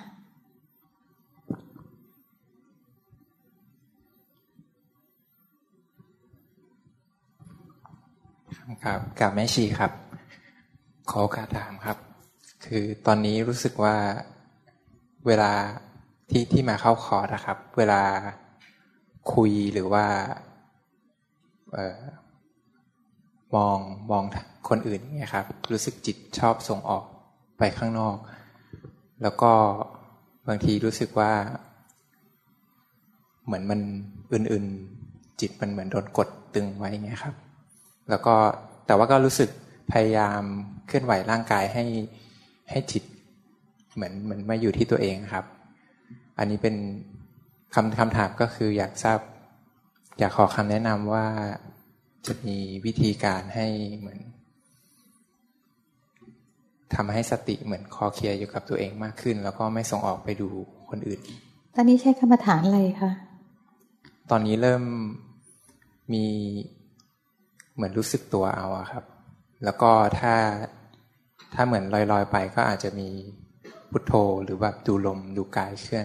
ครับกับแม่ชีครับขอโอกาสถามครับคือตอนนี้รู้สึกว่าเวลาที่มาเข้าคอร์สนะครับเวลาคุยหรือว่ามองคนอื่นเนี่ยครับรู้สึกจิตชอบส่งออกไปข้างนอกแล้วก็บางทีรู้สึกว่าเหมือนมันอื่นๆจิตมันเหมือนโดนกดตึงไว้ไงครับแล้วก็แต่ว่าก็รู้สึกพยายามเคลื่อนไหวร่างกายให้จิตเหมือนมาอยู่ที่ตัวเองครับอันนี้เป็นคำถามก็คืออยากขอคำแนะนำว่าจะมีวิธีการให้เหมือนทำให้สติเหมือนคอเคลียร์อยู่กับตัวเองมากขึ้นแล้วก็ไม่ส่งออกไปดูคนอื่นตอนนี้ใช้กรรมฐานอะไรคะตอนนี้เริ่มมีเหมือนรู้สึกตัวเอาครับแล้วก็ถ้าเหมือนลอยๆไปก็อาจจะมีพุทโธหรือแบบดูลมดูกายเคลื่อน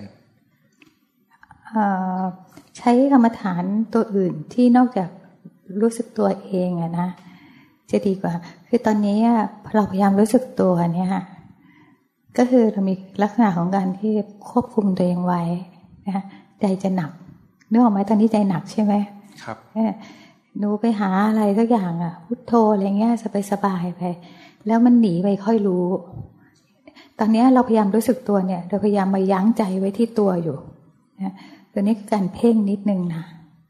ใช้กรรมฐานตัวอื่นที่นอกจากรู้สึกตัวเองอะนะจะดีกว่าคือตอนนี้เราพยายามรู้สึกตัวเนี่ยก็คือเรามีลักษณะของการที่ควบคุมตัวเองไว้นะใจจะหนักนึกออกไหมตอนนี้ใจหนักใช่ไหมครับหนูไปหาอะไรสักอย่างพุทโธอะไรเงี้ยสบายๆไปแล้วมันหนีไปค่อยรู้ตอนนี้เราพยายามรู้สึกตัวเนี่ยเราพยายามมายั้งใจไว้ที่ตัวอยู่นะตัวนี้คือการเพ่งนิดนึงนะ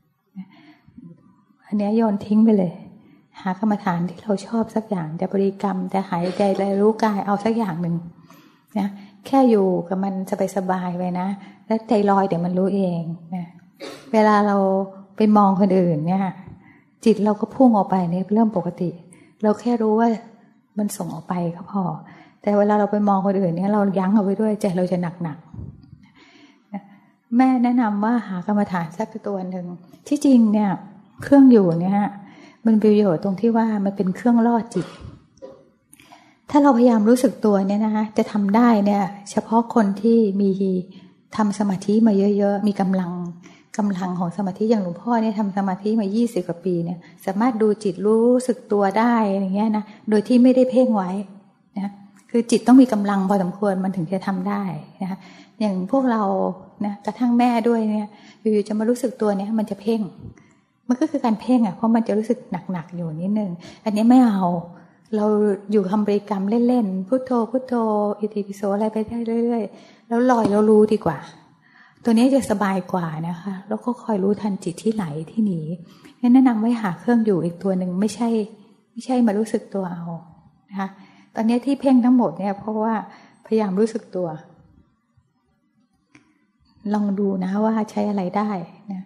อันนี้โยนทิ้งไปเลยหากรรมฐานที่เราชอบสักอย่างจะบริกรรมจะหายใจและรู้กายเอาสักอย่างหนึ่งนะแค่อยู่กับมันสบายๆไปนะแล้วใจลอยเดี๋ยวมันรู้เองนะเวลาเราไปมองคนอื่นเนี่ยจิตเราก็พุ่งออกไปเนี่ยเป็นเรื่องปกติเราแค่รู้ว่ามันส่งออกไปก็พอแต่เวลาเราไปมองคนอื่นเนี่ยเรายั้งเอาไว้ด้วยใจเราจะหนักแม่แนะนำว่าหากรรมฐานสักตัวหนึ่งที่จริงเนี่ยเครื่องอยู่เนี่ยมันประโยชน์ตรงที่ว่ามันเป็นเครื่องล่อจิตถ้าเราพยายามรู้สึกตัวเนี่ยนะคะจะทำได้เนี่ยเฉพาะคนที่มีทำสมาธิมาเยอะๆมีกำลังของสมาธิอย่างหลวงพ่อเนี่ยทำสมาธิมา20 กว่าปีเนี่ยสามารถดูจิตรู้สึกตัวได้อย่างเงี้ยนะโดยที่ไม่ได้เพ่งไว้นะคือจิตต้องมีกำลังพอสมควรมันถึงจะทำได้นะคะอย่างพวกเรานะกระทั่งแม่ด้วยเนี่ยอยู่ๆจะมารู้สึกตัวเนี่ยมันจะเพ่งมันก็คือการเพ่งเพราะมันจะรู้สึกหนักๆอยู่นิดนึงอันนี้ไม่เอาเราอยู่คำบริกรรมเล่นๆพุทโธพุทโธอิติปิโสอะไรไปได้เรื่อยๆแล้วลอยแล้วรู้ดีกว่าตัวนี้จะสบายกว่านะคะแล้วก็คอยรู้ทันจิตที่ไหลที่หนีแนะนำไว้หาเครื่องอยู่อีกตัวหนึ่งไม่ใช่มารู้สึกตัวเอานะคะตอนนี้ที่เพ่งทั้งหมดเนี่ยเพราะว่าพยายามรู้สึกตัวลองดูนะว่าใช้อะไรได้นะ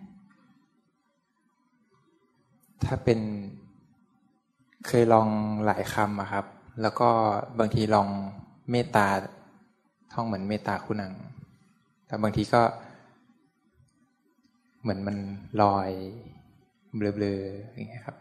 ถ้าเป็นเคยลองหลายคำอะครับแล้วก็บางทีลองเมตตาท่องเหมือนเมตตาคุณังแต่บางทีก็เหมือนมันลอยเบลอๆอย่างเงี้ยครับ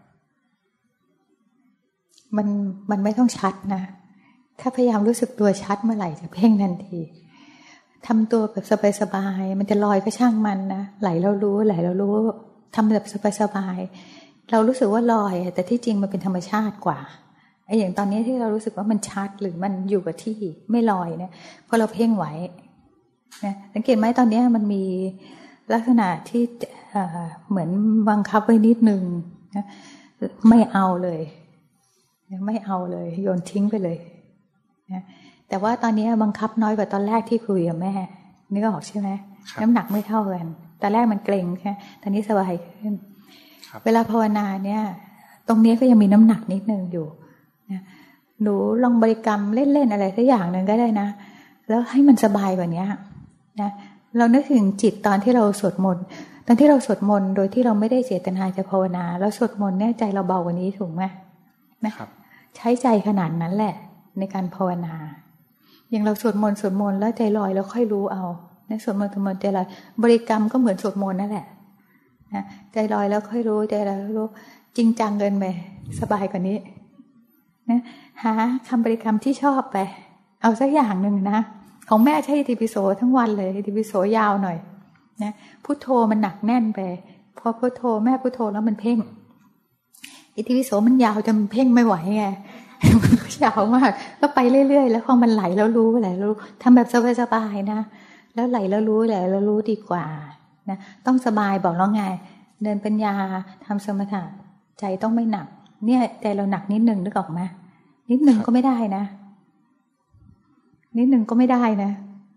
มันไม่ต้องชัดนะถ้าพยายามรู้สึกตัวชัดเมื่อไหร่จะเพ่งทันทีทำตัวแบบสบายๆมันจะลอยก็ช่างมันนะไหลแล้วรู้ทำแบบสบายๆเรารู้สึกว่าลอยแต่ที่จริงมันเป็นธรรมชาติกว่าไอ้อย่างตอนนี้ที่เรารู้สึกว่ามันชัดหรือมันอยู่กับที่ไม่ลอยเนี่ยเพราะเราเพ่งไว้นะสังเกตไหมตอนนี้มันมีลักษณะที่เหมือนบังคับไว้นิดนึงนะไม่เอาเลยโยนทิ้งไปเลยนะแต่ว่าตอนนี้บังคับน้อยกว่าตอนแรกที่คุยกับแม่นึกออกใช่ไหมน้ำหนักไม่เท่ากันตอนแรกมันเกร็งใช่ตอนนี้สบายขึ้นเวลาภาวนาเนี่ยตรงนี้ก็ยังมีน้ำหนักนิดนึงอยู่นะหนูลองบริกรรมเล่นๆอะไรสักอย่างหนึ่งก็ได้นะแล้วให้มันสบายกว่านี้นะเรานึกถึงจิตตอนที่เราสวดมนต์ตอนที่เราสวดมนต์โดยที่เราไม่ได้เจตนาจะภาวนาแล้วสวดมนต์เนี่ยใจเราเบากว่านี้ถูกไหมนะครับใช้ใจขนาดนั้นแหละในการภาวนาอย่างเราสวดมนต์แล้วใจลอยแล้วค่อยรู้เอาในสวดมนต์ใจลอยบริกรรมก็เหมือนสวดมนต์นั่นแหละนะใจลอยแล้วค่อยรู้ใจลอยแล้วรู้จริงจังเกินไปสบายกว่านี้นะหาคำบริกรรมที่ชอบไปเอาสักอย่างหนึ่งนะของแม่ใช้อิติปิโสทั้งวันเลยอิติปิโสยาวหน่อยนะพุทโธมันหนักแน่นไปพอพุทโธแม่พุทโธแล้วมันเพ่งอิติปิโสมันยาวจนเพ่งไม่ไหวไงมันยาวมากก็ไปเรื่อยๆแล้วพอมันไหลแล้วรู้ทำแบบสบายๆนะแล้วไหลแล้วรู้ดีกว่านะต้องสบายบอกแล้วไงเดินปัญญาทำสมถะใจต้องไม่หนักเนี่ยใจเราหนักนิดนึงนึกออกไหมนิดนึงก็ไม่ได้นะนิดนึงก็ไม่ได้นะ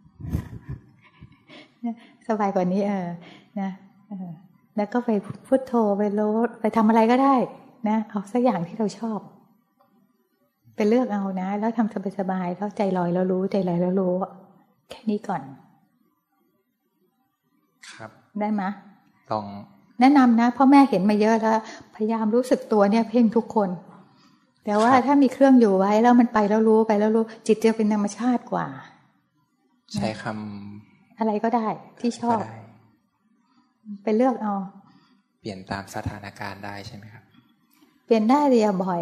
สบายกว่านี้นะแล้วก็ไปพุทโธไปโลดไปทำอะไรก็ได้นะเอาสักอย่างที่เราชอบไปเลือกเอานะแล้วทำสบายๆแล้วใจลอยแล้วรู้ใจลอยแล้วรู้แค่นี้ก่อนครับได้ไหมต้องแนะนำนะพ่อแม่เห็นมาเยอะแล้วพยายามรู้สึกตัวเนี่ยเพ่งทุกคนแต่ว่าถ้ามีเครื่องอยู่ไว้แล้วมันไปแล้วรู้ไปแล้วรู้จิตจะเป็นธรรมชาติกว่าใช้คำอะไรก็ได้ที่ชอบไปเลือกเอาเปลี่ยนตามสถานการณ์ได้ใช่ไหมครับเปลี่ยนได้เรียบ่อย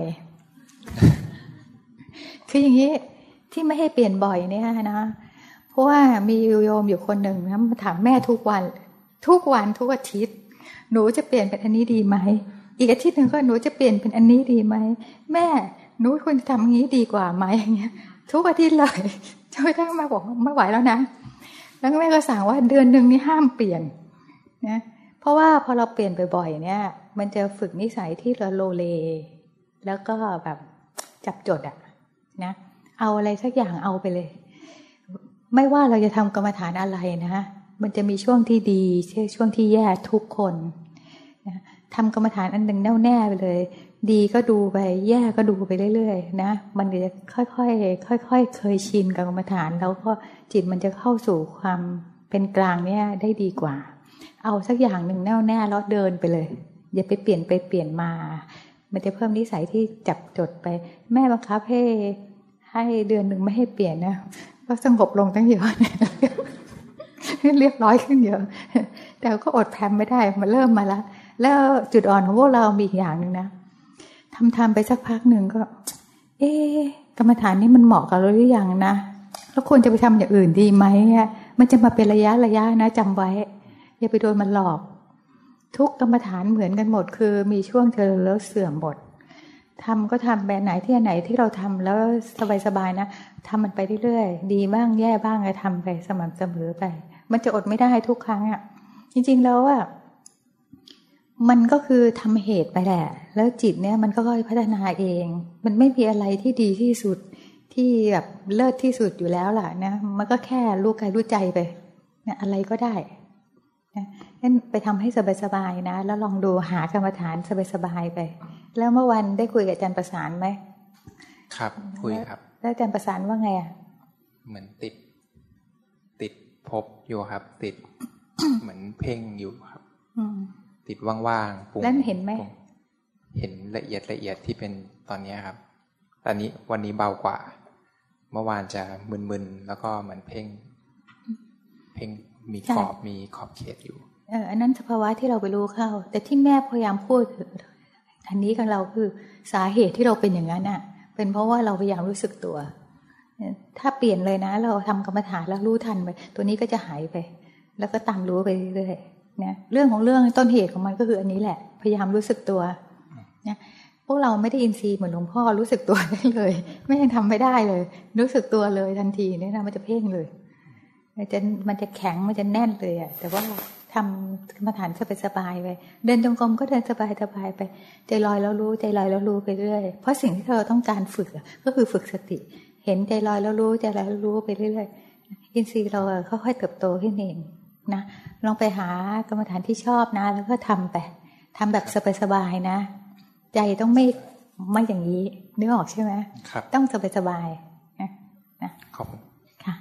คืออย่างนี้ที่ไม่ให้เปลี่ยนบ่อยเนี่ยนะเพราะว่ามีโยมอยู่คนหนึ่งนะมาถามแม่ทุกวันทุกอาทิตย์หนูจะเปลี่ยนเป็นอันนี้ดีไหมอีกอาทิตย์หนึ่งก็หนูจะเปลี่ยนเป็นอันนี้ดีไหมแม่หนูควรทำงี้ดีกว่าไหมอย่างเงี้ยทุกอาทิตย์เลยจนกระทั่งมาบอกไม่ไหวแล้วนะแล้วแม่ก็สั่งว่าเดือนนึงนี่ห้ามเปลี่ยนนะเพราะว่าพอเราเปลี่ยนบ่อยๆเนี่ยมันจะฝึกนิสัยที่เราโลเลแล้วก็แบบจับจดอ่ะนะเอาอะไรสักอย่างเอาไปเลยไม่ว่าเราจะทำกรรมฐานอะไรนะมันจะมีช่วงที่ดีช่วงที่แย่ทุกคนนะทำกรรมฐานอันหนึ่งแน่วแน่ไปเลยดีก็ดูไปแย่ก็ดูไปเรื่อยๆนะมันจะค่อยๆเคยชินกับกรรมฐานแล้วก็จิตมันจะเข้าสู่ความเป็นกลางเนี่ยได้ดีกว่าเอาสักอย่างหนึ่งแน่วแน่แล้วเดินไปเลยอย่าไปเปลี่ยนมามันจะเพิ่มนิสัยที่จับจดไปแม่บังคับให้เดือนหนึ่งไม่ให้เปลี่ยนนะก็สงบลงตั้งเยอะเรียบร้อยขึ้นเยอะแต่ก็อดแพมไม่ได้มันเริ่มมาแล้วจุดอ่อนของพวกเรามีอีกอย่างหนึ่งนะทำไปสักพักหนึ่งก็กรรมฐานนี้มันเหมาะกับเราหรือยังนะแล้วควรจะไปทำอย่างอื่นดีไหมมันจะมาเป็นระยะนะจำไว้อย่าไปโดนมันหลอกทุกกรรมฐานเหมือนกันหมดคือมีช่วงเจริญแล้วเสื่อมหมดทำก็ทำแบบไหนที่เราทำแล้วสบายๆนะทำมันไปเรื่อยๆดีบ้างแย่บ้างก็ทำไปสม่ำเสมอไปมันจะอดไม่ได้ทุกครั้งอ่ะจริงๆแล้วอ่ะมันก็คือทำเหตุไปแหละแล้วจิตเนี่ยมันก็ค่อยพัฒนาเองมันไม่มีอะไรที่ดีที่สุดที่แบบเลิศที่สุดอยู่แล้วล่ะนะมันก็แค่รู้กายรู้ใจไปเนี่ยอะไรก็ได้งั้นไปทำให้สบายๆนะแล้วลองดูหากรรมฐานสบายๆไปแล้วเมื่อวันได้คุยกับอาจารย์ประสานไหมครับคุยครับแล้วอาจารย์ประสานว่าไงอ่ะเหมือนติดพบอยู่ครับติด เหมือนเพ่งอยู่ครับติดว่างๆแล้วเห็นไหมเห็นละเอียดที่เป็นตอนนี้ครับตอนนี้วันนี้เบากว่าเมื่อวานจะมึนๆแล้วก็เหมือนเพ่งมีขอบเขตอยู่อันนั้นสภาวะที่เราไปรู้เข้าแต่ที่แม่พยายามพูดอันนี้กับเราคือสาเหตุที่เราเป็นอย่างนั้นอ่ะเป็นเพราะว่าเราพยายามรู้สึกตัวถ้าเปลี่ยนเลยนะเราทำกรรมฐานแล้วรู้ทันไปตัวนี้ก็จะหายไปแล้วก็ตามรู้ไปเรื่อยๆนะเรื่องของเรื่องต้นเหตุของมันก็คืออันนี้แหละพยายามรู้สึกตัวนะพวกเราไม่ได้อินทรีย์เหมือนหลวงพ่อรู้สึกตัวได้เลยไม่ยังทำไม่ได้เลยรู้สึกตัวเลยทันทีเนี่ยนะมันจะเพ่งเลยมันจะแข็งมันจะแน่นเลยอ่ะแต่ว่าทำกรรมฐานสบายๆไปเดินจงกรมก็เดินสบายๆไปใจลอยแล้วรู้ใจลอยแล้วรู้ไปเรื่อยเพราะสิ่งที่เราต้องการฝึกก็คือฝึกสติเห็นใจลอยแล้วรู้ใจลอยแล้วรู้ไปเรื่อยๆอินทรีย์เราค่อยๆเติบโตขึ้นเองนะลองไปหากรรมฐานที่ชอบนะแล้วก็ทำไปทำแบบสบายๆนะใจต้องไม่อย่างนี้นึกออกใช่ไหมต้องสบายๆนะขอบคุณค่ะ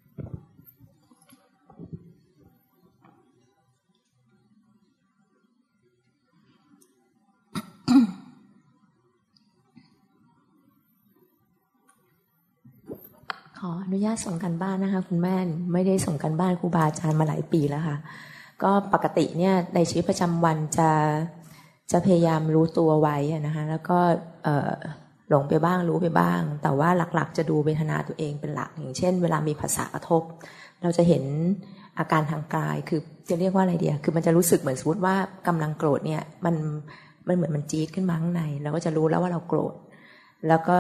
ขออนุญาตส่งกันบ้านนะคะคุณแม่ไม่ได้ส่งกันบ้านครูบาอาจารย์มาหลายปีแล้วค่ะก็ปกติเนี่ยในชีวิตประจำวันจะพยายามรู้ตัวไว้นะคะแล้วก็หลงไปบ้างรู้ไปบ้างแต่ว่าหลักๆจะดูเวทนาตัวเองเป็นหลักอย่างเช่นเวลามีภาษากระทบเราจะเห็นอาการทางกายคือจะเรียกว่าอะไรเดียวคือมันจะรู้สึกเหมือนสมมติว่ากำลังโกรธเนี่ยมันเหมือนมันจี๊ดขึ้นมาข้างในเราก็จะรู้แล้วว่าเราโกรธแล้วก็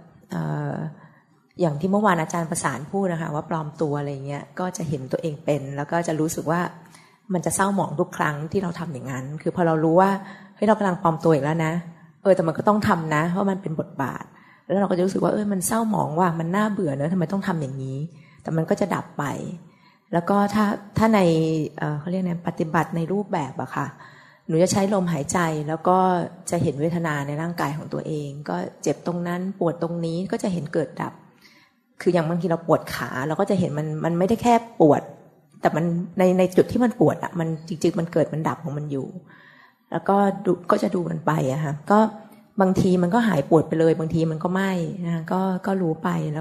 อย่างที่เมื่อวานอาจารย์ประสานพูดนะคะว่าปลอมตัวอะไรเงี้ยก็จะเห็นตัวเองเป็นแล้วก็จะรู้สึกว่ามันจะเศร้าหมองทุกครั้งที่เราทำอย่างนั้นคือพอเรารู้ว่าเฮ้ยเรากำลังปลอมตัวอีกแล้วนะแต่มันก็ต้องทำนะเพราะมันเป็นบทบาทแล้วเราก็จะรู้สึกว่ามันเศร้าหมองว่ามันน่าเบื่อเนอะทำไมต้องทำอย่างนี้แต่มันก็จะดับไปแล้วก็ถ้าในเขาเรียกปฏิบัติในรูปแบบอะค่ะหนูจะใช้ลมหายใจแล้วก็จะเห็นเวทนาในร่างกายของตัวเองก็เจ็บตรงนั้นปวดตรงนี้ก็จะเห็นเกิดดับคืออย่างบางทีเราปวดขาเราก็จะเห็นมันไม่ได้แค่ปวดแต่มันในจุดที่มันปวดอ่ะมันจริงๆมันเกิดมันดับของมันอยู่แล้วก็จะดูมันไปอะค่ะก็บางทีมันก็หายปวดไปเลยบางทีมันก็ไม่นะก็รู้ไปแล้ว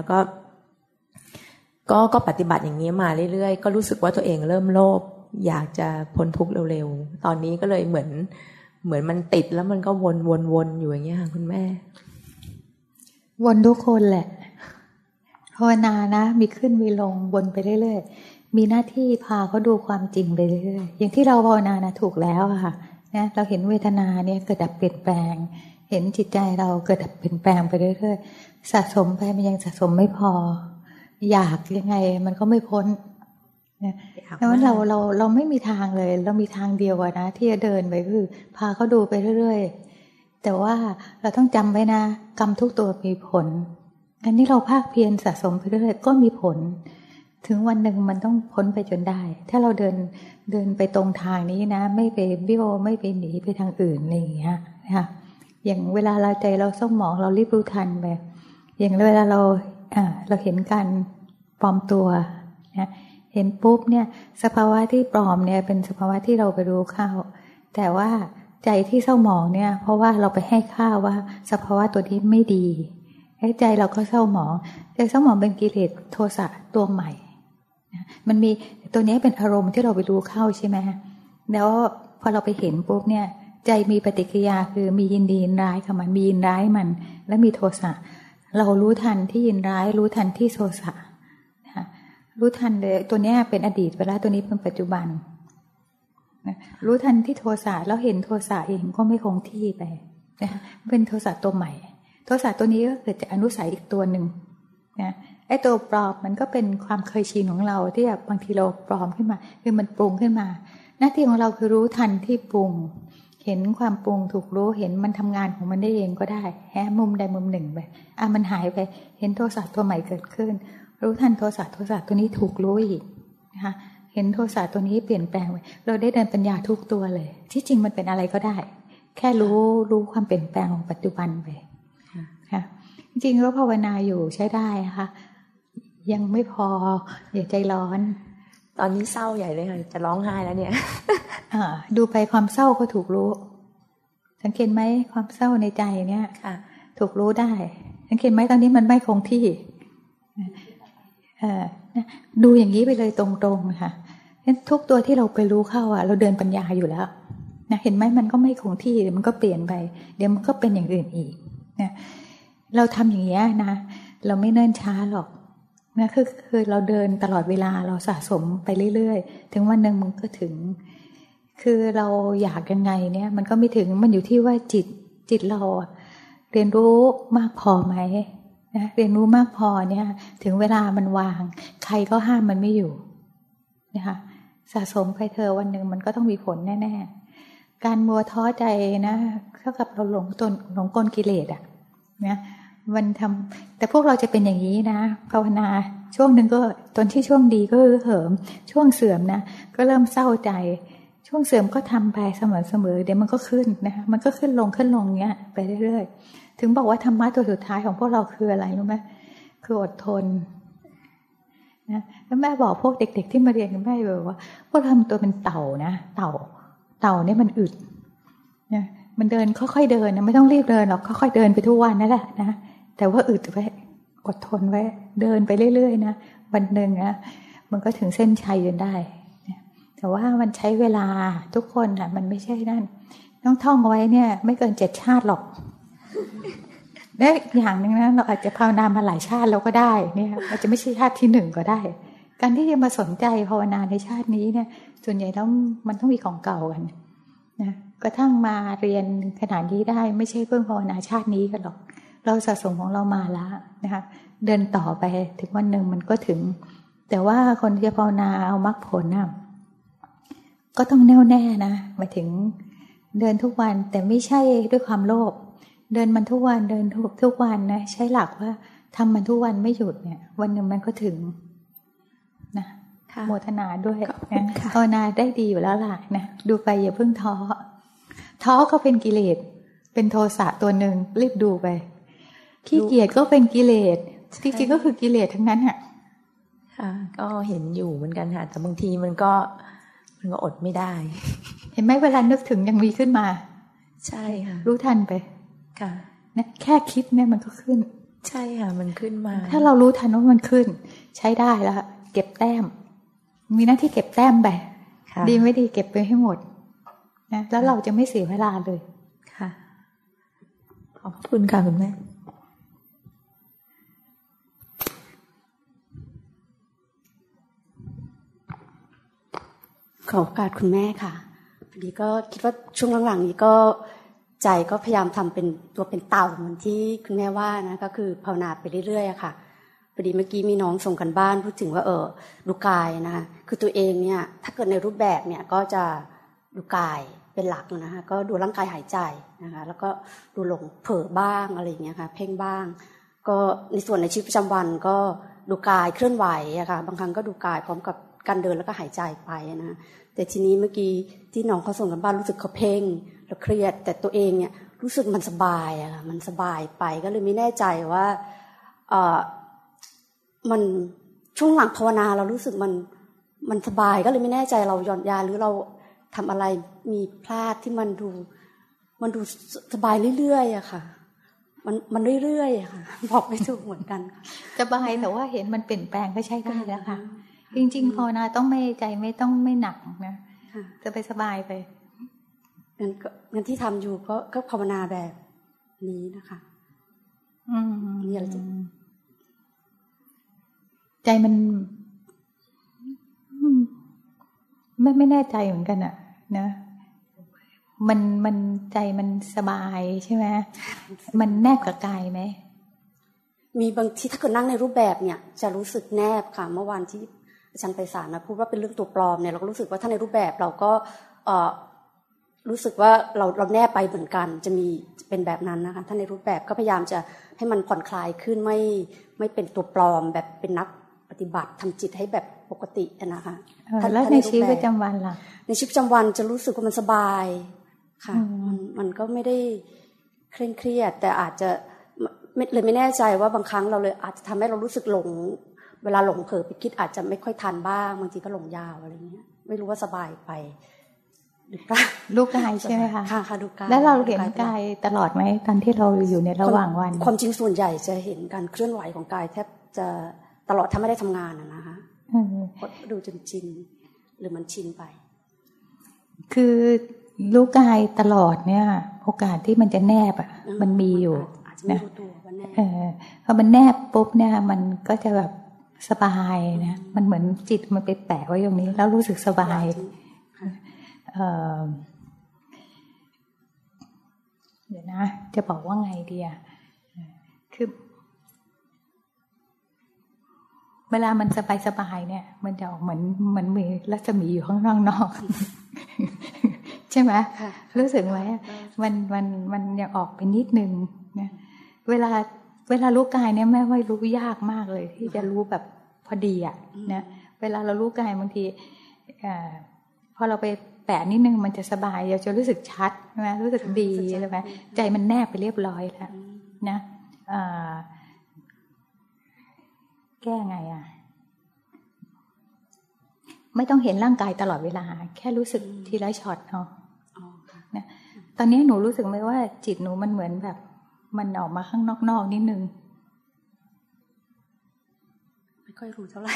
ก็ปฏิบัติอย่างนี้มาเรื่อยๆก็รู้สึกว่าตัวเองเริ่มโลภอยากจะพ้นทุกข์เร็วๆตอนนี้ก็เลยเหมือนมันติดแล้วมันก็วนอยู่อย่างเงี้ยค่ะคุณแม่วนทุกคนแหละภาวนานะมีขึ้นมีลงวนไปเรื่อยๆมีหน้าที่พาเขาดูความจริงไปเรื่อยๆอย่างที่เราภาวนานะถูกแล้วอะค่ะนะเราเห็นเวทนาเนี่ยเกิดดับเปลี่ยนแปลงเห็นจิตใจเราเกิดดับเปลี่ยนแปลงไปเรื่อยๆสะสมไปมันยังสะสมไม่พออยากยังไงมันก็ไม่พ้นนะเพราะฉะนั้นเราไม่มีทางเลยเรามีทางเดียวนะที่จะเดินไปคือพาเขาดูไปเรื่อยๆแต่ว่าเราต้องจำไว้นะกรรมทุกตัวมีผลอันนี้เราภาคเพียรสะสมไปเรื่อยๆก็มีผลถึงวันหนึ่งมันต้องพ้นไปจนได้ถ้าเราเดินไปตรงทางนี้นะไม่ไปเบี้ยวไม่ไปหนีไปทางอื่นอะไรอย่างเงี้ยนะคะอย่างเวลาเราใจเราเศร้าหมองเรารีบรู้ทันไปอย่างเวลาเราเห็นการปลอมตัวนะเห็นปุ๊บเนี่ยสภาวะที่ปลอมเนี่ยเป็นสภาวะที่เราไปรู้เข้าแต่ว่าใจที่เศร้าหมองเนี่ยเพราะว่าเราไปให้ค่าว่าสภาวะตัวนี้ไม่ดีให้ใจเราก็เศร้าหมองใจเศร้าหมองเป็นกิเลสโทสะตัวใหม่นะมันมีตัวนี้เป็นอารมณ์ที่เราไปรู้เข้าใช่ไหมแล้วพอเราไปเห็นปุ๊บเนี่ยใจมีปฏิกิริยาคือมียินดียินร้ายกับมันมียินร้ายมันและมีโทสะเรารู้ทันที่ยินร้ายรู้ทันที่โทสะนะรู้ทันเลยตัวนี้เป็นอดีตไปแล้วตัวนี้เป็นปัจจุบันนะรู้ทันที่โทสะแล้วเห็นโทสะเองก็ไม่คงที่ไปนะเป็นโทสะตัวใหม่โทสะตัวนี้ก็เกิดจากอนุสัยอีกตัวหนึ่งนะไอ้ตัวปลอมมันก็เป็นความเคยชินของเราที่แบบบางทีเราปลอมขึ้นมาคือมันปรุงขึ้นมาหน้าที่ของเราคือรู้ทันที่ปรุงเห็นความปรุงถูกรู้เห็นมันทำงานของมันได้เองก็ได้แฮมุมใดมุมหนึ่งไปมันหายไปเห็นโทสะตัวใหม่เกิดขึ้นรู้ทันโทสะตัวนี้ถูกรู้อีกนะคะเห็นโทสะตัวนี้เปลี่ยนแปลงไปเราได้เดินปัญญาทุกตัวเลยที่จริงมันเป็นอะไรก็ได้แค่รู้ความเปลี่ยนแปลงของปัจจุบันไปค่ะจริงๆก็ภาวนาอยู่ใช้ได้ค่ะยังไม่พออย่าใจร้อนตอนนี้เศร้าใหญ่เลยค่ะจะร้องไห้แล้วเนี่ยดูไปความเศร้าก็ถูกรู้สังเกตไหมความเศร้าในใจเนี่ยถูกรู้ได้สังเกตไหมตอนนี้มันไม่คงที่ดูอย่างนี้ไปเลยตรงๆค่ะทุกตัวที่เราไปรู้เข้าเราเดินปัญญาอยู่แล้วนะเห็นไหมมันก็ไม่คงที่มันก็เปลี่ยนไปเดี๋ยวมันก็เป็นอย่างอื่นอีกนะเราทำอย่างนี้นะเราไม่เนิ่นช้าหรอกนะคือเราเดินตลอดเวลาเราสะสมไปเรื่อยๆถึงวันหนึ่งมันก็ถึงคือเราอยากยังไงเนี่ยมันก็ไม่ถึงมันอยู่ที่ว่าจิตเราเรียนรู้มากพอไหมนะเรียนรู้มากพอเนี่ยถึงเวลามันวางใครก็ห้ามมันไม่อยู่นะคะสะสมไปเธอวันหนึ่งมันก็ต้องมีผลแน่ๆการมัวท้อใจนะเท่ากับเราหลงกลกิเลสนะมันทำแต่พวกเราจะเป็นอย่างนี้นะภาวนาช่วงหนึ่งก็ตอนที่ช่วงดีก็เหิมช่วงเสื่อมนะก็เริ่มเศร้าใจช่วงเสื่อมก็ทำไปเสมอเดี๋ยวมันก็ขึ้นนะคะมันก็ขึ้นลงเงี้ยไปเรื่อยๆถึงบอกว่าธรรมะตัวสุดท้ายของพวกเราคืออะไรรู้ไหมคืออดทนนะแล้วแม่บอกพวกเด็กๆที่มาเรียนกับแม่บอกว่าพวกเราทำตัวเป็นเต่านะเต่าเนี่ยมันอึดนะมันเดินค่อยๆเดินนะไม่ต้องรีบเดินหรอกค่อยๆเดินไปทุกวันนั่นแหละนะแต่ว่าอึดไว้อดทนไว้เดินไปเรื่อยๆนะวันหนึ่งนะมันก็ถึงเส้นชัยจนได้แต่ว่ามันใช้เวลาทุกคนอ่ะมันไม่ใช่นั่นต้องท่องไว้เนี่ยไม่เกิน7 ชาติหรอกและอย่างนึงนะเราอาจจะภาวนามาหลายชาติเราก็ได้เนี่ยอาจจะไม่ใช่ชาติที่1ก็ได้การที่จะมาสนใจภาวนาในชาตินี้เนี่ยส่วนใหญ่แล้วมันต้องมีของเก่ากันนะกระทั่งมาเรียนขนาดนี้ได้ไม่ใช่เพิ่งภาวนาชาตินี้กันหรอกเราสะสมของเรามาแล้วนะคะเดินต่อไปถึงวันหนึ่งมันก็ถึงแต่ว่าคนที่จะภาวนาเอามรรคผลนะก็ต้องแน่วแน่นะหมายถึงเดินทุกวันแต่ไม่ใช่ด้วยความโลภเดินมันทุกวันเดินทุกวันนะใช้หลักว่าทำมันทุกวันไม่หยุดเนี่ยวันหนึ่งมันก็ถึงนะโมทนาด้วยนะภาวนาได้ดีอยู่แล้วล่ะนะดูไปอย่าเพิ่งท้อก็เป็นกิเลสเป็นโทสะตัวหนึ่งรีบดูไปขี้เกียจก็เป็นกิเลสจริงๆก็คือกิเลสทั้งนั้นอ่ะค่ะก็เห็นอยู่เหมือนกันค่ะแต่บางทีมันก็อดไม่ได้เห็นไหมเวลานึกถึงยังมีขึ้นมาใช่ค่ะรู้ทันไปค่ะนะแค่คิดเนี่ยมันก็ขึ้นใช่ค่ะมันขึ้นมาถ้าเรารู้ทันว่ามันขึ้นใช้ได้แล้วเก็บแต้มมีหน้าที่เก็บแต้มไปดีไม่ดีเก็บไปให้หมดนะแล้วเราจะไม่เสียเวลาเลยค่ะขอบคุณค่ะคุณแม่ขอโอกาสคุณแม่ค่ะพอดีก็คิดว่าช่วงหลังๆนี้ก็ใจก็พยายามทำเป็นตัวเป็นเต่าเหมือนที่คุณแม่ว่านะก็คือภาวนาไปเรื่อยๆอะค่ะพอดีเมื่อกี้มีน้องส่งกันบ้านพูดถึงว่าดูกายนะคะคือตัวเองเนี่ยถ้าเกิดในรูปแบบเนี่ยก็จะดูกายเป็นหลักนะคะก็ดูร่างกายหายใจนะคะแล้วก็ดูหลงเผลอบ้างอะไรอย่างเงี้ยค่ะเพ่งบ้างก็ในส่วนในชีวิตประจำวันก็ดูกายเคลื่อนไหวอะค่ะบางครั้งก็ดูกายพร้อมกับการเดินแล้วก็หายใจไปนะแต่ทีนี้เมื่อกี้ที่น้องเขาส่งกันบ้านรู้สึกเขาเพ่งแล้วเครียดแต่ตัวเองเนี่ยรู้สึกมันสบายอะค่ะมันสบายไปก็เลยไม่แน่ใจว่ามันช่วงหลังภาวนาเรารู้สึกมันสบายก็เลยไม่แน่ใจเราหย่อนยานหรือเราทำอะไรมีพลาดที่มันดูสบายเรื่อยๆอะค่ะมันเรื่อยๆอะค่ะบอกไม่ถูกเหมือนกันสบายแต่ว่าเห็นมันเปลี่ยนแปลงก็ใช่ได้แล้วค่ะจริงๆภาวนาต้องไม่ใจไม่ต้องไม่หนักนะจะไปสบายไปงั้นที่ทำอยู่ก็ภาวนาแบบนี้นะคะนี่อะไรใจมันไม่แน่ใจเหมือนกันอะนะมันใจมันสบายใช่ไหมมันแนบกับกายไหมมีบางทีถ้าเกิดนั่งในรูปแบบเนี่ยจะรู้สึกแนบค่ะเมื่อวานที่อาจารย์ไพศาลนะพูดว่าเป็นเรื่องตัวปลอมเนี่ยเราก็รู้สึกว่าถ้าในรูปแบบเราก็รู้สึกว่าเราแนบไปเหมือนกันจะมีเป็นแบบนั้นนะคะถ้าในรูปแบบก็พยายามจะให้มันผ่อนคลายขึ้นไม่เป็นตัวปลอมแบบเป็นนักปฏิบัติทำจิตให้แบบปกตินะคะแล้วในชีวิตประจำวันล่ะในชีวิตประจำวันจะรู้สึกว่ามันสบายค่ะมันก็ไม่ได้เคร่งเครียดแต่อาจจะเลยไม่แน่ใจว่าบางครั้งเราเลยอาจจะทำให้เรารู้สึกหลงเวลาหลงเผลอไปคิดอาจจะไม่ค่อยทันบ้างบางทีก็หลงยาวอะไรเงี้ยไม่รู้ว่าสบายไปหรือเปล่าลูกกายใช่ไหมคะค่ะดูกายแล้วเราเห็นกายตลอดไหมตอนที่เราอยู่ในระหว่างวันความจริงส่วนใหญ่จะเห็นการเคลื่อนไหวของกายแทบจะตลอดถ้าไม่ได้ทำงานนะคะดูจนชินหรือมันชินไปคือรู้กายตลอดเนี่ยโอกาสที่มันจะแนบอ่ะมันมีอยู่นะพอมันแนบปุ๊บเนี่ยมันก็จะแบบสบายนะมันเหมือนจิตมันไปแปะไว้ตรงนี้แล้วรู้สึกสบายเดี๋ยวนะจะบอกว่าไงดีอ่ะคือเวลามันสบายเนี่ยมันจะออกเหมือนมีรัศมีอยู่ข้างนอกใช่ไหมรู้สึกไหมมันยังออกไปนิดนึงนะเวลารู้กายเนี่ยแม่ว่ารู้ยากมากเลยที่จะรู้แบบพอดีอ่ะนะเวลาเรารู้กายบางทีพอเราไปแปะนิดนึงมันจะสบายเราจะรู้สึกชัดใช่ไหมรู้สึกดีใช่ไหมใจมันแนบไปเรียบร้อยแล้วนะแก้ไงอ่ะไม่ต้องเห็นร่างกายตลอดเวลาแค่รู้สึกทีละช็อตเนาะนะตอนนี้หนูรู้สึกไหมว่าจิตหนูมันเหมือนแบบมันออกมาข้างนอกนิดนึงไม่ค่อยรู้เท่าไหร่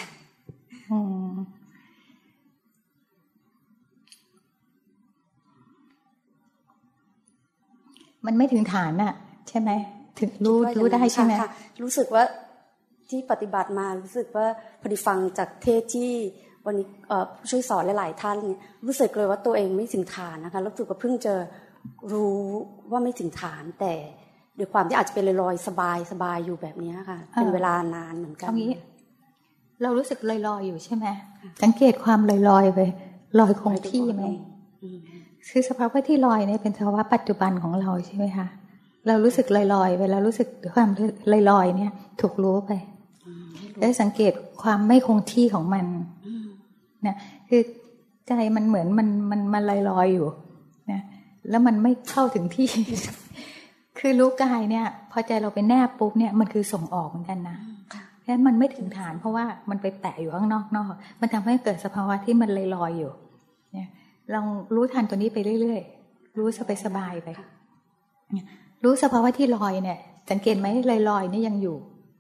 มันไม่ถึงฐานน่ะใช่ไหมถึงรู้ได้ใช่ไหมรู้สึกว่าที่ปฏิบัติมารู้สึกว่าพอดีฟังจากเทศที่วันนี้ช่วยสอนหลายๆท่านรู้สึกเลยว่าตัวเองไม่ถึงฐานนะคะรู้สึกว่าเพิ่งจะรู้ว่าไม่ถึงฐานแต่ด้วยความที่อาจจะเป็นลอยๆสบายอยู่แบบนี้ค่ะเป็นเวลานานเหมือนกันเรารู้สึกลอยๆอยู่ใช่ไหมสังเกตความลอยๆไปลอยคงที่ไหมคือสภาวะที่ลอยเนี่ยเป็นสภาวะปัจจุบันของเราใช่ไหมคะเรารู้สึกลอยๆเวลารู้สึกความลอยๆเนี่ยถูกรู้ไปแล้วสังเกตความไม่คงที่ของมันนะคือใจมันเหมือนมันลอยๆอยู่นะแล้วมันไม่เข้าถึงที่คือรู้กายเนี่ยพอใจเราไปแนบปุ๊บเนี่ยมันคือส่งออกเหมือนกันนะแล้วมันไม่ถึงฐานเพราะว่ามันไปแตะอยู่ข้างนอกมันทำให้เกิดสภาวะที่มันลอยๆอยู่เนี่ยลองรู้ทันตัวนี้ไปเรื่อยๆรู้สบายๆไปรู้สภาวะที่ลอยเนี่ยสังเกตไหมลอยๆนี่ยังอยู่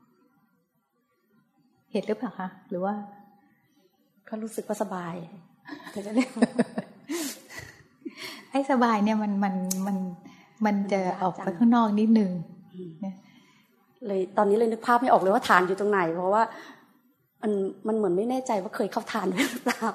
เห็นหรือเปล่าคะหรือว่าก็รู้สึกว่าสบายแต่จะเรียกไอ้สบายเนี่ยมันจะออกไปข้างนอกนิดนึงเลยตอนนี้เลยนึกภาพไม่ออกเลยว่าฐานอยู่ตรงไหนเพราะว่ามันเหมือนไม่แน่ใจว่าเคยเข้าฐานด้วยหรือเปล่า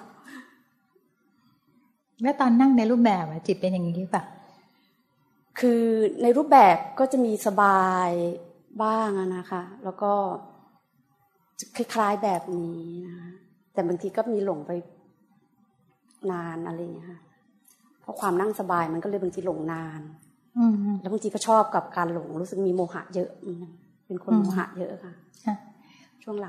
แล้วตอนนั่งในรูปแบบจิตเป็นอย่างนี้ป่ะคือในรูปแบบก็จะมีสบายบ้างนะคะแล้วก็คล้ายๆแบบนี้นะคะแต่บางทีก็มีหลงไปนานอะไรอย่างเงี้ยค่ะเพราะความนั่งสบายมันก็เลยบางทีหลงนานแล้วบางทีก็ชอบกับการหลงรู้สึกมีโมหะเยอะเป็นคนโมหะเยอะค่ะช่วงหลัง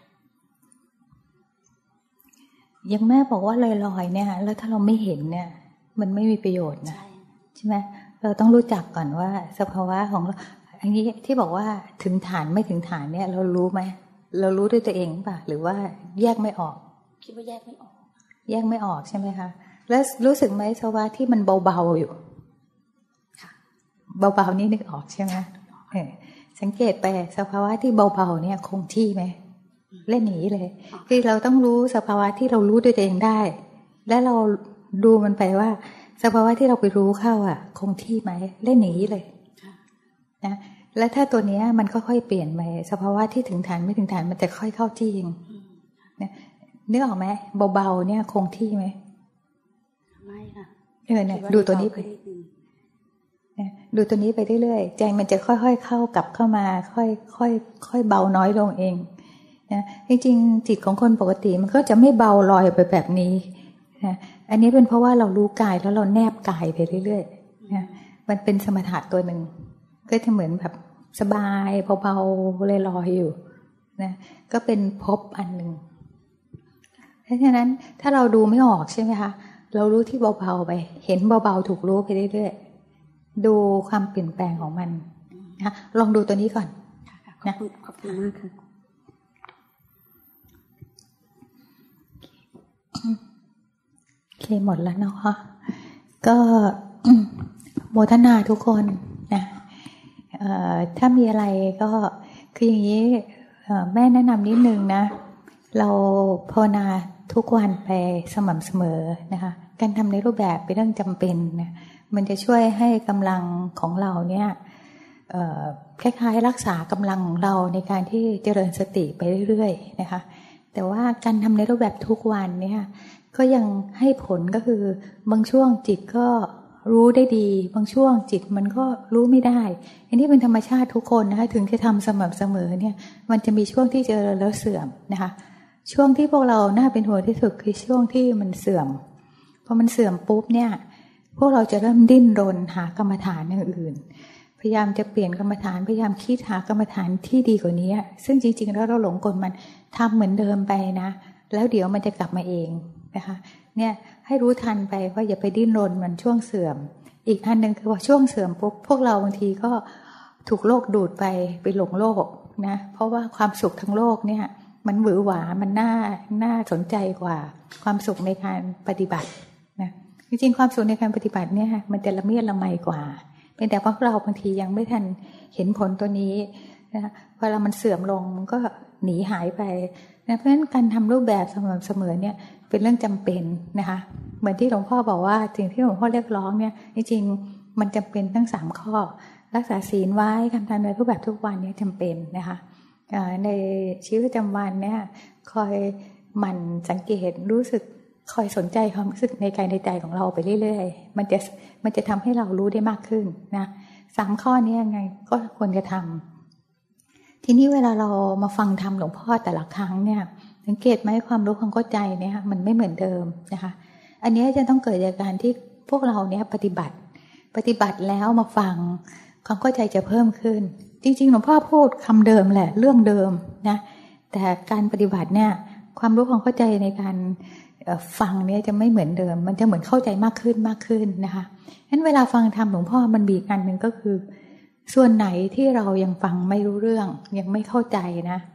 ยังแม่บอกว่าลอยๆเนี่ยแล้วถ้าเราไม่เห็นเนี่ยมันไม่มีประโยชน์นะใช่ไหมเราต้องรู้จักก่อนว่าสภาวะของเราอันนี้ที่บอกว่าถึงฐานไม่ถึงฐานเนี่ยเรารู้ไหมเรารู้ด้วยตัวเองป่ะหรือว่าแยกไม่ออกคิดว่าแยกไม่ออกใช่ไหมคะแล้วรู้สึกไหมสภาวะที่มันเบาๆอยู่เบาๆนี่นึกออกใช่ไหมสังเกตไปสภาวะที่เบาๆเนี่ยคงที่ไหมเล่นหนีเลยคือเราต้องรู้สภาวะที่เรารู้ด้วยตัวเองได้และเราดูมันไปว่าสภาวะที่เราไปรู้เข้าคงที่ไหมเล่นหนีเลยนะแล้วถ้าตัวนี้มันค่อยๆเปลี่ยนไปสภาวะที่ถึงฐานไม่ถึงฐานมันจะค่อยเข้าที่เองนะนึกออกไหมเบาๆเนี่ยคงที่ไหมไม่ค่ะเนี่ยดูตัวนี้ไปดูตัวนี้ไปเรื่อยๆใจมันจะค่อยๆเข้ากลับเข้ามาค่อยเบาน้อยลงเองนะจริงๆจิตของคนปกติมันก็จะไม่เบาลอยไปแบบนี้นะอันนี้เป็นเพราะว่าเรารู้กายแล้วเราแนบกายไปเรื่อยๆนะมันเป็นสมถะตัวหนึ่งก็จะเหมือนแบบสบายเบาๆลอยๆอยู่นะก็เป็นภพอันหนึ่งเพราะฉะนั้นถ้าเราดูไม่ออกใช่ไหมคะเรารู้ที่เบาๆไปเห็นเบาๆถูกรู้ไปเรื่อยๆดูความเปลี่ยนแปลงของมันนะลองดูตัวนี้ก่อนนะขอบคุณมากค่ะโอเคหมดแล้วเนาะก็โมทนาทุกคนนะถ้ามีอะไรก็คืออย่างนี้แม่แนะนำนิดนึงนะเราภาวนาทุกวันไปสม่ำเสมอนะคะการทำในรูปแบบเป็นเรื่องจำเป็นนะมันจะช่วยให้กำลังของเราเนี่ยคล้ายๆรักษากำลังของเราในการที่เจริญสติไปเรื่อยๆนะคะแต่ว่าการทำในรูปแบบทุกวันเนี่ยก็ยังให้ผลก็คือบางช่วงจิตก็รู้ได้ดีบางช่วงจิตมันก็รู้ไม่ได้อันนี้เป็นธรรมชาติทุกคนนะคะถึงจะทำสม่ำเสมอเนี่ยมันจะมีช่วงที่เจริญแล้วเสื่อมนะคะช่วงที่พวกเราน่าเป็นห่วงที่สุดคือช่วงที่มันเสื่อมพอมันเสื่อมปุ๊บเนี่ยพวกเราจะเริ่มดิ้นรนหากรรมฐานอย่างอื่นพยายามจะเปลี่ยนกรรมฐานพยายามคิดหากรรมฐานที่ดีกว่านี้ซึ่งจริงๆแล้วเราหลงกลมันทำเหมือนเดิมไปนะแล้วเดี๋ยวมันจะกลับมาเองนะคะเนี่ยให้รู้ทันไปว่าอย่าไปดิ้นรนมันช่วงเสื่อมอีกอันนึงคือว่าช่วงเสื่อมปุ๊บพวกเราบางทีก็ถูกโลกดูดไปหลงโลกนะเพราะว่าความสุขทั้งโลกเนี่ยมันหวือหวามันน่าสนใจกว่าความสุขในการปฏิบัตินะจริงๆความสุขในการปฏิบัติเนี่ยมันจะละเมียดละไมกว่าเป็นแต่พวกเราบางทียังไม่ทันเห็นผลตัวนี้นะเวลามันเสื่อมลงมันก็หนีหายไปนะเพราะฉะนั้นการทำรูปแบบสม่ำเสมอเนี่ยเป็นเรื่องจำเป็นนะคะเหมือนที่หลวงพ่อบอกว่าสิ่งที่หลวงพ่อเรียกร้องเนี่ยจริงๆมันจำเป็นทั้ง3ข้อรักษาศีลไว้การทำในรูปแบบทุกวันเนี่ยจำเป็นนะคะในชีวิตประจำวันเนี่ยคอยหมั่นสังเกตรู้สึกคอยสนใจความรู้สึกในกายในใจของเราไปเรื่อยๆมันจะทำให้เรารู้ได้มากขึ้นนะ3ข้อนี้ยังไงก็ควรจะทำทีนี้เวลาเรามาฟังธรรมหลวงพ่อแต่ละครั้งเนี่ยสังเกตไหมความรู้ความเข้าใจเนี่ยมันไม่เหมือนเดิมนะคะอันนี้จะต้องเกิดจากการที่พวกเราเนี่ยปฏิบัติแล้วมาฟังความเข้าใจจะเพิ่มขึ้นจริงๆหลวงพ่อพูดคำเดิมแหละเรื่องเดิมนะแต่การปฏิบัติเนี่ยความรู้ความเข้าใจในการฟังเนี่ยจะไม่เหมือนเดิมมันจะเหมือนเข้าใจมากขึ้นนะคะงั้นเวลาฟังธรรมหลวงพ่อมันมีอันนึงก็คือส่วนไหนที่เรายังฟังไม่รู้เรื่องยังไม่เข้าใจนะ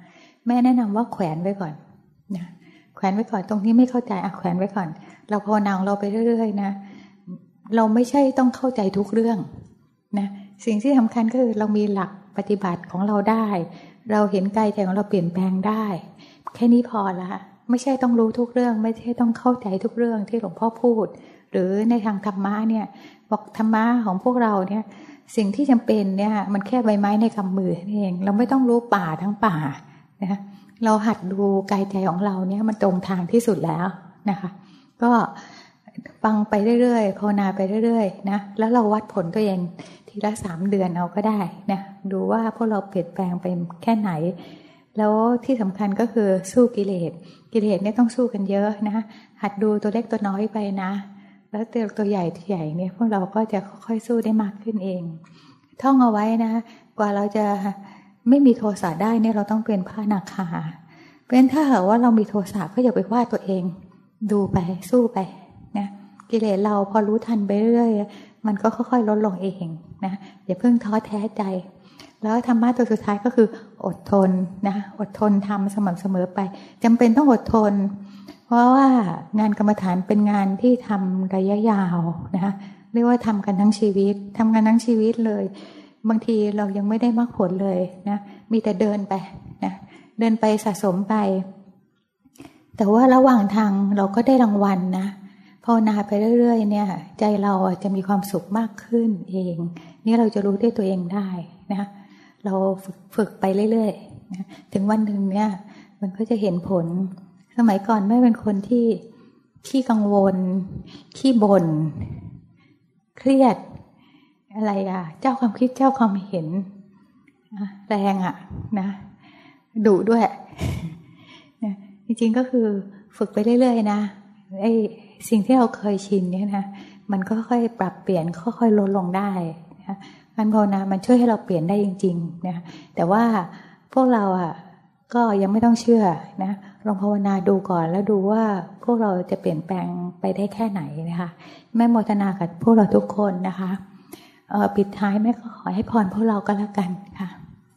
แม่แนะนำว่าแขวนไว้ก่อนนะแขวนไว้ก่อนตรงนี้ไม่เข้าใจแขวนไว้ก่อนเราภาวนาของเราไปเรื่อยๆนะเราไม่ใช่ต้องเข้าใจทุกเรื่องนะสิ่งที่สำคัญก็คือเรามีหลักปฏิบัติของเราได้เราเห็นกายใจของเราเปลี่ยนแปลงได้แค่นี้พอละไม่ใช่ต้องรู้ทุกเรื่องไม่ใช่ต้องเข้าใจทุกเรื่องที่หลวงพ่อพูดหรือในทางธรรมะเนี่ยบอกธรรมะของพวกเราเนี่ยสิ่งที่จำเป็นเนี่ยมันแค่ใบไม้ในกำมือเองเราไม่ต้องรู้ป่าทั้งป่านะเราหัดดูกายใจของเราเนี่ยมันตรงทางที่สุดแล้วนะคะก็ฟังไปเรื่อยๆภาวนาไปเรื่อยๆนะแล้วเราวัดผลตัวเองทีละ3 เดือนเอาก็ได้นะดูว่าพวกเราเปลี่ยนแปลงไปแค่ไหนแล้วที่สำคัญก็คือสู้กิเลสเนี่ยต้องสู้กันเยอะนะหัดดูตัวเล็กตัวน้อยไปนะแล้วตัวใหญ่ที่ใหญ่เนี่ยพวกเราก็จะค่อยๆสู้ได้มากขึ้นเองท่องเอาไว้นะกว่าเราจะไม่มีโทสะได้เนี่ยเราต้องเป็นพระอนาคาเพราะฉะนั้นถ้าหากว่าเรามีโทสะก็อย่าไปว่าตัวเองดูไปสู้ไปนะกิเลสเราพอรู้ทันไปเรื่อยๆมันก็ค่อยๆลดลงเองนะอย่าเพิ่งท้อแท้ใจแล้วธรรมะตัวสุดท้ายก็คืออดทนนะอดทนทำสม่ำเสมอไปจำเป็นต้องอดทนเพราะว่างานกรรมฐานเป็นงานที่ทำระยะยาวนะคะเรียกว่าทำกันทั้งชีวิตทำกันทั้งชีวิตเลยบางทีเรายังไม่ได้มรรคผลเลยนะมีแต่เดินไปนะเดินไปสะสมไปแต่ว่าระหว่างทางเราก็ได้รางวัลนะภาวนาไปเรื่อยๆเนี่ยใจเราจะมีความสุขมากขึ้นเองนี่เราจะรู้ด้วยตัวเองได้นะเราฝึกไปเรื่อยๆนะถึงวันหนึ่งเนี่ยมันก็จะเห็นผลสมัยก่อนแม่เป็นคนที่ขี้กังวลขี้บ่นเครียดอะไรเจ้าความคิดเจ้าความเห็นแรงนะดุด้วยนะจริงๆก็คือฝึกไปเรื่อยๆนะไอ้สิ่งที่เราเคยชินเนี่ยนะมันก็ค่อยปรับเปลี่ยนค่อยๆลดลงได้นะการภาวนามันช่วยให้เราเปลี่ยนได้จริงๆนะแต่ว่าพวกเราก็ยังไม่ต้องเชื่อนะลองภาวนาดูก่อนแล้วดูว่าพวกเราจะเปลี่ยนแปลงไปได้แค่ไหนนะคะแม่โมทนากับพวกเราทุกคนนะคะปิดท้ายแม่ก็ขอให้พรพวกเราก็แล้วกันค่ะ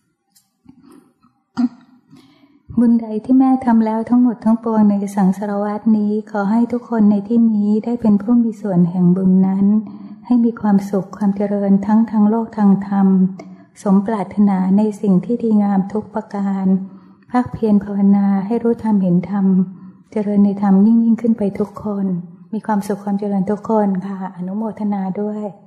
บุญใดที่แม่ทำแล้วทั้งหมดทั้งปวงในสังสารวัฏนี้ขอให้ทุกคนในที่นี้ได้เป็นผู้มีส่วนแห่งบุญนั้นให้มีความสุขความเจริญทั้งทางโลกทางธรรมสมปรารถนาในสิ่งที่ดีงามทุกประการภาคเพียรภาวนาให้รู้ธรรมเห็นธรรมเจริญในธรรมยิ่งขึ้นไปทุกคนมีความสุขความเจริญทุกคนค่ะอนุโมทนาด้วย